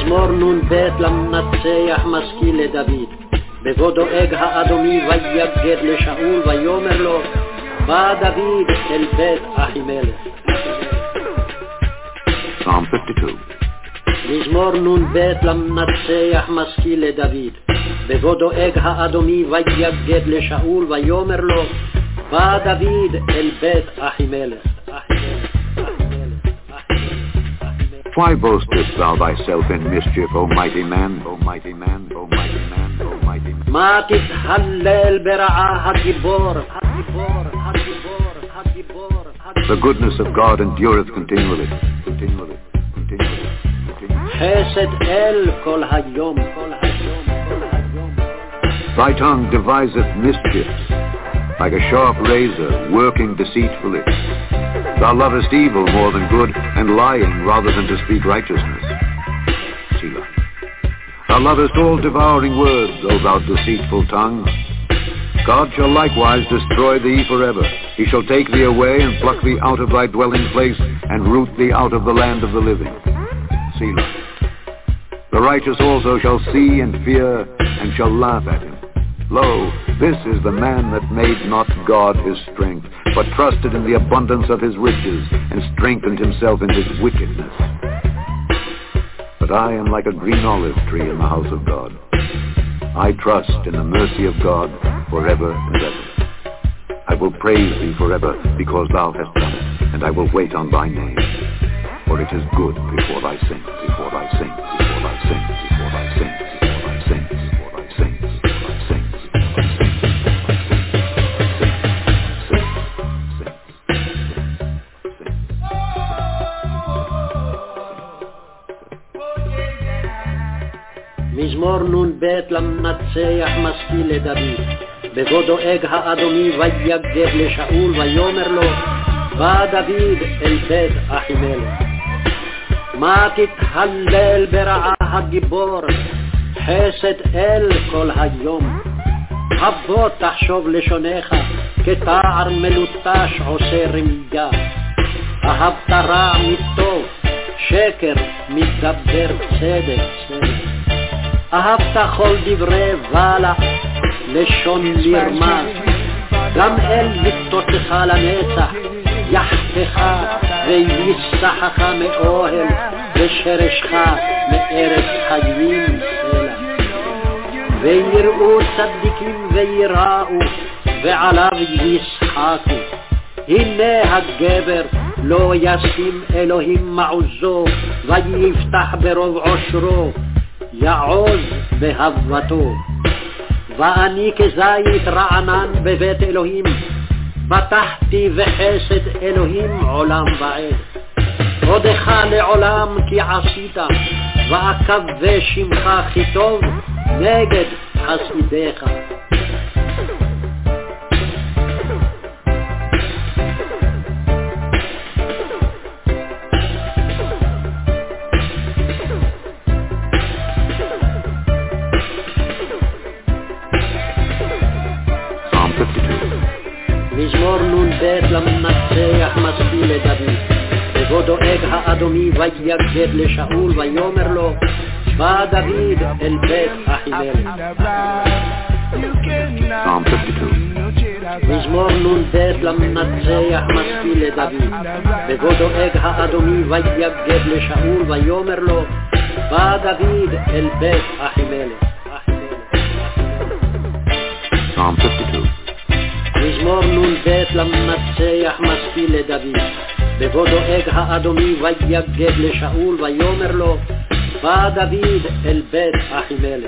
מזמור נ"ב למנצח משכיל לדוד. בבוא דואג האדומי ויגד לשאול ויאמר לו, בא דוד אל בית אחימלך. Psalm fifty-two. מזמור נ"ב למנצח משכיל לדוד. בבוא דואג האדומי ויגד לשאול ויאמר לו, בא דוד אל בית אחימלך. Why boastest thou thyself in mischief, O mighty man, O mighty man, O mighty man, O mighty man? מה תתהלל ברעה הגיבור, הגיבור, הגיבור, הגיבור. The goodness of God endureth continually, continually, continually, continually. חסד אל כל היום, כל היום, כל היום. Thy tongue deviseth mischiefs, like a sharp razor, working deceitfully. Thou lovest evil more than good, and lying rather than to speak righteousness. Selah. Thou lovest all devouring words, O thou deceitful tongue. God shall likewise destroy thee forever. He shall take thee away and pluck thee out of thy dwelling place, and root thee out of the land of the living. Selah. The righteous also shall see and fear, and shall laugh at him. Lo, this is the man that made not God his strength, but trusted in the abundance of his riches, and strengthened himself in his wickedness. But I am like a green olive tree in the house of God. I trust in the mercy of God forever and ever. I will praise thee forever, because thou hast done it, and I will wait on thy name. For it is good before thy saints, before thy saints, before thy saints, before thy saints, before thy saints, before thy saints. מזמור נ"ב למנצח משכיל לדוד. בבוא דואג האדומי ויגד לשאול ויאמר לו, בא דוד אל בית אחימלך. מה תתהלל ברעה הגיבור, חסד אל כל היום. הבוא תחשוב לשונך, כתער מלוטש עושה רמייה. אהבת רע מטוב, שקר מדבר צדק צדק. אהבת כל דברי בלע, לשון לרמז, גם אל יפתותך לנצח, יחתך ויסחך מאוהל, ושרשך מארץ חיים סלע. ויראו צדיקים ויראו, ועליו ישחקו. הנה הגבר לא ישים אלוהים מעוזו, ויפתח ברוב עושרו, יעוז בהבתו. ואני כזית רענן בבית אלוהים, בטחתי וחסד אלוהים עולם ועד. עודך לעולם כי עשית, ואקווה שמך כי טוב נגד חסידיך. מזמור נ"ב למנצח משכיל לדוד. בבוא דואג האדומי ויגד לשאול ויאמר לו, בא דוד אל בית אחימלך. Psalm fifty-two. מזמור נ"ב למנצח משכיל לדוד. בבוא דואג האדומי ויגד לשאול ויאמר לו, בא דוד אל בית אחימלך. Psalm fifty-two. מזמור נ"ב למנצח משכיל לדוד. בבוא דואג האדומי ויגד לשאול ויאמר לו, בא דוד אל בית אחימלך.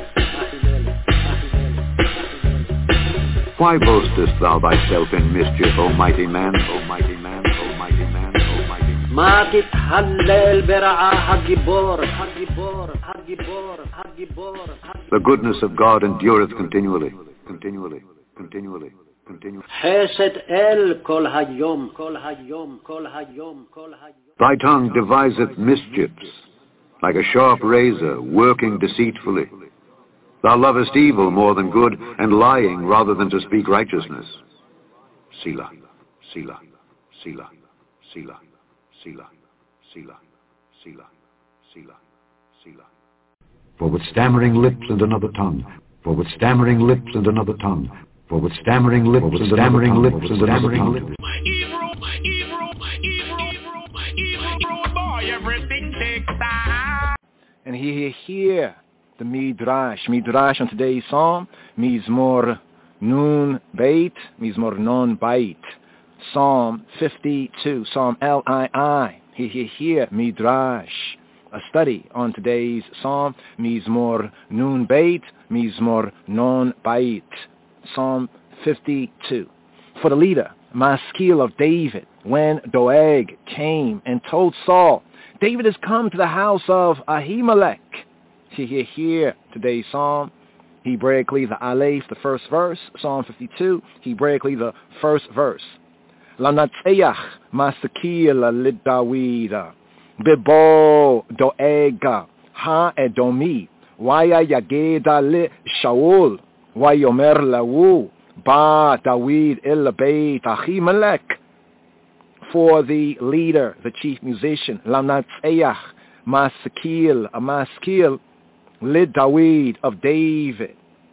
Why boastest thou thyself in mischief, O mighty man, O mighty man, O mighty man, O mighty man? מה תתהלל ברעה הגיבור, הגיבור, הגיבור, הגיבור. The goodness of God endureth continually, continually, continually. חסד אל כל היום, כל היום, כל היום, כל היום. Thy tongue deviseth mischiefs, like a sharp razor, working deceitfully. Thou lovest evil more than good, and lying rather than to speak righteousness. Selah, Selah, Selah, Selah, Selah, Selah, Selah, Selah, Selah. For with stammering lips and another tongue, for with stammering lips and another tongue, for with stammering lips and stammering lips and another tongue. And here, here, the Midrash. Midrash on today's psalm, Mizmor Nun Beit, Mizmor Non Beit. Psalm fifty-two, Psalm L I I. Here, here, here, Midrash. A study on today's psalm, Mizmor Nun Beit, Mizmor Non Beit. Psalm fifty-two. For the leader, Maskil of David, when Doeg came and told Saul, David has come to the house of Ahimelech. Here, here, here, today's psalm, Hebraically the Aleph, the first verse, Psalm fifty-two, Hebraically the first verse. Lanatzeach Maskil lidawida, Bebo Doega, Ha-Edomi, Waya Yageda li Shaul, Wayomer Lahu, Ba Dawid il Beit Ahimelech. For the leader, the chief musician, Lanatzeach Maskil, a Maskil, Lid Dawid of David.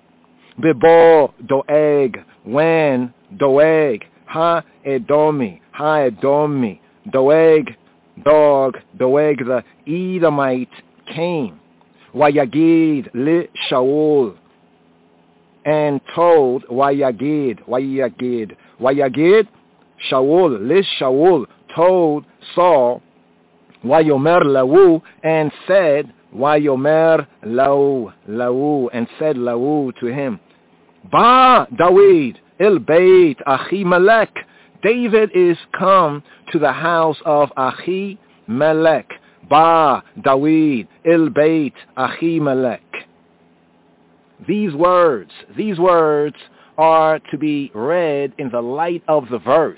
Bebo Doeg, when Doeg, Ha-Edomi, Ha-Edomi, Doeg, dog, Doeg the Edomite came. Wayagid li Shaul, and told Wayagid, Wayagid, Wayagid, Shaul, li Shaul, told Saul, Wayomer Lahu, and said, Wayomer Lahu, Lahu, and said Lahu to him, Ba Dawid, il Beit Ahimelech, David is come to the house of Ahimelech. Ba Dawid, il Beit Ahimelech. These words, these words are to be read in the light of the verse.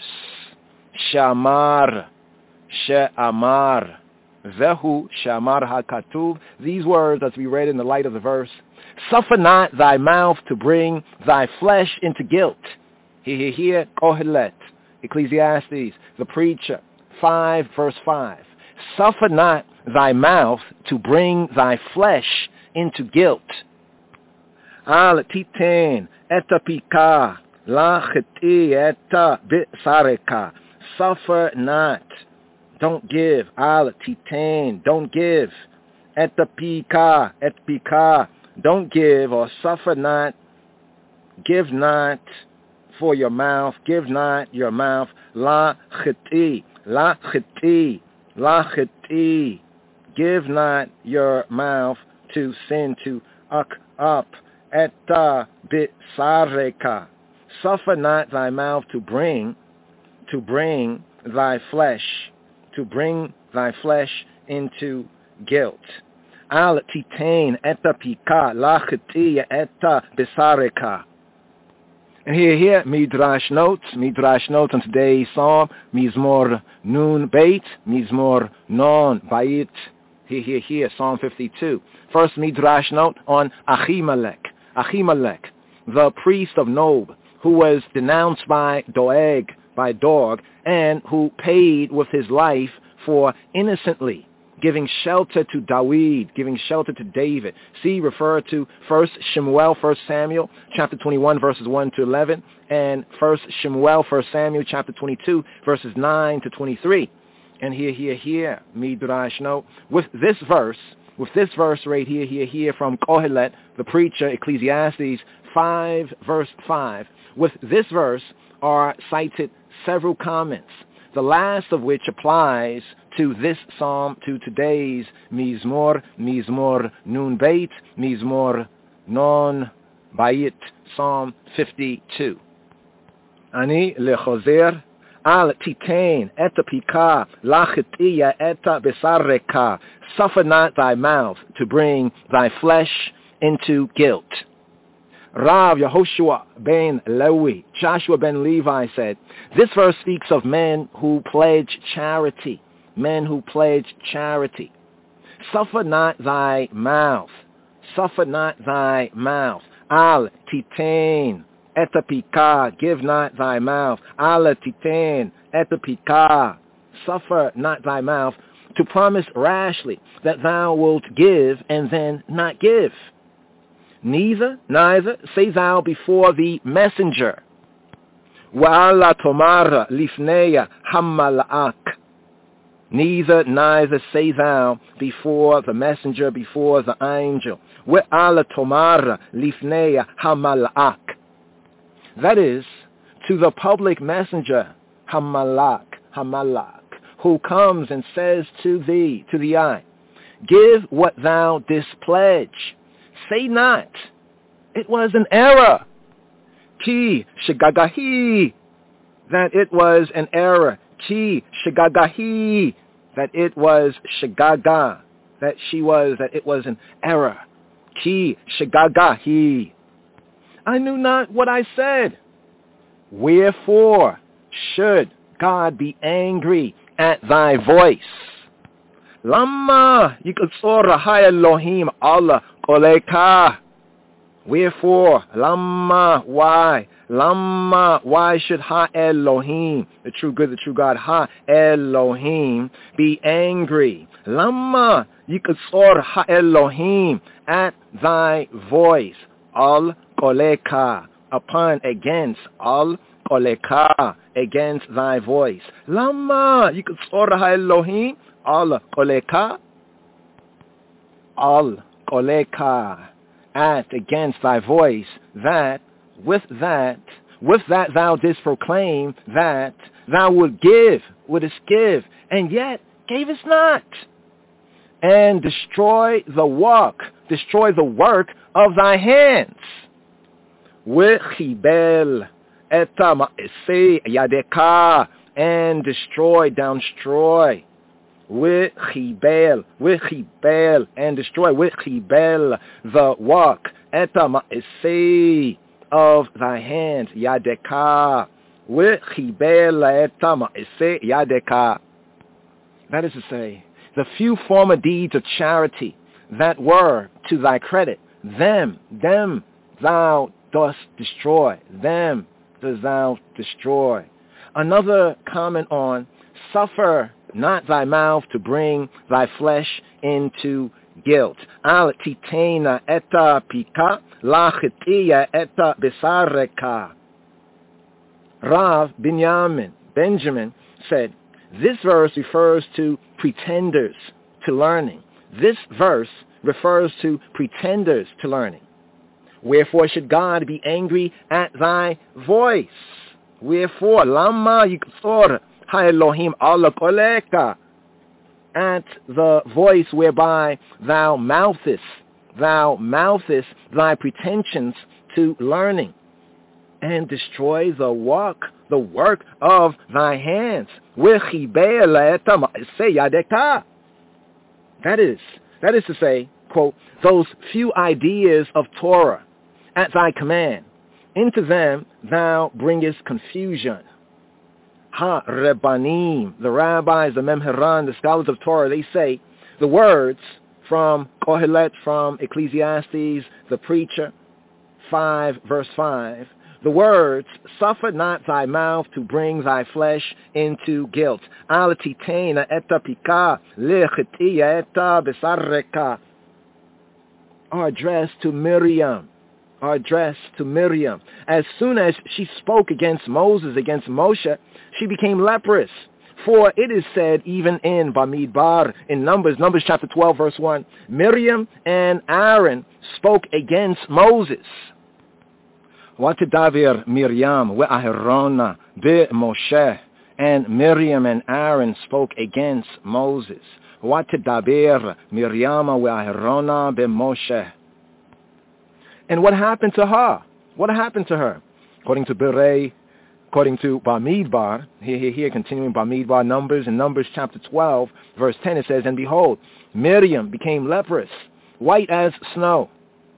Shamar, She'amar, Vehu Shamar HaKatuv. These words are to be read in the light of the verse. Suffer not thy mouth to bring thy flesh into guilt. Here, here, here, Kohelet, Ecclesiastes, the preacher, five, verse five. Suffer not thy mouth to bring thy flesh into guilt. Al titen etapika la cheti eta bisareka. Suffer not. Don't give. Al titen. Don't give. Etapika. Etapika. Don't give or suffer not. Give not for your mouth. Give not your mouth. La cheti. La cheti. La cheti. Give not your mouth to sin, to uck up. Eta bisareka. Suffer not thy mouth to bring, to bring thy flesh, to bring thy flesh into guilt. Al titain eta pika lachetiya eta bisareka. And here, here, Midrash notes, Midrash notes on today's psalm, Mizmor Nun Beit, Mizmor Non Bait. Here, here, here, Psalm fifty-two. First Midrash note on Ahimelech. Ahimelech, the priest of Nob, who was denounced by Doeg, by Dog, and who paid with his life for innocently giving shelter to Dawid, giving shelter to David. See, refer to First Shemuel, First Samuel, chapter twenty-one, verses one to eleven, and First Shemuel, First Samuel, chapter twenty-two, verses nine to twenty-three. And here, here, here, Midrash note, with this verse, with this verse right here, here, here, from Kohelet, the preacher, Ecclesiastes five, verse five, with this verse are cited several comments, the last of which applies to this psalm, to today's Mizmor, Mizmor Nun Beit, Mizmor Non Bait, Psalm fifty-two. Ani lechozer al titain eta pika lachetiya eta besareka. Suffer not thy mouth to bring thy flesh into guilt. Rav Yehoshua ben Lewi, Joshua ben Levi said, this verse speaks of men who pledge charity, men who pledge charity. Suffer not thy mouth, suffer not thy mouth. Al titain etapika, give not thy mouth. Al titain etapika, suffer not thy mouth to promise rashly that thou wilt give and then not give. Neither, neither say thou before the messenger, Wa'ala tomara lifneya hammala'ak. Neither, neither say thou before the messenger, before the angel, Wa'ala tomara lifneya hammala'ak. That is, to the public messenger, hammalak, hammalak, who comes and says to thee, to the eye, give what thou didst pledge. Say not, it was an error. Ki shigagahi, that it was an error. Ki shigagahi, that it was shigaga, that she was, that it was an error. Ki shigagahi, I knew not what I said. Wherefore should God be angry at thy voice? Lama yikatsora ha Elohim Allah koleka. Wherefore, lama, why? Lama, why should ha Elohim, the true good, the true God, ha Elohim, be angry? Lama yikatsor ha Elohim at thy voice. Al koleka, upon, against, al koleka, against thy voice. Lama yikatsor ha Elohim, al koleka, al koleka, at, against thy voice, that, with that, with that thou didst proclaim that thou would give, wouldst give, and yet gavest not, and destroy the work, destroy the work of thy hands. Wechibel eta ma'aseh yadeka, and destroy, downstroy. Wechibel, wechibel, and destroy, wechibel, the work, eta ma'aseh, of thy hands, yadeka, wechibel eta ma'aseh yadeka. That is to say, the few former deeds of charity that were to thy credit, them, them thou dost destroy, them dost thou destroy. Another comment on, suffer not thy mouth to bring thy flesh into guilt. Al titena eta pika, la chitiya eta besareka. Rav Binyamin, Benjamin, said, this verse refers to pretenders to learning. This verse refers to pretenders to learning. Wherefore should God be angry at thy voice? Wherefore, lama yiksor ha Elohim ala koleka, at the voice whereby thou mouthest, thou mouthest thy pretensions to learning, and destroy the work, the work of thy hands. That is, that is to say, quote, those few ideas of Torah at thy command, into them thou bringest confusion. Ha Rebbanim, the rabbis, the Memheran, the scholars of Torah, they say the words from Kohelet, from Ecclesiastes, the preacher, five, verse five, the words, suffer not thy mouth to bring thy flesh into guilt. Al titena eta pika, lechetiya eta besareka, are addressed to Miriam, are addressed to Miriam. As soon as she spoke against Moses, against Moshe, she became leprous. For it is said even in Bamidbar, in Numbers, Numbers chapter twelve, verse one, Miriam and Aaron spoke against Moses. Watidavir Miriam ve'aherona be Moshe, and Miriam and Aaron spoke against Moses. Watidavir Miriam ve'aherona be Moshe. And what happened to her? What happened to her? According to Berei, according to Bamidbar, here, here, here, continuing Bamidbar, Numbers, in Numbers chapter twelve, verse ten, it says, and behold, Miriam became leprous, white as snow.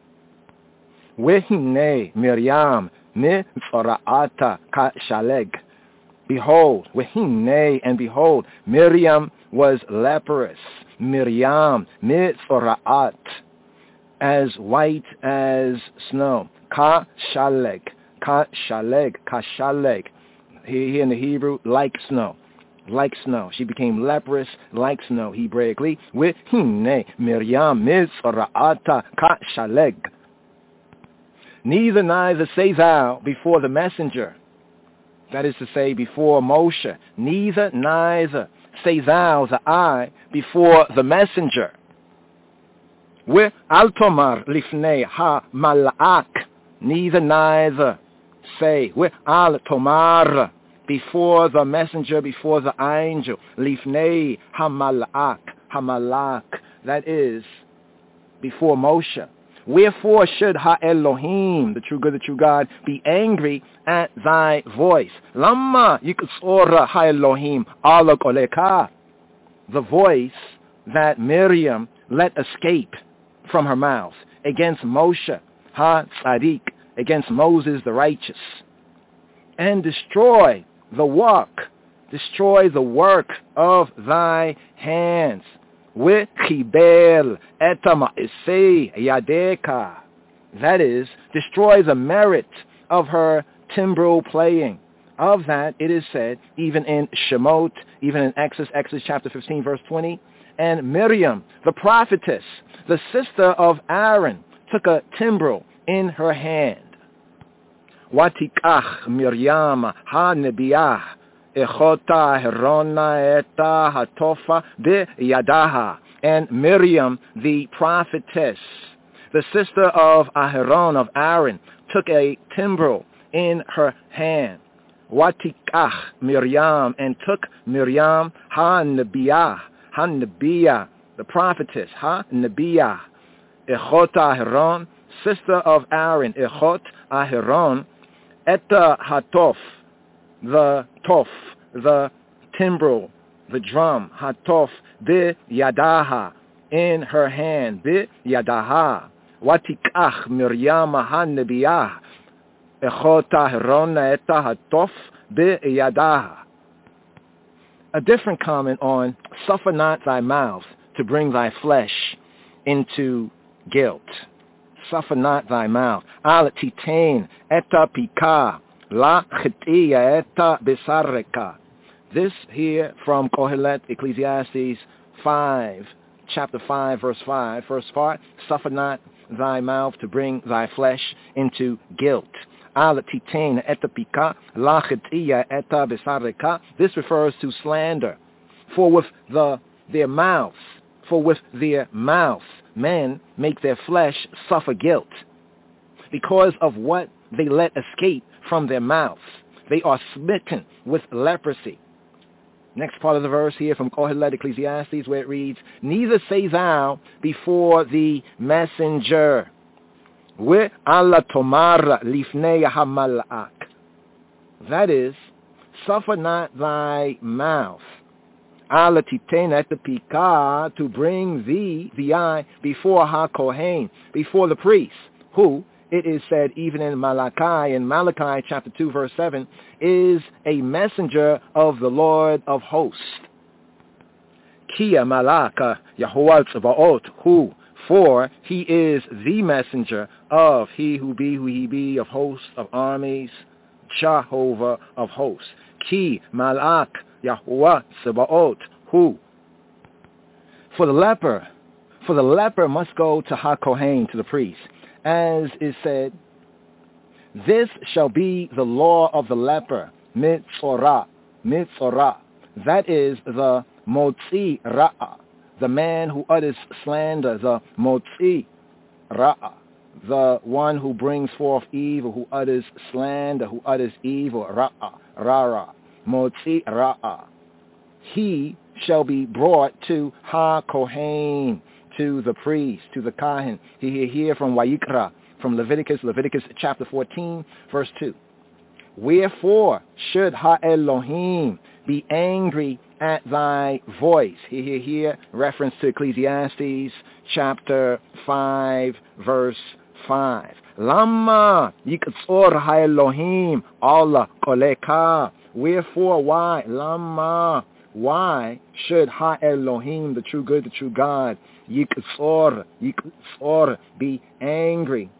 Wehine Miriam me fara'ata ka shaleg. Behold, wehine, and behold, Miriam was leprous. Miriam me fara'at, as white as snow. Ka shaleg, ka shaleg, ka shaleg. Here in the Hebrew, like snow. like snow. She became leprous like snow, Hebraically. With Hine Miriam Mitzra'ata Ka Shaleg. Neither neither say thou before the messenger. That is to say, before Moshe. Neither neither say thou, the I, before the messenger. With Al Tomar Lifnei Ha Malak. Neither neither say. With Al Tomar, before the messenger, before the angel. Lifnei Ha Malak. Ha Malak. That is, before Moshe. Wherefore should Ha-Elohim, the true good, the true God, be angry at thy voice? Lama yikutsora Ha-Elohim ala koleka. The voice that Miriam let escape from her mouth against Moshe, Ha-Tzaddik, against Moses the righteous. And destroy the work, destroy the work of thy hands. That is, destroy the merit of her timbrel playing. Of that, it is said, even in Shemot, even in Exodus, Exodus chapter fifteen, verse twenty, and Miriam, the prophetess, the sister of Aaron, took a timbrel in her hand. Watikach Miriam ha-nebiyah Echota Herona Eta Hatofa de Yadaha. And Miriam, the prophetess, the sister of Aharon, of Aaron, took a timbrel in her hand. Watikach Miriam, and took Miriam ha-nebiyah, ha-nebiyah, the prophetess, ha-nebiyah, Echota Aharon, sister of Aaron, Echot Aharon, Eta Hatof, the tof, the timbrel, the drum, hatof, bi yadaha, in her hand, bi yadaha. Watikach Miriam ha-nebiyah, echot Aharon eta hatof, bi yadaha. A different comment on, suffer not thy mouth to bring thy flesh into guilt. Suffer not thy mouth. Al titain eta pika. La chitiya eta besareka. This here from Kohelet, Ecclesiastes five, chapter five, verse five, first part, suffer not thy mouth to bring thy flesh into guilt. Al titain eta pika, la chitiya eta besareka. This refers to slander. For with the their mouths, for with their mouths, men make their flesh suffer guilt because of what they let escape from their mouths. They are smitten with leprosy. Next part of the verse here from Kohelet, Ecclesiastes, where it reads, neither say thou before the messenger, we alla tomar lifnei hamalak. That is, suffer not thy mouth, alla titena pika, to bring thee, the eye, before ha-kohen, before the priest, who, it is said even in Malachi, in Malachi chapter two, verse seven, is a messenger of the Lord of hosts. Kia Malaka Yahuwah Tzebaot, who, for he is the messenger of he who be, who he be, of hosts, of armies, Jehovah of hosts. Ki Malak Yahuwah Tzebaot, who. For the leper, for the leper must go to ha-kohen, to the priest. As is said, this shall be the law of the leper, mitzorah, mitzorah. That is the motzi ra'ah, the man who utters slander, the motzi ra'ah, the one who brings forth evil, who utters slander, who utters evil, ra'ah, rara, motzi ra'ah. He shall be brought to ha-kohen, to the priest, to the Kahan. He hear from Wayikra, from Leviticus, Leviticus chapter fourteen, verse two. Wherefore should Ha-Elohim be angry at thy voice? He hear here reference to Ecclesiastes chapter five, verse five. Lama yikatzor Ha-Elohim Allah koleka. Wherefore, why? Lama. Why should Ha-Elohim, the true good, the true God, Yikzor, Yikzor, be angry,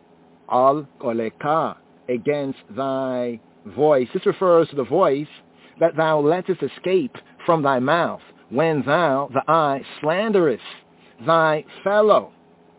Al Koleka, against thy voice? This refers to the voice that thou lettest escape from thy mouth, when thou, the eye, slanderest thy fellow,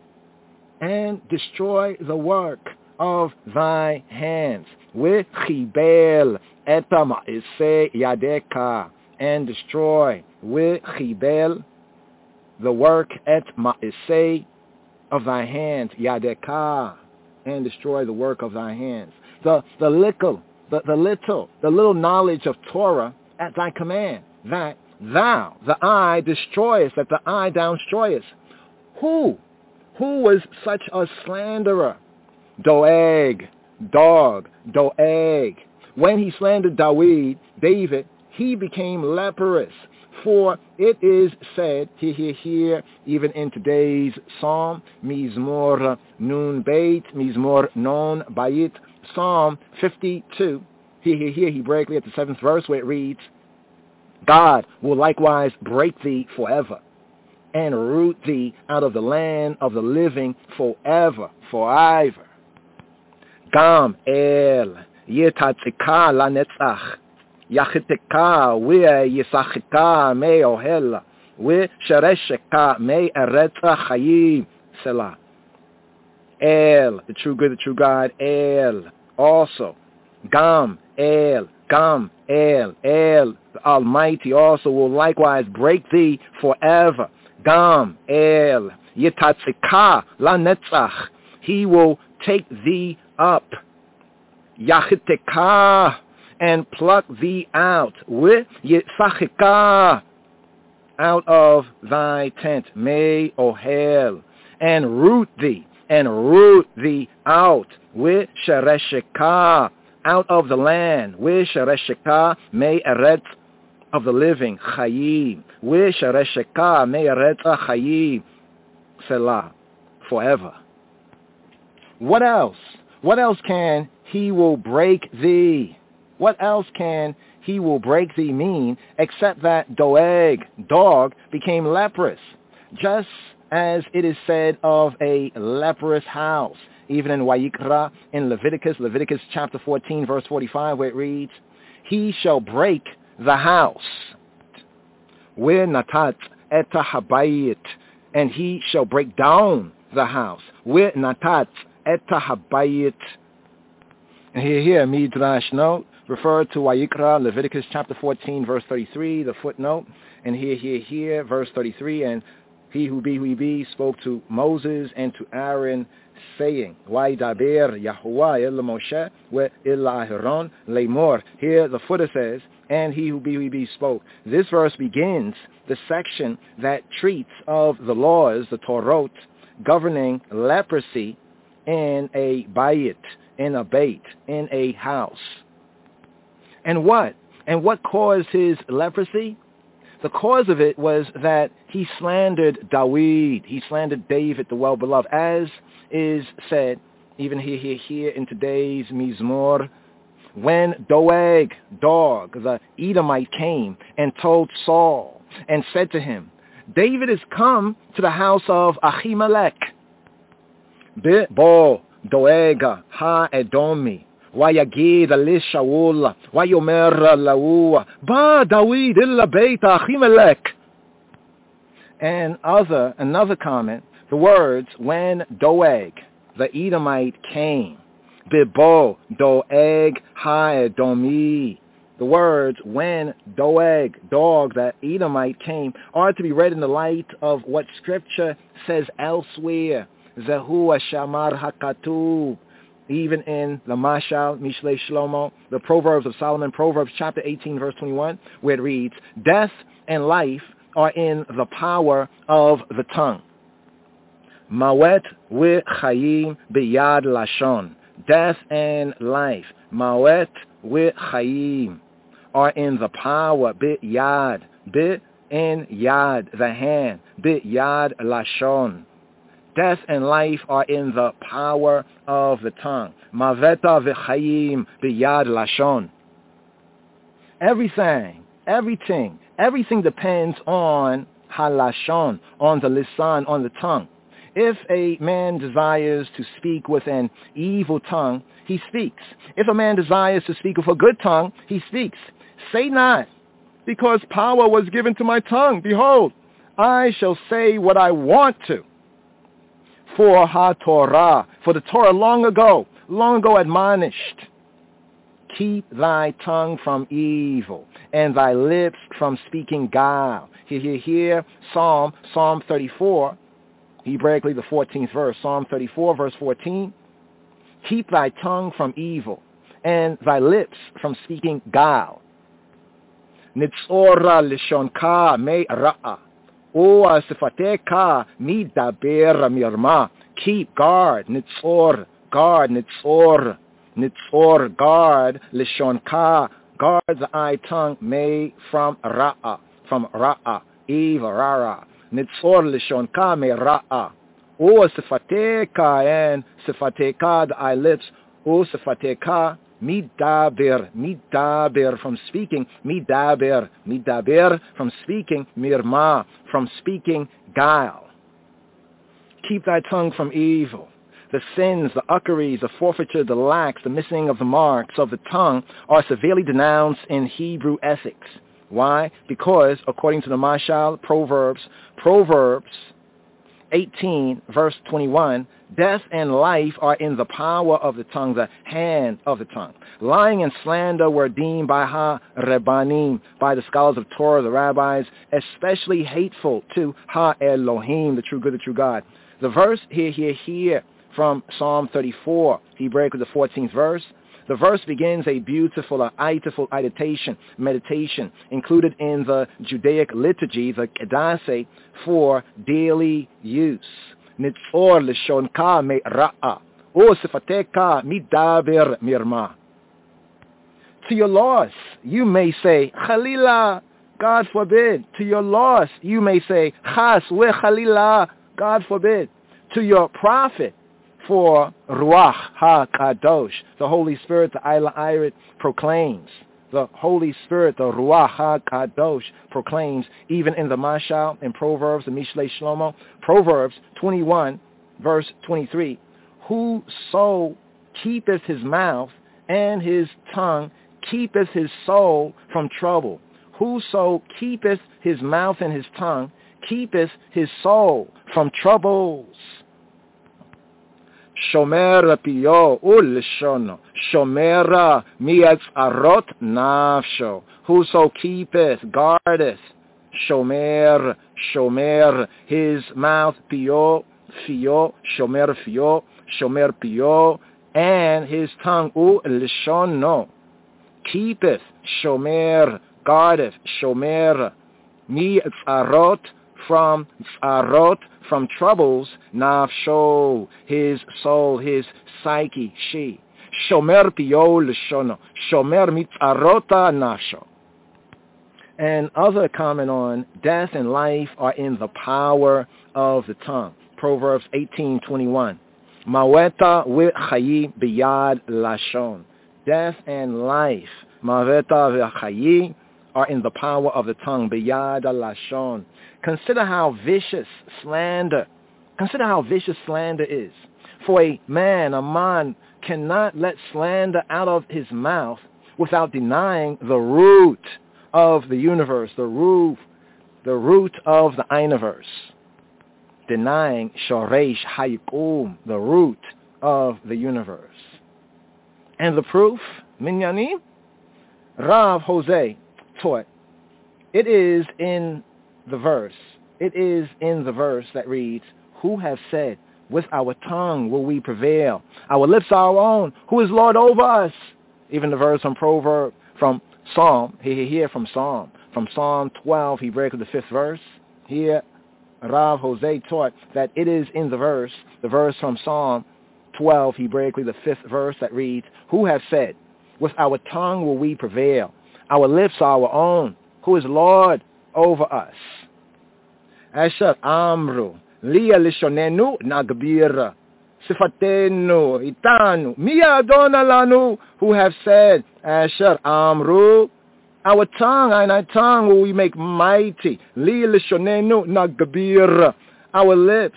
and destroy the work of thy hands. V'chibel et ma'aseh yadeka, and destroy v'chibel, the work et ma'aseh of thy hands, yadeka, and destroy the work of thy hands. The the little, the, the little, the little knowledge of Torah at thy command, that thou, the eye, destroyest, that the eye thou destroyest. Who? Who was such a slanderer? Doeg, dog, Doeg. When he slandered David, David, he became leprous. For it is said, here, here, here, even in today's psalm, Mizmor Nun Beit, Mizmor Non Bayit, Psalm fifty-two, here, here, here, Hebraically at the seventh verse where it reads, God will likewise break thee forever, and root thee out of the land of the living forever, forever. Gam el yetatzika lanetzach, yachiteka v'yisachika me ohel, v'sheresheka me eretza chayim, Selah. El, the true good, the true God, El, also. Gam, El, Gam, El, El, the Almighty also will likewise break thee forever. Gam, El, Yetatzika, La Netzach, he will take thee up. Yachiteka, and pluck thee out. With Yitzachika, out of thy tent. Me ohel, and root thee, and root thee out. With Sheresheka, out of the land. With Sheresheka, me eret, of the living. Chayim. With Sheresheka, me eret chayim. Selah, forever. What else? What else can he will break thee? What else can he will break thee mean except that Doeg, dog, became leprous? Just as it is said of a leprous house, even in Wayikra, in Leviticus, Leviticus chapter fourteen, verse forty-five, where it reads, he shall break the house. Where natat et habayit, and he shall break down the house. Where natat et habayit. And here, here, Midrash note, referred to Wayikra, Leviticus chapter fourteen, verse thirty-three, the footnote. And here, here, here, verse thirty-three, and he who be, who he be, spoke to Moses and to Aaron, saying, Waidaber Yahuwah el Moshe we el Aharon leimor. Here the footer says, and he who be, who he be, spoke. This verse begins the section that treats of the laws, the Torot, governing leprosy in a bayit, in a bait, in a house. And what? And what caused his leprosy? The cause of it was that he slandered David. He slandered David, the well-beloved, as is said, even here, here, here in today's Mizmor, when Doeg, dog, the Edomite, came and told Saul and said to him, David has come to the house of Ahimelech. Bo Doega ha Edomi. Vayagid li Shaul, vayomer lahu, ba David illa beit Ahimelech. And other, another comment, the words, when Doeg, the Edomite, came, bibo Doeg ha Edomi. The words, when Doeg, dog, the Edomite, came, are to be read in the light of what Scripture says elsewhere. Zehu Shamar HaKatuv. Even in the Mashal, Mishlei Shlomo, the Proverbs of Solomon, Proverbs chapter eighteen, verse twenty-one, where it reads, death and life are in the power of the tongue. Mawet v'chayim biyad lashon. Death and life, Mawet v'chayim, are in the power, biyad, bi in yad, the hand, biyad lashon. Death and life are in the power of the tongue. Maveta v'chayim biyad lashon. Everything, everything, everything depends on halashon, on the lisan, on the tongue. If a man desires to speak with an evil tongue, he speaks. If a man desires to speak with a good tongue, he speaks. Say not, because power was given to my tongue. Behold, I shall say what I want to. For ha-Torah, for the Torah long ago, long ago admonished, keep thy tongue from evil, and thy lips from speaking guile. Here, here, here, Psalm, Psalm thirty-four, Hebraically the fourteenth verse, Psalm thirty-four, verse fourteen. Keep thy tongue from evil, and thy lips from speaking guile. Nitzora lishonka me ra'a. O asifateka midaber mirma. Keep, guard, nitzor, guard, nitzor, nitzor, guard, lishonka, guard thy tongue, me from ra'a, from ra'a, evil, rara. Nitzor lishonka me ra'a. O sifateka, and sifateka, thy lips, O sifateka, midaber, midaber, from speaking, midaber, midaber, from speaking, mirma, from speaking guile. Keep thy tongue from evil. The sins, the uckeries, the forfeiture, the lacks, the missing of the marks of the tongue are severely denounced in Hebrew ethics. Why? Because, according to the Mashal, Proverbs, Proverbs eighteen, verse twenty-one, death and life are in the power of the tongue, the hand of the tongue. Lying and slander were deemed by Ha-Rebanim, by the scholars of Torah, the rabbis, especially hateful to Ha-Elohim, the true good, the true God. The verse here, here, here, from Psalm thirty-four, Hebraically the fourteenth verse, the verse begins a beautiful, a eitful meditation, meditation included in the Judaic liturgy, the Kedasse, for daily use. Nitzor lishonka me ra'a, o sifateka midaber mirma. To your loss, you may say, Chalila, God forbid. To your loss, you may say, Chas we Chalila, God forbid. To your profit, for Ruach HaKadosh, the Holy Spirit, the Ayla Irit proclaims. The Holy Spirit, the Ruach HaKadosh proclaims, even in the Mashal, in Proverbs, the Mishlei Shlomo, Proverbs twenty-one, verse twenty-three, whoso keepeth his mouth and his tongue keepeth his soul from trouble. Whoso keepeth his mouth and his tongue keepeth his soul from troubles. Shomer piyo u'lishono, shomer mi'atzarot nafsho. Whoso keepeth, guardeth, shomer, shomer, his mouth, piyo, fiyo, shomer fiyo, shomer piyo, and his tongue, u'lishono, keepeth, shomer, guardeth, shomer, mi'atzarot, from tzarot, from troubles, nafsho, his soul, his psyche, she. Shomer piyo l'shono, shomer mitzarota nafsho. And other comment on death and life are in the power of the tongue. Proverbs eighteen twenty-one. Maweta v'chayi biyad lashon. Death and life, maweta v'chayi, are in the power of the tongue, biyad lashon. Consider how vicious slander, consider how vicious slander is. For a man, a man cannot let slander out of his mouth without denying the root of the universe, the root, the root of the universe. Denying shoresh hayikum, the root of the universe. And the proof, minyanim, Rav Jose taught, it is in the verse, it is in the verse that reads, who have said, with our tongue will we prevail. Our lips are our own. Who is Lord over us? Even the verse from Proverb, from Psalm, here, here from Psalm, from Psalm twelve, he breaks the fifth verse. Here, Rav Jose taught that it is in the verse, the verse from Psalm twelve, he breaks the fifth verse that reads, who have said, with our tongue will we prevail. Our lips are our own. Who is Lord over us? Asher Amru, Liya Lishonenu Nagbira, Sifatenu, Itanu, Mia Adonalanu, who have said, Asher Amru, our tongue and our tongue will we make mighty. Liya Lishonenu Nagbira, our lips,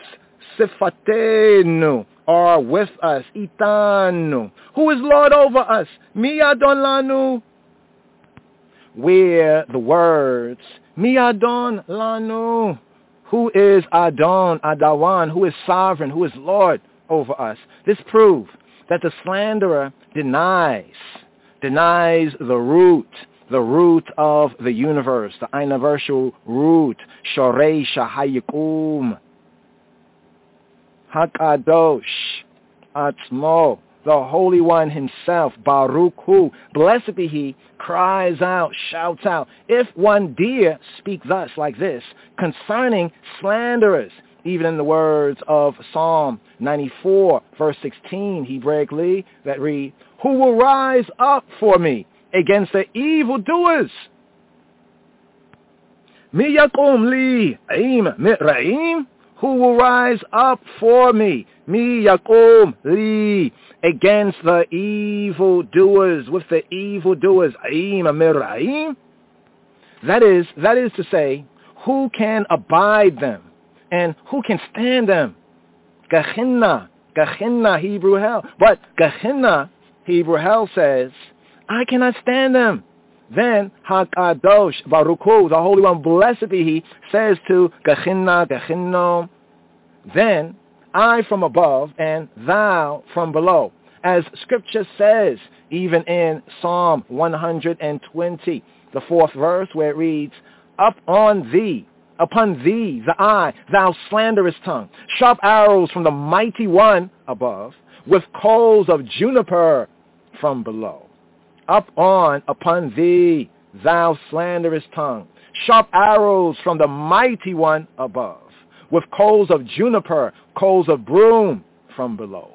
Sifatenu, are with us. Itanu, who is Lord over us? Mia Adonalanu, where the words, Mi Adon Lanu, who is Adon, Adawan, who is sovereign, who is Lord over us. This proves that the slanderer denies, denies the root, the root of the universe, the universal root, Shorei Shahayikum, Hakadosh, Atzmo, the Holy One himself, Baruch Hu, blessed be he, cries out, shouts out. If one dare speak thus, like this, concerning slanderers, even in the words of Psalm ninety-four, verse sixteen, Hebraically, that read, who will rise up for me against the evildoers? Mi yakum li aim mitraim, who will rise up for me? Mi yakum li, against the evildoers, with the evildoers. Aim mitraim. That is, that is to say, who can abide them? And who can stand them? Gehenna, Gehenna, Hebrew hell. But Gehenna, Hebrew hell says, I cannot stand them. Then Hakadosh, Baruch Hu, the Holy One, blessed be he, says to Gehenna, Gehenna, then I from above and thou from below. As Scripture says, even in Psalm one hundred twenty, the fourth verse, where it reads, up on thee, upon thee, the eye, thou slanderous tongue, sharp arrows from the mighty one above, with coals of juniper from below. Up on, upon thee, thou slanderous tongue, sharp arrows from the mighty one above, with coals of juniper, coals of broom from below.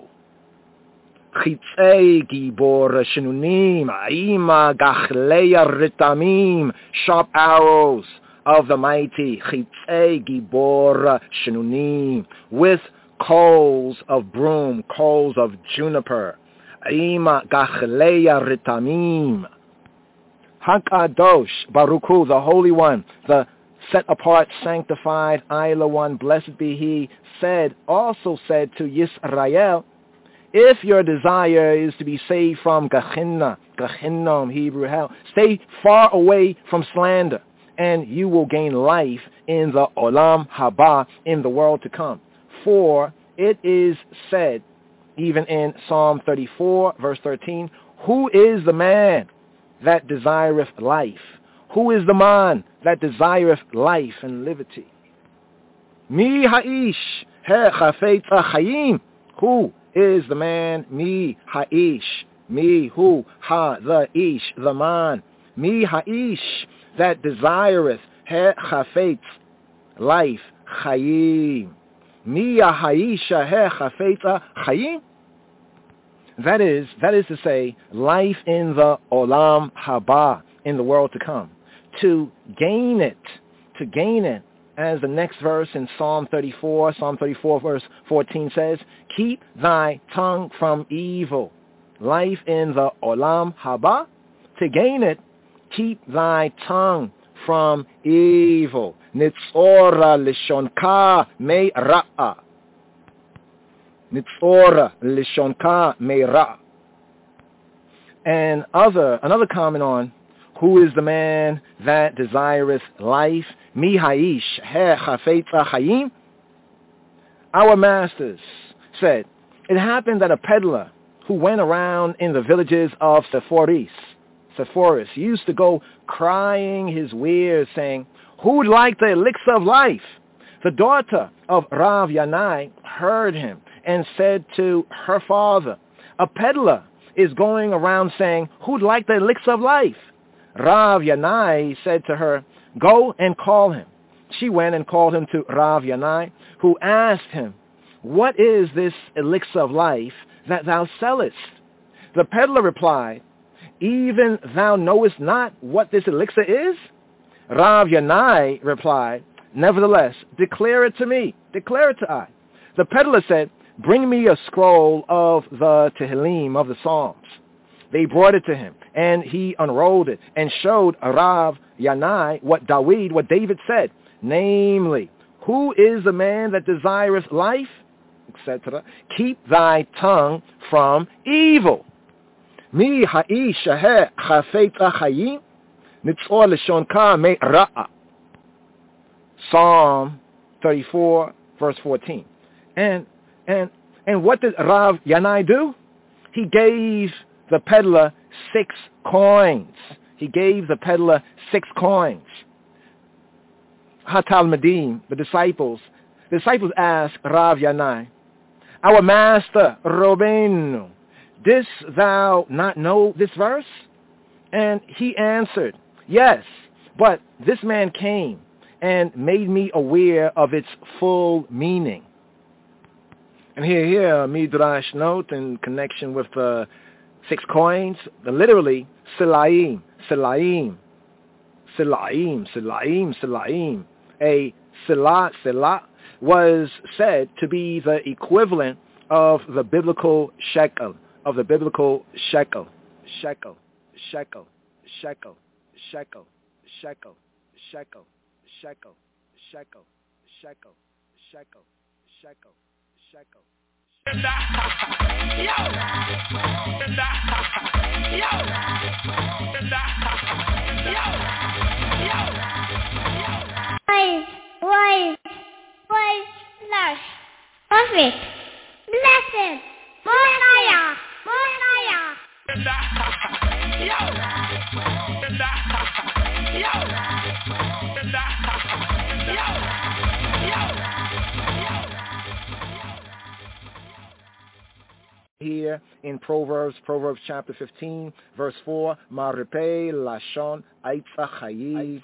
Chitzei gibor shenunim, aima gachleya ritamim, sharp arrows of the mighty, chitzei gibor shenunim, with coals of broom, coals of juniper, aima gachleya ritamim. Hakadosh, Baruch Hu, the Holy One, the set apart, sanctified, Ila One, blessed be he, said, also said to Yisrael, if your desire is to be saved from Gehenna, Gehenna, Hebrew hell, stay far away from slander, and you will gain life in the Olam Haba, in the world to come. For it is said, even in Psalm thirty-four, verse thirteen, who is the man that desireth life? Who is the man that desireth life and liberty? Mi ha'ish he chafetz chayim. Who is the man? Mi ha'ish. Mi hu ha the ish, the man. Mi ha'ish that desireth he chafetz life, chayim. Mi ha'isha he chafetz chayim. That is, that is to say, life in the Olam Haba, in the world to come. To gain it, to gain it, as the next verse in Psalm thirty-four, Psalm thirty-four verse fourteen says, keep thy tongue from evil. Life in the Olam Haba, to gain it, keep thy tongue from evil. Nitzora lishonka me'ra'a. Nitzora lishonka me'ra. And other, another comment on who is the man that desireth life? Mi ha'ish he chafetz chayim. Our masters said, it happened that a peddler who went around in the villages of Sepphoris, Sepphoris, used to go crying his wares, saying, who would like the elixir of life? The daughter of Rav Yanai heard him and said to her father, a peddler is going around saying, who'd like the elixir of life? Rav Yanai said to her, go and call him. She went and called him to Rav Yanai, who asked him, what is this elixir of life that thou sellest? The peddler replied, even thou knowest not what this elixir is? Rav Yanai replied, nevertheless, declare it to me, declare it to I. The peddler said, bring me a scroll of the Tehillim, of the Psalms. They brought it to him, and he unrolled it and showed Rav Yanai what Dawid, what David said, namely, who is the man that desireth life, et cetera. Keep thy tongue from evil. Mi ha'ish he chafetz chayim. Nitzor l'shonka me ra'a. Psalm thirty-four, verse fourteen. And and and what did Rav Yanai do? He gave the peddler six coins. He gave the peddler six coins. HaTalmidim, the disciples, the disciples asked Rav Yanai, our master, Robenu, didst thou not know this verse? And he answered, yes, but this man came and made me aware of its full meaning. And here, here, Midrash note in connection with uh, six coins, the literally, Silaim, Silaim, Silaim, Silaim, Silaim. A Silah, Silah was said to be the equivalent of the biblical shekel, of the biblical shekel, shekel, shekel, shekel, shekel, shekel, shekel, shekel, shekel, shekel, shekel, shekel, shekel. Wise, wise, wise, lush, perfect, blessed, Mosiah, Mosiah. Here in Proverbs, Proverbs chapter fifteen, verse four, Maripe Lashon Aitza Chayi.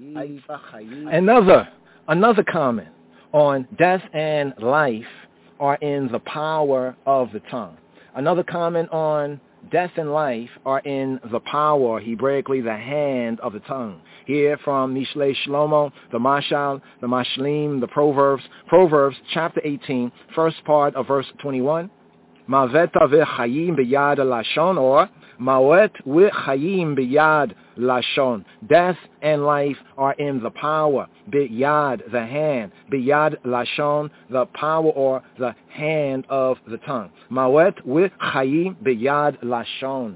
Another, another comment on death and life are in the power of the tongue. Another comment on death and life are in the power, Hebraically, the hand of the tongue. Here from Mishlei Shlomo, the Mashal, the Mashlim, the Proverbs, Proverbs chapter eighteen, first part of verse twenty-one. Maveta v'chayim b'yad lashon, or mawet v'chayim b'yad lashon. Death and life are in the power, b'yad, the hand, b'yad lashon, the power or the hand of the tongue. Mawet v'chayim b'yad lashon.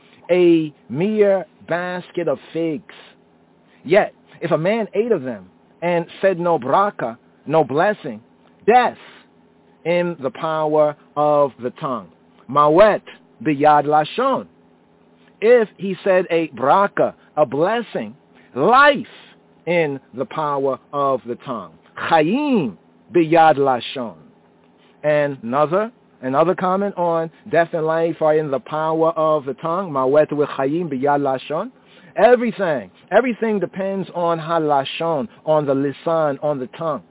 A mere basket of figs. Yet, if a man ate of them and said no braka, no blessing, death in the power of the tongue. Mawet biyad lashon. If he said a braka, a blessing, life in the power of the tongue. Chayim biyad lashon. And another, another comment on death and life are in the power of the tongue. Mawet chayim biyad lashon. Everything, everything depends on halashon, on the lisan, on the tongue.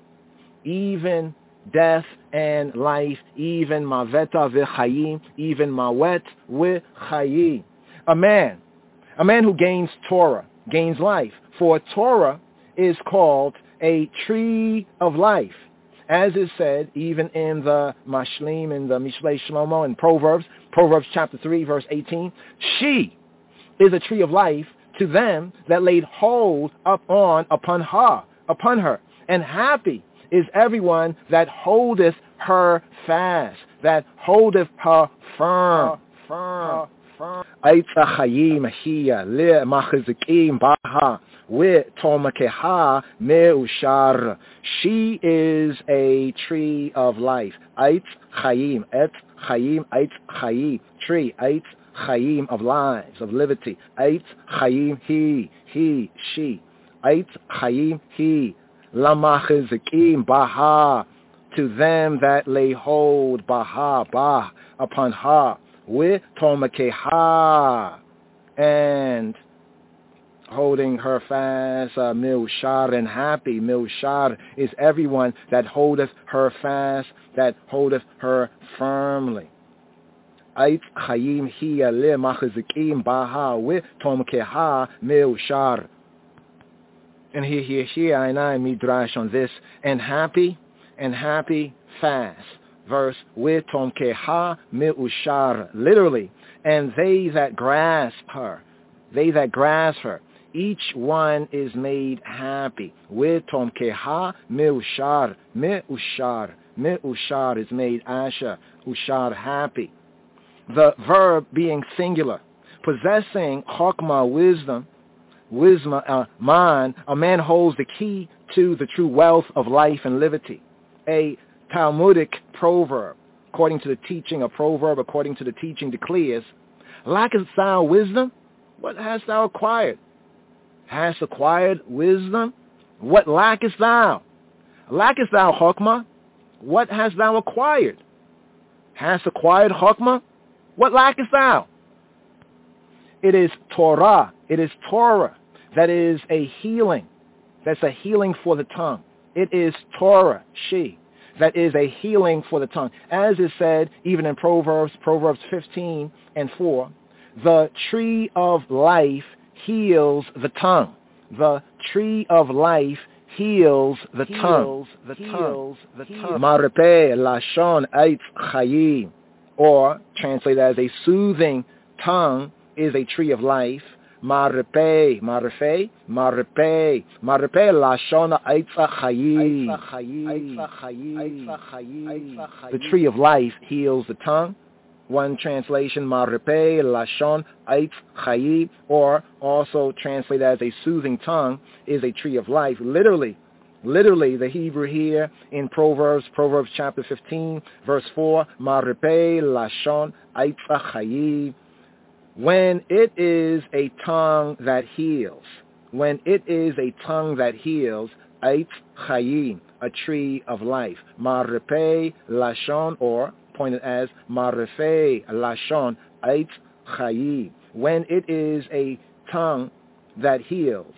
Even death and life, even maveta v'chayim, even mawet v'chayim. A man, a man who gains Torah, gains life. For Torah is called a tree of life. As is said even in the Mashlim, in the Mishlei Shlomo, in Proverbs, Proverbs chapter three, verse eighteen. She is a tree of life to them that laid hold upon, upon her, upon her. And happy is everyone that holdeth her fast, that holdeth her firm. Firm. Aitza chayim hiya le machazikim baha we tomakeha meushar. She is a tree of life. Aitz chayim, et chayim, aitz chayim, tree, aitz chayim of lives, of liberty. Aitz chayim he, he, she. Aitz chayim he. Lamachizikim baha, to them that lay hold baha, bah, upon her, with tomakeha, and holding her fast, uh, milshar, and happy. Milshar is everyone that holdeth her fast, that holdeth her firmly. Ait chayim hiya le machizikim baha, with tomakeha, milshar. And here, here, here, I and I midrash on this. And happy, and happy fast. Verse, with tomkeha meushar. Literally, and they that grasp her, they that grasp her, each one is made happy. With tomkeha meushar, meushar, meushar is made asher, ushar happy. The verb being singular, possessing chokmah, wisdom, wisdom, uh, mind, a man holds the key to the true wealth of life and liberty. A Talmudic proverb, according to the teaching, a proverb according to the teaching declares, lackest thou wisdom? What hast thou acquired? Hast acquired wisdom? What lackest thou? Lackest thou Chokmah? What hast thou acquired? Hast acquired Chokmah? What lackest thou? It is Torah. It is Torah. That is a healing. That's a healing for the tongue. It is Torah, she. That is a healing for the tongue. As is said even in Proverbs, Proverbs fifteen and four, the tree of life heals the tongue. The tree of life heals the heals tongue. The heals the tongue. Maripeh lashon eitz chayim, or translated as a soothing tongue is a tree of life. Maripeh, maripeh, maripeh, maripeh lashon eitz chayim. The tree of life heals the tongue. One translation, maripeh lashon eitz chayim, or also translated as a soothing tongue, is a tree of life. Literally, literally, the Hebrew here in Proverbs, Proverbs chapter fifteen, verse four, maripeh lashon eitz chayim. When it is a tongue that heals, when it is a tongue that heals, eitz chayim, a tree of life. Maripeh lashon, or pointed as marifeh lashon eitz chayim. When it is a tongue that heals,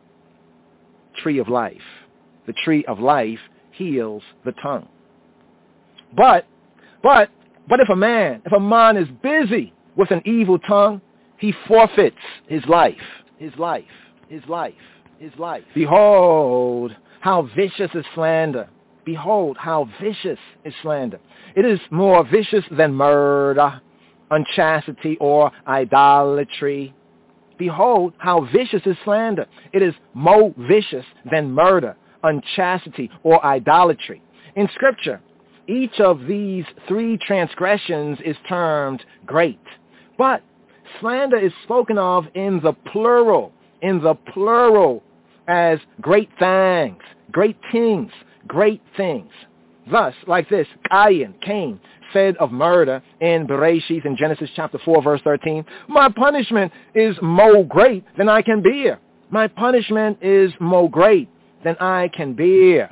tree of life. The tree of life heals the tongue. But, but, but if a man, if a man is busy with an evil tongue, he forfeits his life, his life, his life, his life. Behold, how vicious is slander. Behold, how vicious is slander. It is more vicious than murder, unchastity, or idolatry. Behold, how vicious is slander. It is more vicious than murder, unchastity, or idolatry. In Scripture, each of these three transgressions is termed great. But slander is spoken of in the plural, in the plural, as great things, great things, great things. Thus, like this, Cain, Cain, said of murder in Bereshith in Genesis chapter four, verse thirteen, my punishment is more great than I can bear. My punishment is more great than I can bear.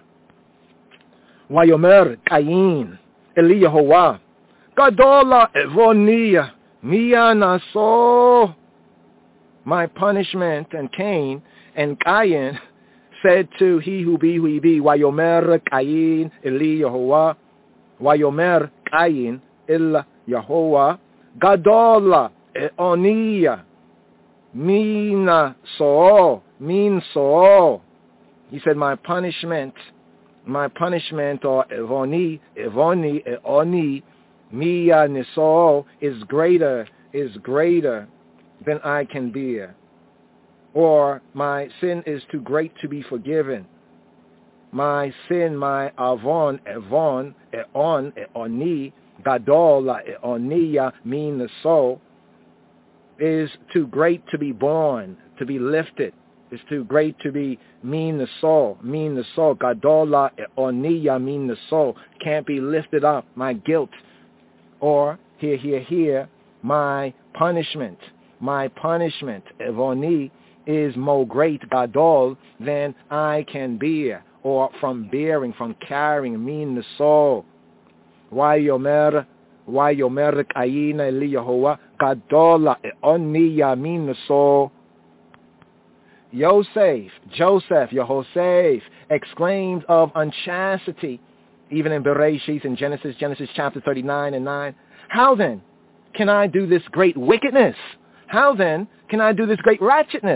Vayomer Cain, Eli Yehovah, Gadola Evonia, Mia naso. My punishment, and Cain and Cain said to he who be who he be, Vayomer Cain Eli Yehovah, Vayomer Cain El Yehovah, Gadola Eonia, Mina so, min so. He said, my punishment, my punishment, or Evoni, Evoni, Eoni, Mia niso, is greater, is greater than I can bear. Or my sin is too great to be forgiven. My sin, my avon, evon, eon, eoni, gadola, eonia, mean the soul, is too great to be borne, to be lifted. It's too great to be mean the soul, mean the soul. Gadola, eonia, mean the soul, can't be lifted up. My guilt. Or, here, here, here, my punishment, my punishment, evoni, is more great, gadol, than I can bear, or from bearing, from carrying, mean the soul. Why yomer, why yomer Cain Eli Yehovah, gadola eoni yamin the soul. Yosef, Joseph, Yehosef, exclaimed of unchastity, even in Bereshith in Genesis, Genesis chapter thirty-nine and nine. How then can I do this great wickedness? How then can I do this great ratchetness?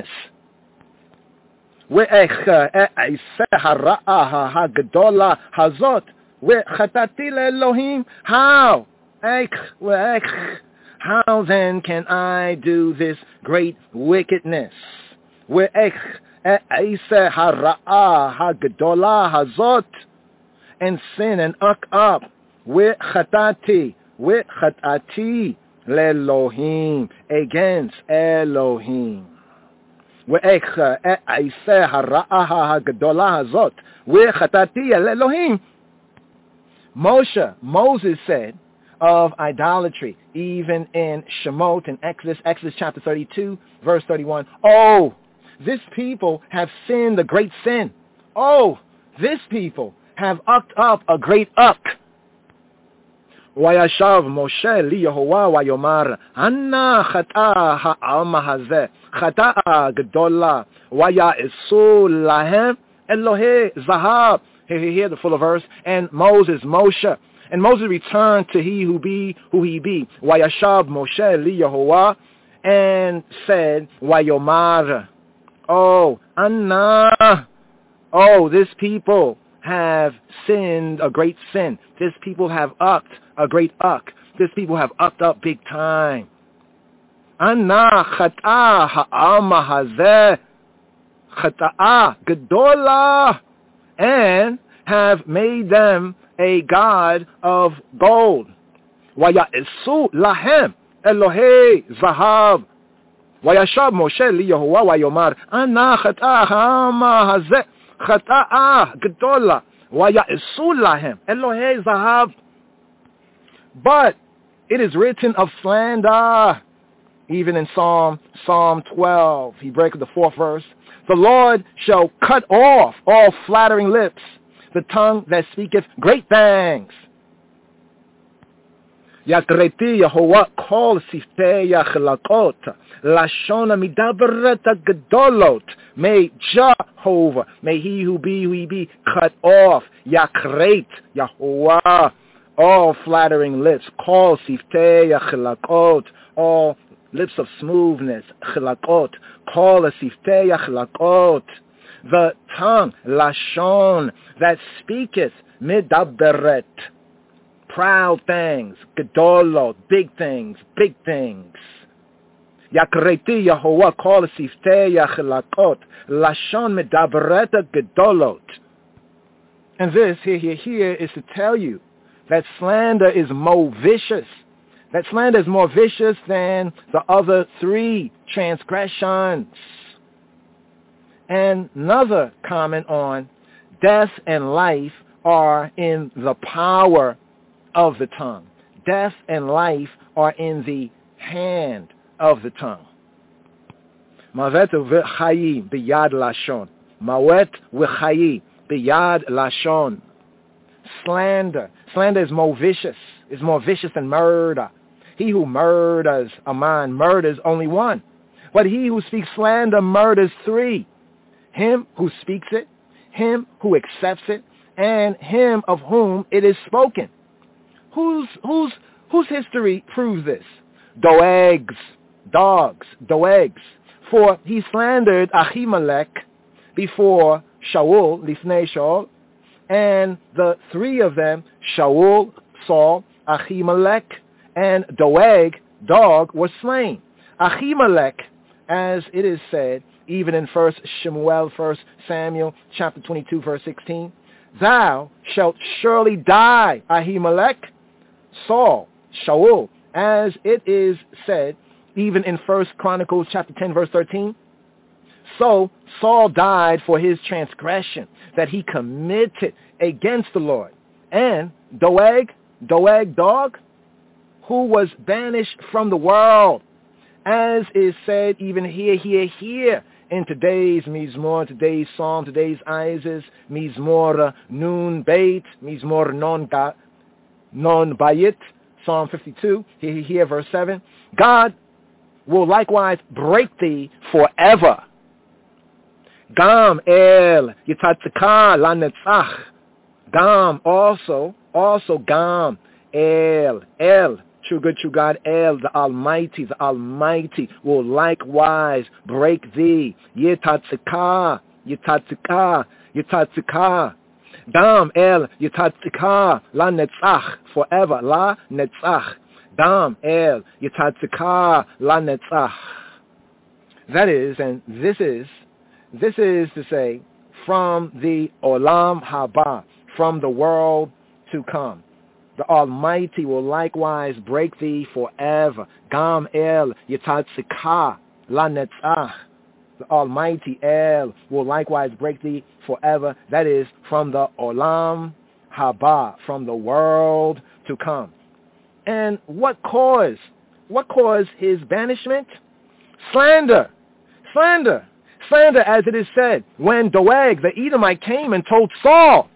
How? How then can I do this great wickedness? And sin and uck up with chatati, with chatati, lelohim, against Elohim. ואיך אעשה הרעה הגדולה הזאת, וחטאתי אל אלוהים. Moshe, Moses said of idolatry, even in Shemot, in Exodus, Exodus chapter thirty-two, verse thirty-one, oh, this people have sinned a great sin. Oh, this people have ucked up a great uck. וישב משה ליהוה ויאמר, הנה חטאה העם הזה, חטאה גדולה, ויעשו להם אלוהי זהב. Here, here, here, the full verse. And Moses, Moshe, and Moses returned to he who be, who he be. וישב משה ליהוה, and said, ויאמר, oh, Anna, oh, this people have sinned a great sin. This people have upped a great uck. This people have upped up big time. Anna chata ha'ama hazeh chata'a gedola, and have made them a god of gold. Vaya'esu lahem Elohei zahav. Vayashab Moshe liYehoah vayomar, Anna chata ha'ama hazeh chata'a gedola, vaya'esu lahem Elohei zahav. But it is written of slander, even in Psalm Psalm twelve. He breaks the fourth verse. The Lord shall cut off all flattering lips, the tongue that speaketh great things. Yakreti Yehovah kol siftei yachlakot, lashon midaberet gedolot. May Jehovah, may he who be, who he be, cut off. Yakret Yehovah all flattering lips, call siftei achilakot, all lips of smoothness, achilakot, call a siftei achilakot, the tongue, lashon, that speaketh, midaberet, proud things, gedolot, big things, big things. Yakreti Yehovah, call a siftei achilakot, lashon midaberet gedolot. And this, here, here, here, is to tell you that slander is more vicious. That slander is more vicious than the other three transgressions. And another comment on death and life are in the power of the tongue. Death and life are in the hand of the tongue. Mavet v'chayi biyad lashon. Mawet v'chayi biyad lashon. Slander. Slander is more vicious. Is more vicious than murder. He who murders a man murders only one. But he who speaks slander murders three. Him who speaks it, him who accepts it, and him of whom it is spoken. Whose whose whose history proves this? Doeg's, dogs, Doeg's. For he slandered Ahimelech before Shaul, Lifnei Shaul, and the three of them, Shaul, Saul, Ahimelech, and Doeg, dog, were slain. Ahimelech, as it is said, even in First Shemuel, First Samuel, chapter twenty-two, verse sixteen, thou shalt surely die, Ahimelech, Saul, Shaul, as it is said, even in First Chronicles, chapter ten, verse thirteen, so Saul died for his transgression that he committed against the Lord. And Doeg, Doeg, dog, who was banished from the world, as is said even here, here, here, in today's Mizmor, today's Psalm, today's Isis, Mizmor Nun Beit, Mizmor Non Non Bayit, Psalm fifty-two, here, here, here, verse seven, God will likewise break thee forever. Gam el yitatzika lanetzach. Gam also, also Gam el, el, true good, true God, El, the Almighty, the Almighty will likewise break thee. Yitatzika, yitatzika, yitatzika. Gam el yitatzika lanetzach, forever, la netzach. Gam el yitatzika lanetzach. That is, and this is, This is to say, from the Olam Haba, from the world to come. The Almighty will likewise break thee forever. Gam el yitatzika lanetzach. the Almighty El will likewise break thee forever. That is from the Olam Haba, from the world to come. And what caused? What caused his banishment? Slander. Slander. Slander, as it is said, when Doeg the Edomite came and told Saul,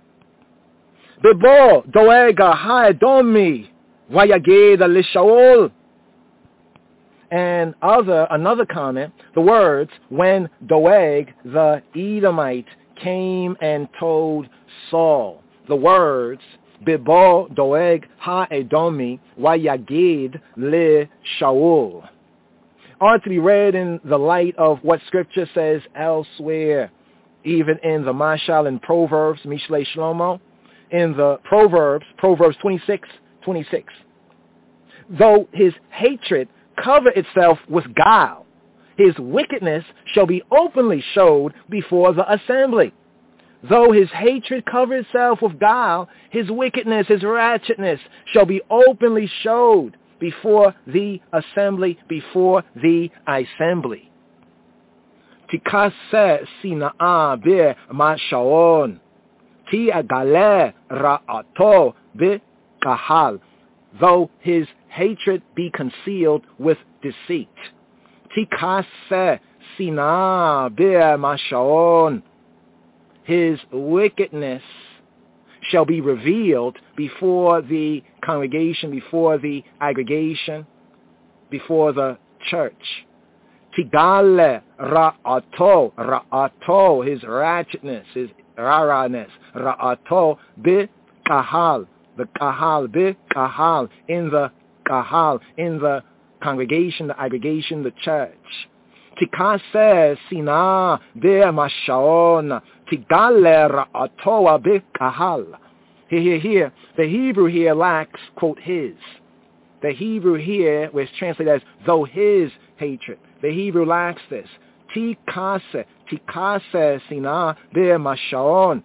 Bebo Doega Haedomi Wayageda Lishaol. And other another comment, the words, when Doeg the Edomite came and told Saul. The words, Bebo Doeg Haedomi Wayaged Le Shaul, are to be read in the light of what Scripture says elsewhere, even in the Mashal and Proverbs, Mishlei Shlomo, in the Proverbs, Proverbs twenty-six, twenty-six. Though his hatred cover itself with guile, his wickedness shall be openly showed before the assembly. Though his hatred cover itself with guile, his wickedness, his ratchetness shall be openly showed before the assembly, before the assembly. Tikase sina'a be mashaon, ti agale ra'ato be kahal. Though his hatred be concealed with deceit. Tikase sina'a be mashaon. His wickedness shall be revealed before the congregation, before the aggregation, before the church. Tigale ra'ato, ra'ato, his ratchetness, his raraness, ra'ato bi kahal, the kahal, bi kahal, in the kahal, in the congregation, the aggregation, the church. Tikase sina be mashaon, tigale ra'atoa be kahal. Here, here, here. The Hebrew here lacks, quote, his. The Hebrew here was translated as though his hatred. The Hebrew lacks this. Tikase, tikase sina be mashaon.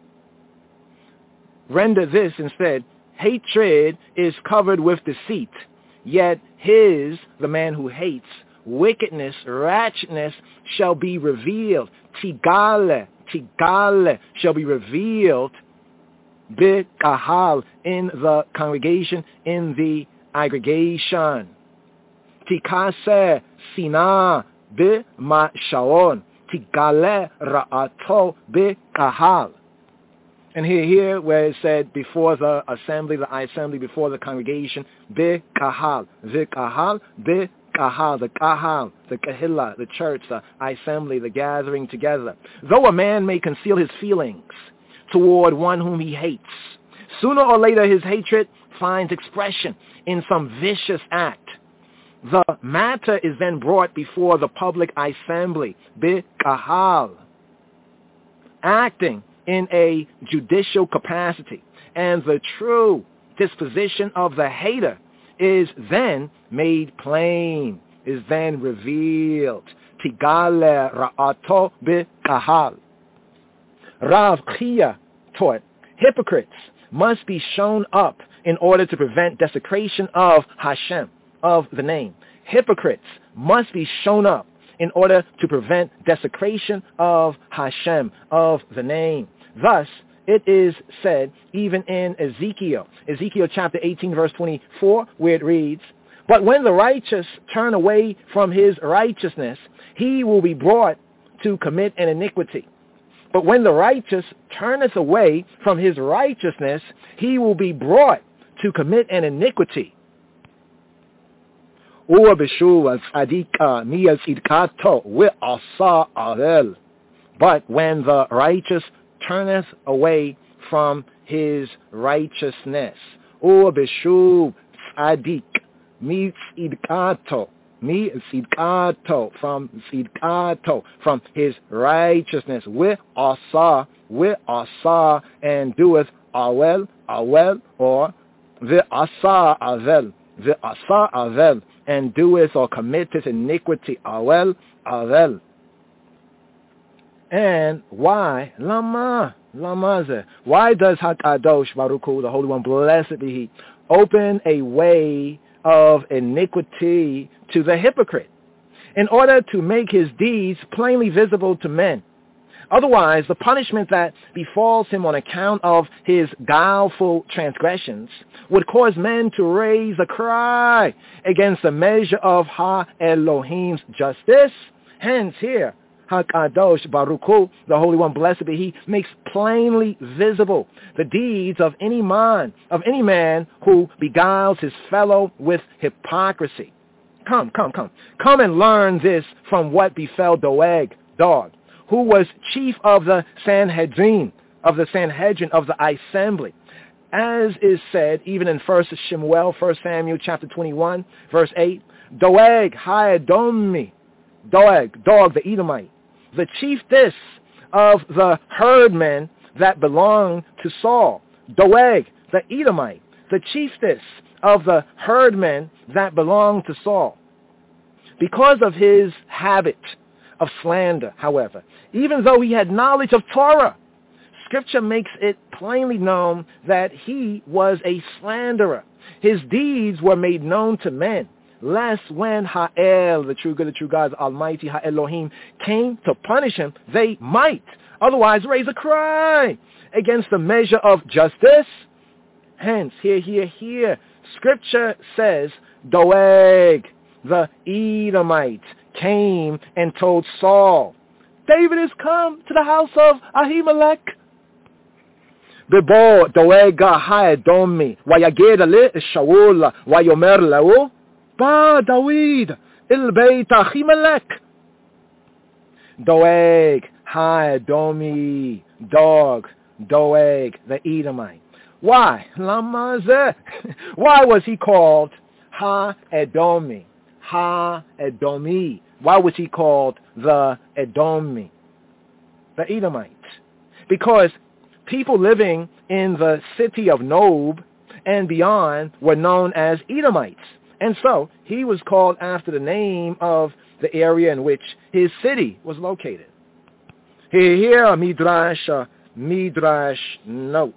Render this instead. Hatred is covered with deceit, yet his, the man who hates, wickedness, ratchetness shall be revealed. Tigale, tigale shall be revealed. Be kahal, in the congregation, in the aggregation. Tikase sina be mashaon, tigale ra'ato be kahal. And here, here, where it said before the assembly, the assembly, before the congregation, be kahal, the kahal, be kahal, the kahal, the kahila, the church, the assembly, the gathering together. Though a man may conceal his feelings toward one whom he hates, sooner or later his hatred finds expression in some vicious act. The matter is then brought before the public assembly, be kahal, acting in a judicial capacity, and the true disposition of the hater is then made plain, is then revealed. Tigale ra'ato be kahal. Rav Chia taught, hypocrites must be shown up in order to prevent desecration of Hashem, of the name. Hypocrites must be shown up in order to prevent desecration of Hashem, of the name. Thus, it is said even in Ezekiel, Ezekiel chapter eighteen, verse twenty-four, where it reads, but when the righteous turn away from his righteousness, he will be brought to commit an iniquity. But when the righteous turneth away from his righteousness, he will be brought to commit an iniquity. But when the righteous turneth away from his righteousness, or beshuv tzadik mi tzidkato, mi tzidkato, from tzidkato, from his righteousness, we asa, we asa, and doeth awel, awel, or the asa avel, the asa avel, and doeth or committeth iniquity, awel, avel. And why? Lama. Lamaze. Why does HaKadosh Baruch Hu, the Holy One, blessed be He, open a way of iniquity to the hypocrite? in order to make his deeds plainly visible to men. Otherwise, the punishment that befalls him on account of his guileful transgressions would cause men to raise a cry against the measure of Ha-Elohim's justice. Hence here, HaKadosh Baruch Hu, the Holy One, blessed be He, makes plainly visible the deeds of any man, of any man who beguiles his fellow with hypocrisy. Come, come, come. Come and learn this from what befell Doeg, Dog, who was chief of the Sanhedrin, of the Sanhedrin of the assembly. As is said even in First Shemuel, First Samuel chapter twenty-one, verse eight, Doeg, Ha-Edomi, Doeg, Dog, the Edomite, the chiefess of the herdmen that belonged to Saul. Doeg, the Edomite, the chiefess of the herdmen that belonged to Saul. Because of his habit of slander, however, even though he had knowledge of Torah, Scripture makes it plainly known that he was a slanderer. His deeds were made known to men, lest when Ha'el, the true good, the true God, the Almighty Ha-Elohim, came to punish him, they might otherwise raise a cry against the measure of justice. Hence, here, here, here, Scripture says, Doeg, the Edomite, came and told Saul, David has come to the house of Ahimelech. Bebo Doeg Ha-Edomi, Vayaged le Shaul, Vayomer lehu, Ba David il Beit Ahimelech. Doeg Ha-Edomi, Dog, Doeg, the Edomite. Why? Lama zeh. Why was he called Ha-Edomi? Ha-Edomi. Why was he called the Edomi, the Edomite? Because people living in the city of Nob and beyond were known as Edomites. And so he was called after the name of the area in which his city was located. Here, here, a Midrash, a Midrash note.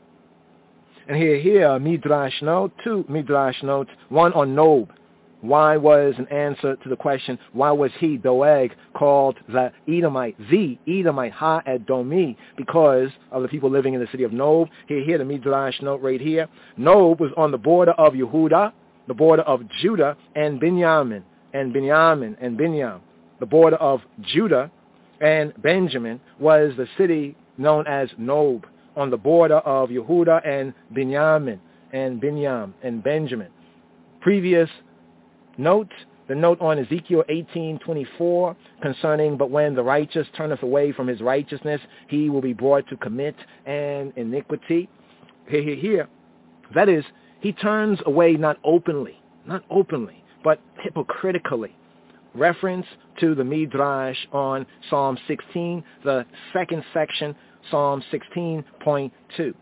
And here, here, a Midrash note, two Midrash notes, one on Nob. Why was an answer to the question, why was he, Doeg, called the Edomite, the Edomite, Ha-Edomi, because of the people living in the city of Nob? Here, here, the Midrash note right here. Nob was on the border of Yehuda, the border of Judah, and Binyamin, and Binyamin, and Binyam. The border of Judah and Benjamin was the city known as Nob, on the border of Yehuda and Binyamin, and Binyam, and Benjamin. Previous note, the note on Ezekiel eighteen twenty-four concerning, but when the righteous turneth away from his righteousness, he will be brought to commit an iniquity. Here, here, here. That is, he turns away not openly, not openly, but hypocritically. Reference to the Midrash on Psalm sixteen, the second section, Psalm sixteen point two.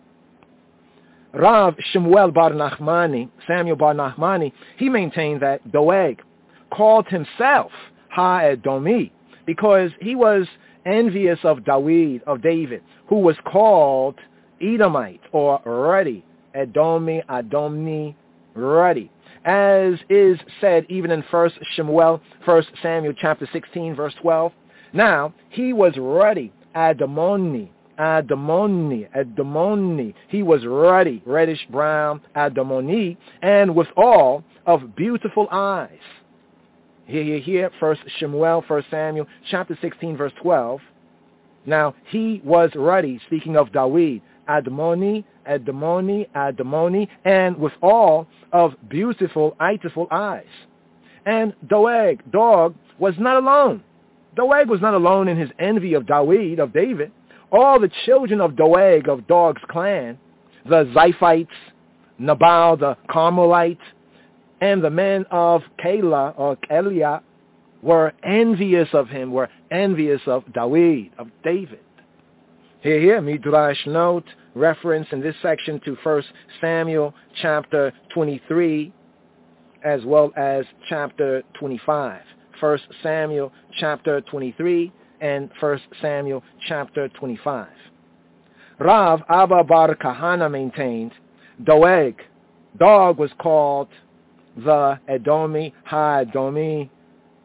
Rav Shemuel Bar Nachmani, Samuel Bar Nachmani, he maintained that Doeg called himself Ha-Edomi because he was envious of David, of David, who was called Edomite or Ruddy, Edomi, Adomni, Ruddy. As is said even in First Shemuel, First Samuel chapter sixteen, verse twelve. Now, he was Ruddy, Adomoni, Adomoni, Adomoni. He was ruddy, reddish brown, Adomoni, and withal of beautiful eyes. Here, here, here, First Shemuel, First Samuel, chapter sixteen, verse twelve. Now, he was ruddy, speaking of David, Adomoni, Adomoni, Adomoni, and withal of beautiful, beautiful eyes. And Doeg, Dog, was not alone. Doeg was not alone in his envy of David, of David. All the children of Doeg, of Dog's clan, the Ziphites, Nabal, the Carmelite, and the men of Keilah, or Keilah, were envious of him, were envious of David, of David. Here, here, Midrash note, reference in this section to First Samuel chapter twenty-three, as well as chapter twenty-five. First Samuel chapter twenty-three, and First Samuel chapter twenty-five. Rav Abba Bar Kahana maintained Doeg, Dog, was called the Edomi, Ha-Edomi,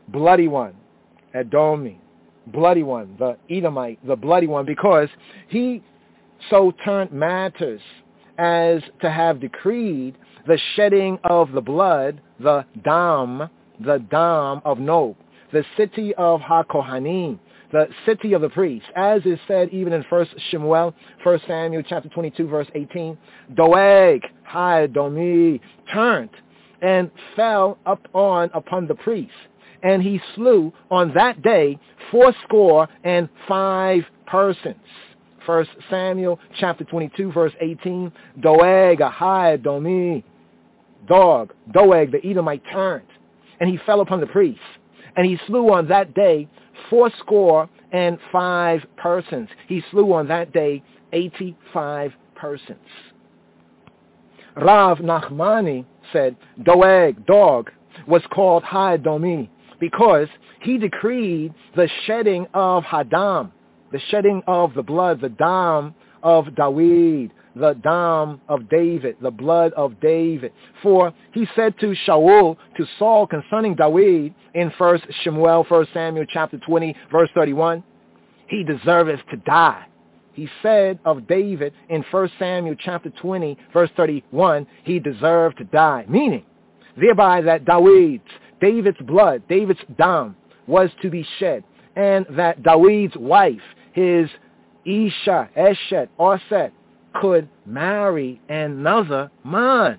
bloody one, Edomi, bloody one, the Edomite, the bloody one, because he so turned matters as to have decreed the shedding of the blood, the dam, the dam of Nob, the city of HaKohanim, the city of the priests, as is said even in First Shemuel, First Samuel chapter twenty-two, verse eighteen, Doeg, Hadomi, turned and fell up on upon the priests, and he slew on that day fourscore and five persons. First Samuel chapter twenty-two, verse eighteen, Doeg, Hadomi, dog, Doeg, the Edomite, turned, and he fell upon the priests, and he slew on that day fourscore and five persons. He slew on that day eighty-five persons. Rav Nachmani said, Doeg, dog, was called Hadomi because he decreed the shedding of Hadam, the shedding of the blood, the dam of Dawid, the dam of David, the blood of David. For he said to Shaul, to Saul concerning Dawid in First Shemuel, First Samuel chapter twenty, verse thirty-one, he deserveth to die. He said of David in First Samuel chapter twenty, verse thirty-one, he deserved to die. Meaning, thereby that David's, David's blood, David's dam, was to be shed, and that David's wife, his Isha, Eshet, Orset, could marry another man.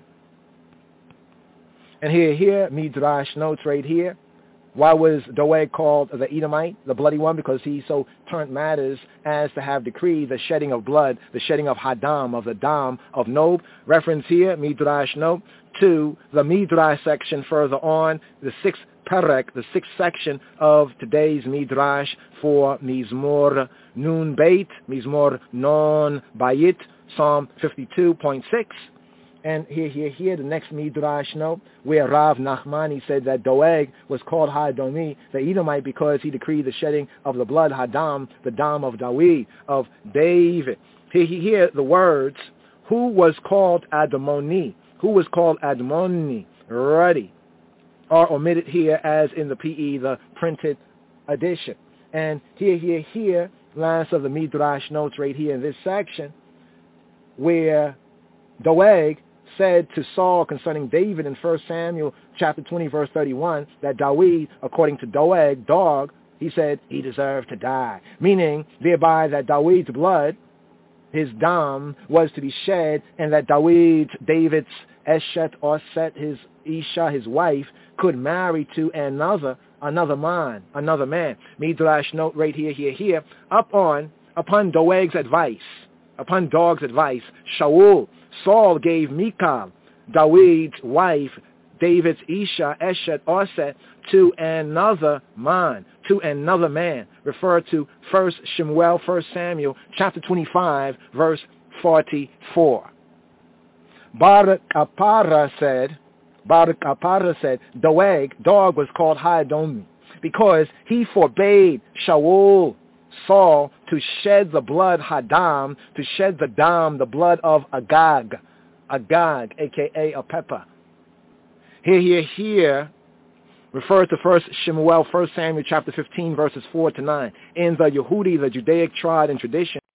And here, here, Midrash notes right here, why was Doeg called the Edomite, the bloody one? Because he so turned matters as to have decreed the shedding of blood, the shedding of Hadam, of the Dam of Nob. Reference here, Midrash note, to the Midrash section further on, the sixth Perek, the sixth section of today's Midrash for Mizmor Nun Beit, Mizmor Non Bayit, Psalm fifty-two point six. And here, here, here, the next Midrash note, where Rav Nachmani said that Doeg was called Hadomi, the Edomite, because he decreed the shedding of the blood, Hadam, the Dam of Dawid, of David. Here, here, here, the words, who was called Admoni, who was called Admoni, ready, are omitted here as in the P E, the printed edition. And here, here, here, last of the Midrash notes right here in this section, where Doeg said to Saul concerning David in First Samuel chapter twenty, verse thirty-one, that David, according to Doeg, dog, he said he deserved to die. Meaning, thereby that David's blood, his dam, was to be shed, and that David's, David's Eshet or Set, his Isha, his wife, could marry to another, another man, another man. Midrash note right here, here, here, up on, upon Doeg's advice, upon Dog's advice, Shaul, Saul gave Michal, David's wife, David's Isha, Eshet, Orset, to another man, to another man, referred to First Shemuel, First Samuel, chapter twenty-five, verse forty-four. Barak Apara said, Barak Apara said, Doeg, dog, was called Hadomi because he forbade Shaul, Saul, to shed the blood Hadam, to shed the dam, the blood of Agag, Agag, a k a a pepper. Here, here, here, refers to First Shemuel, First Samuel, chapter fifteen, verses four to nine. In the Yehudi, the Judaic tribe and tradition,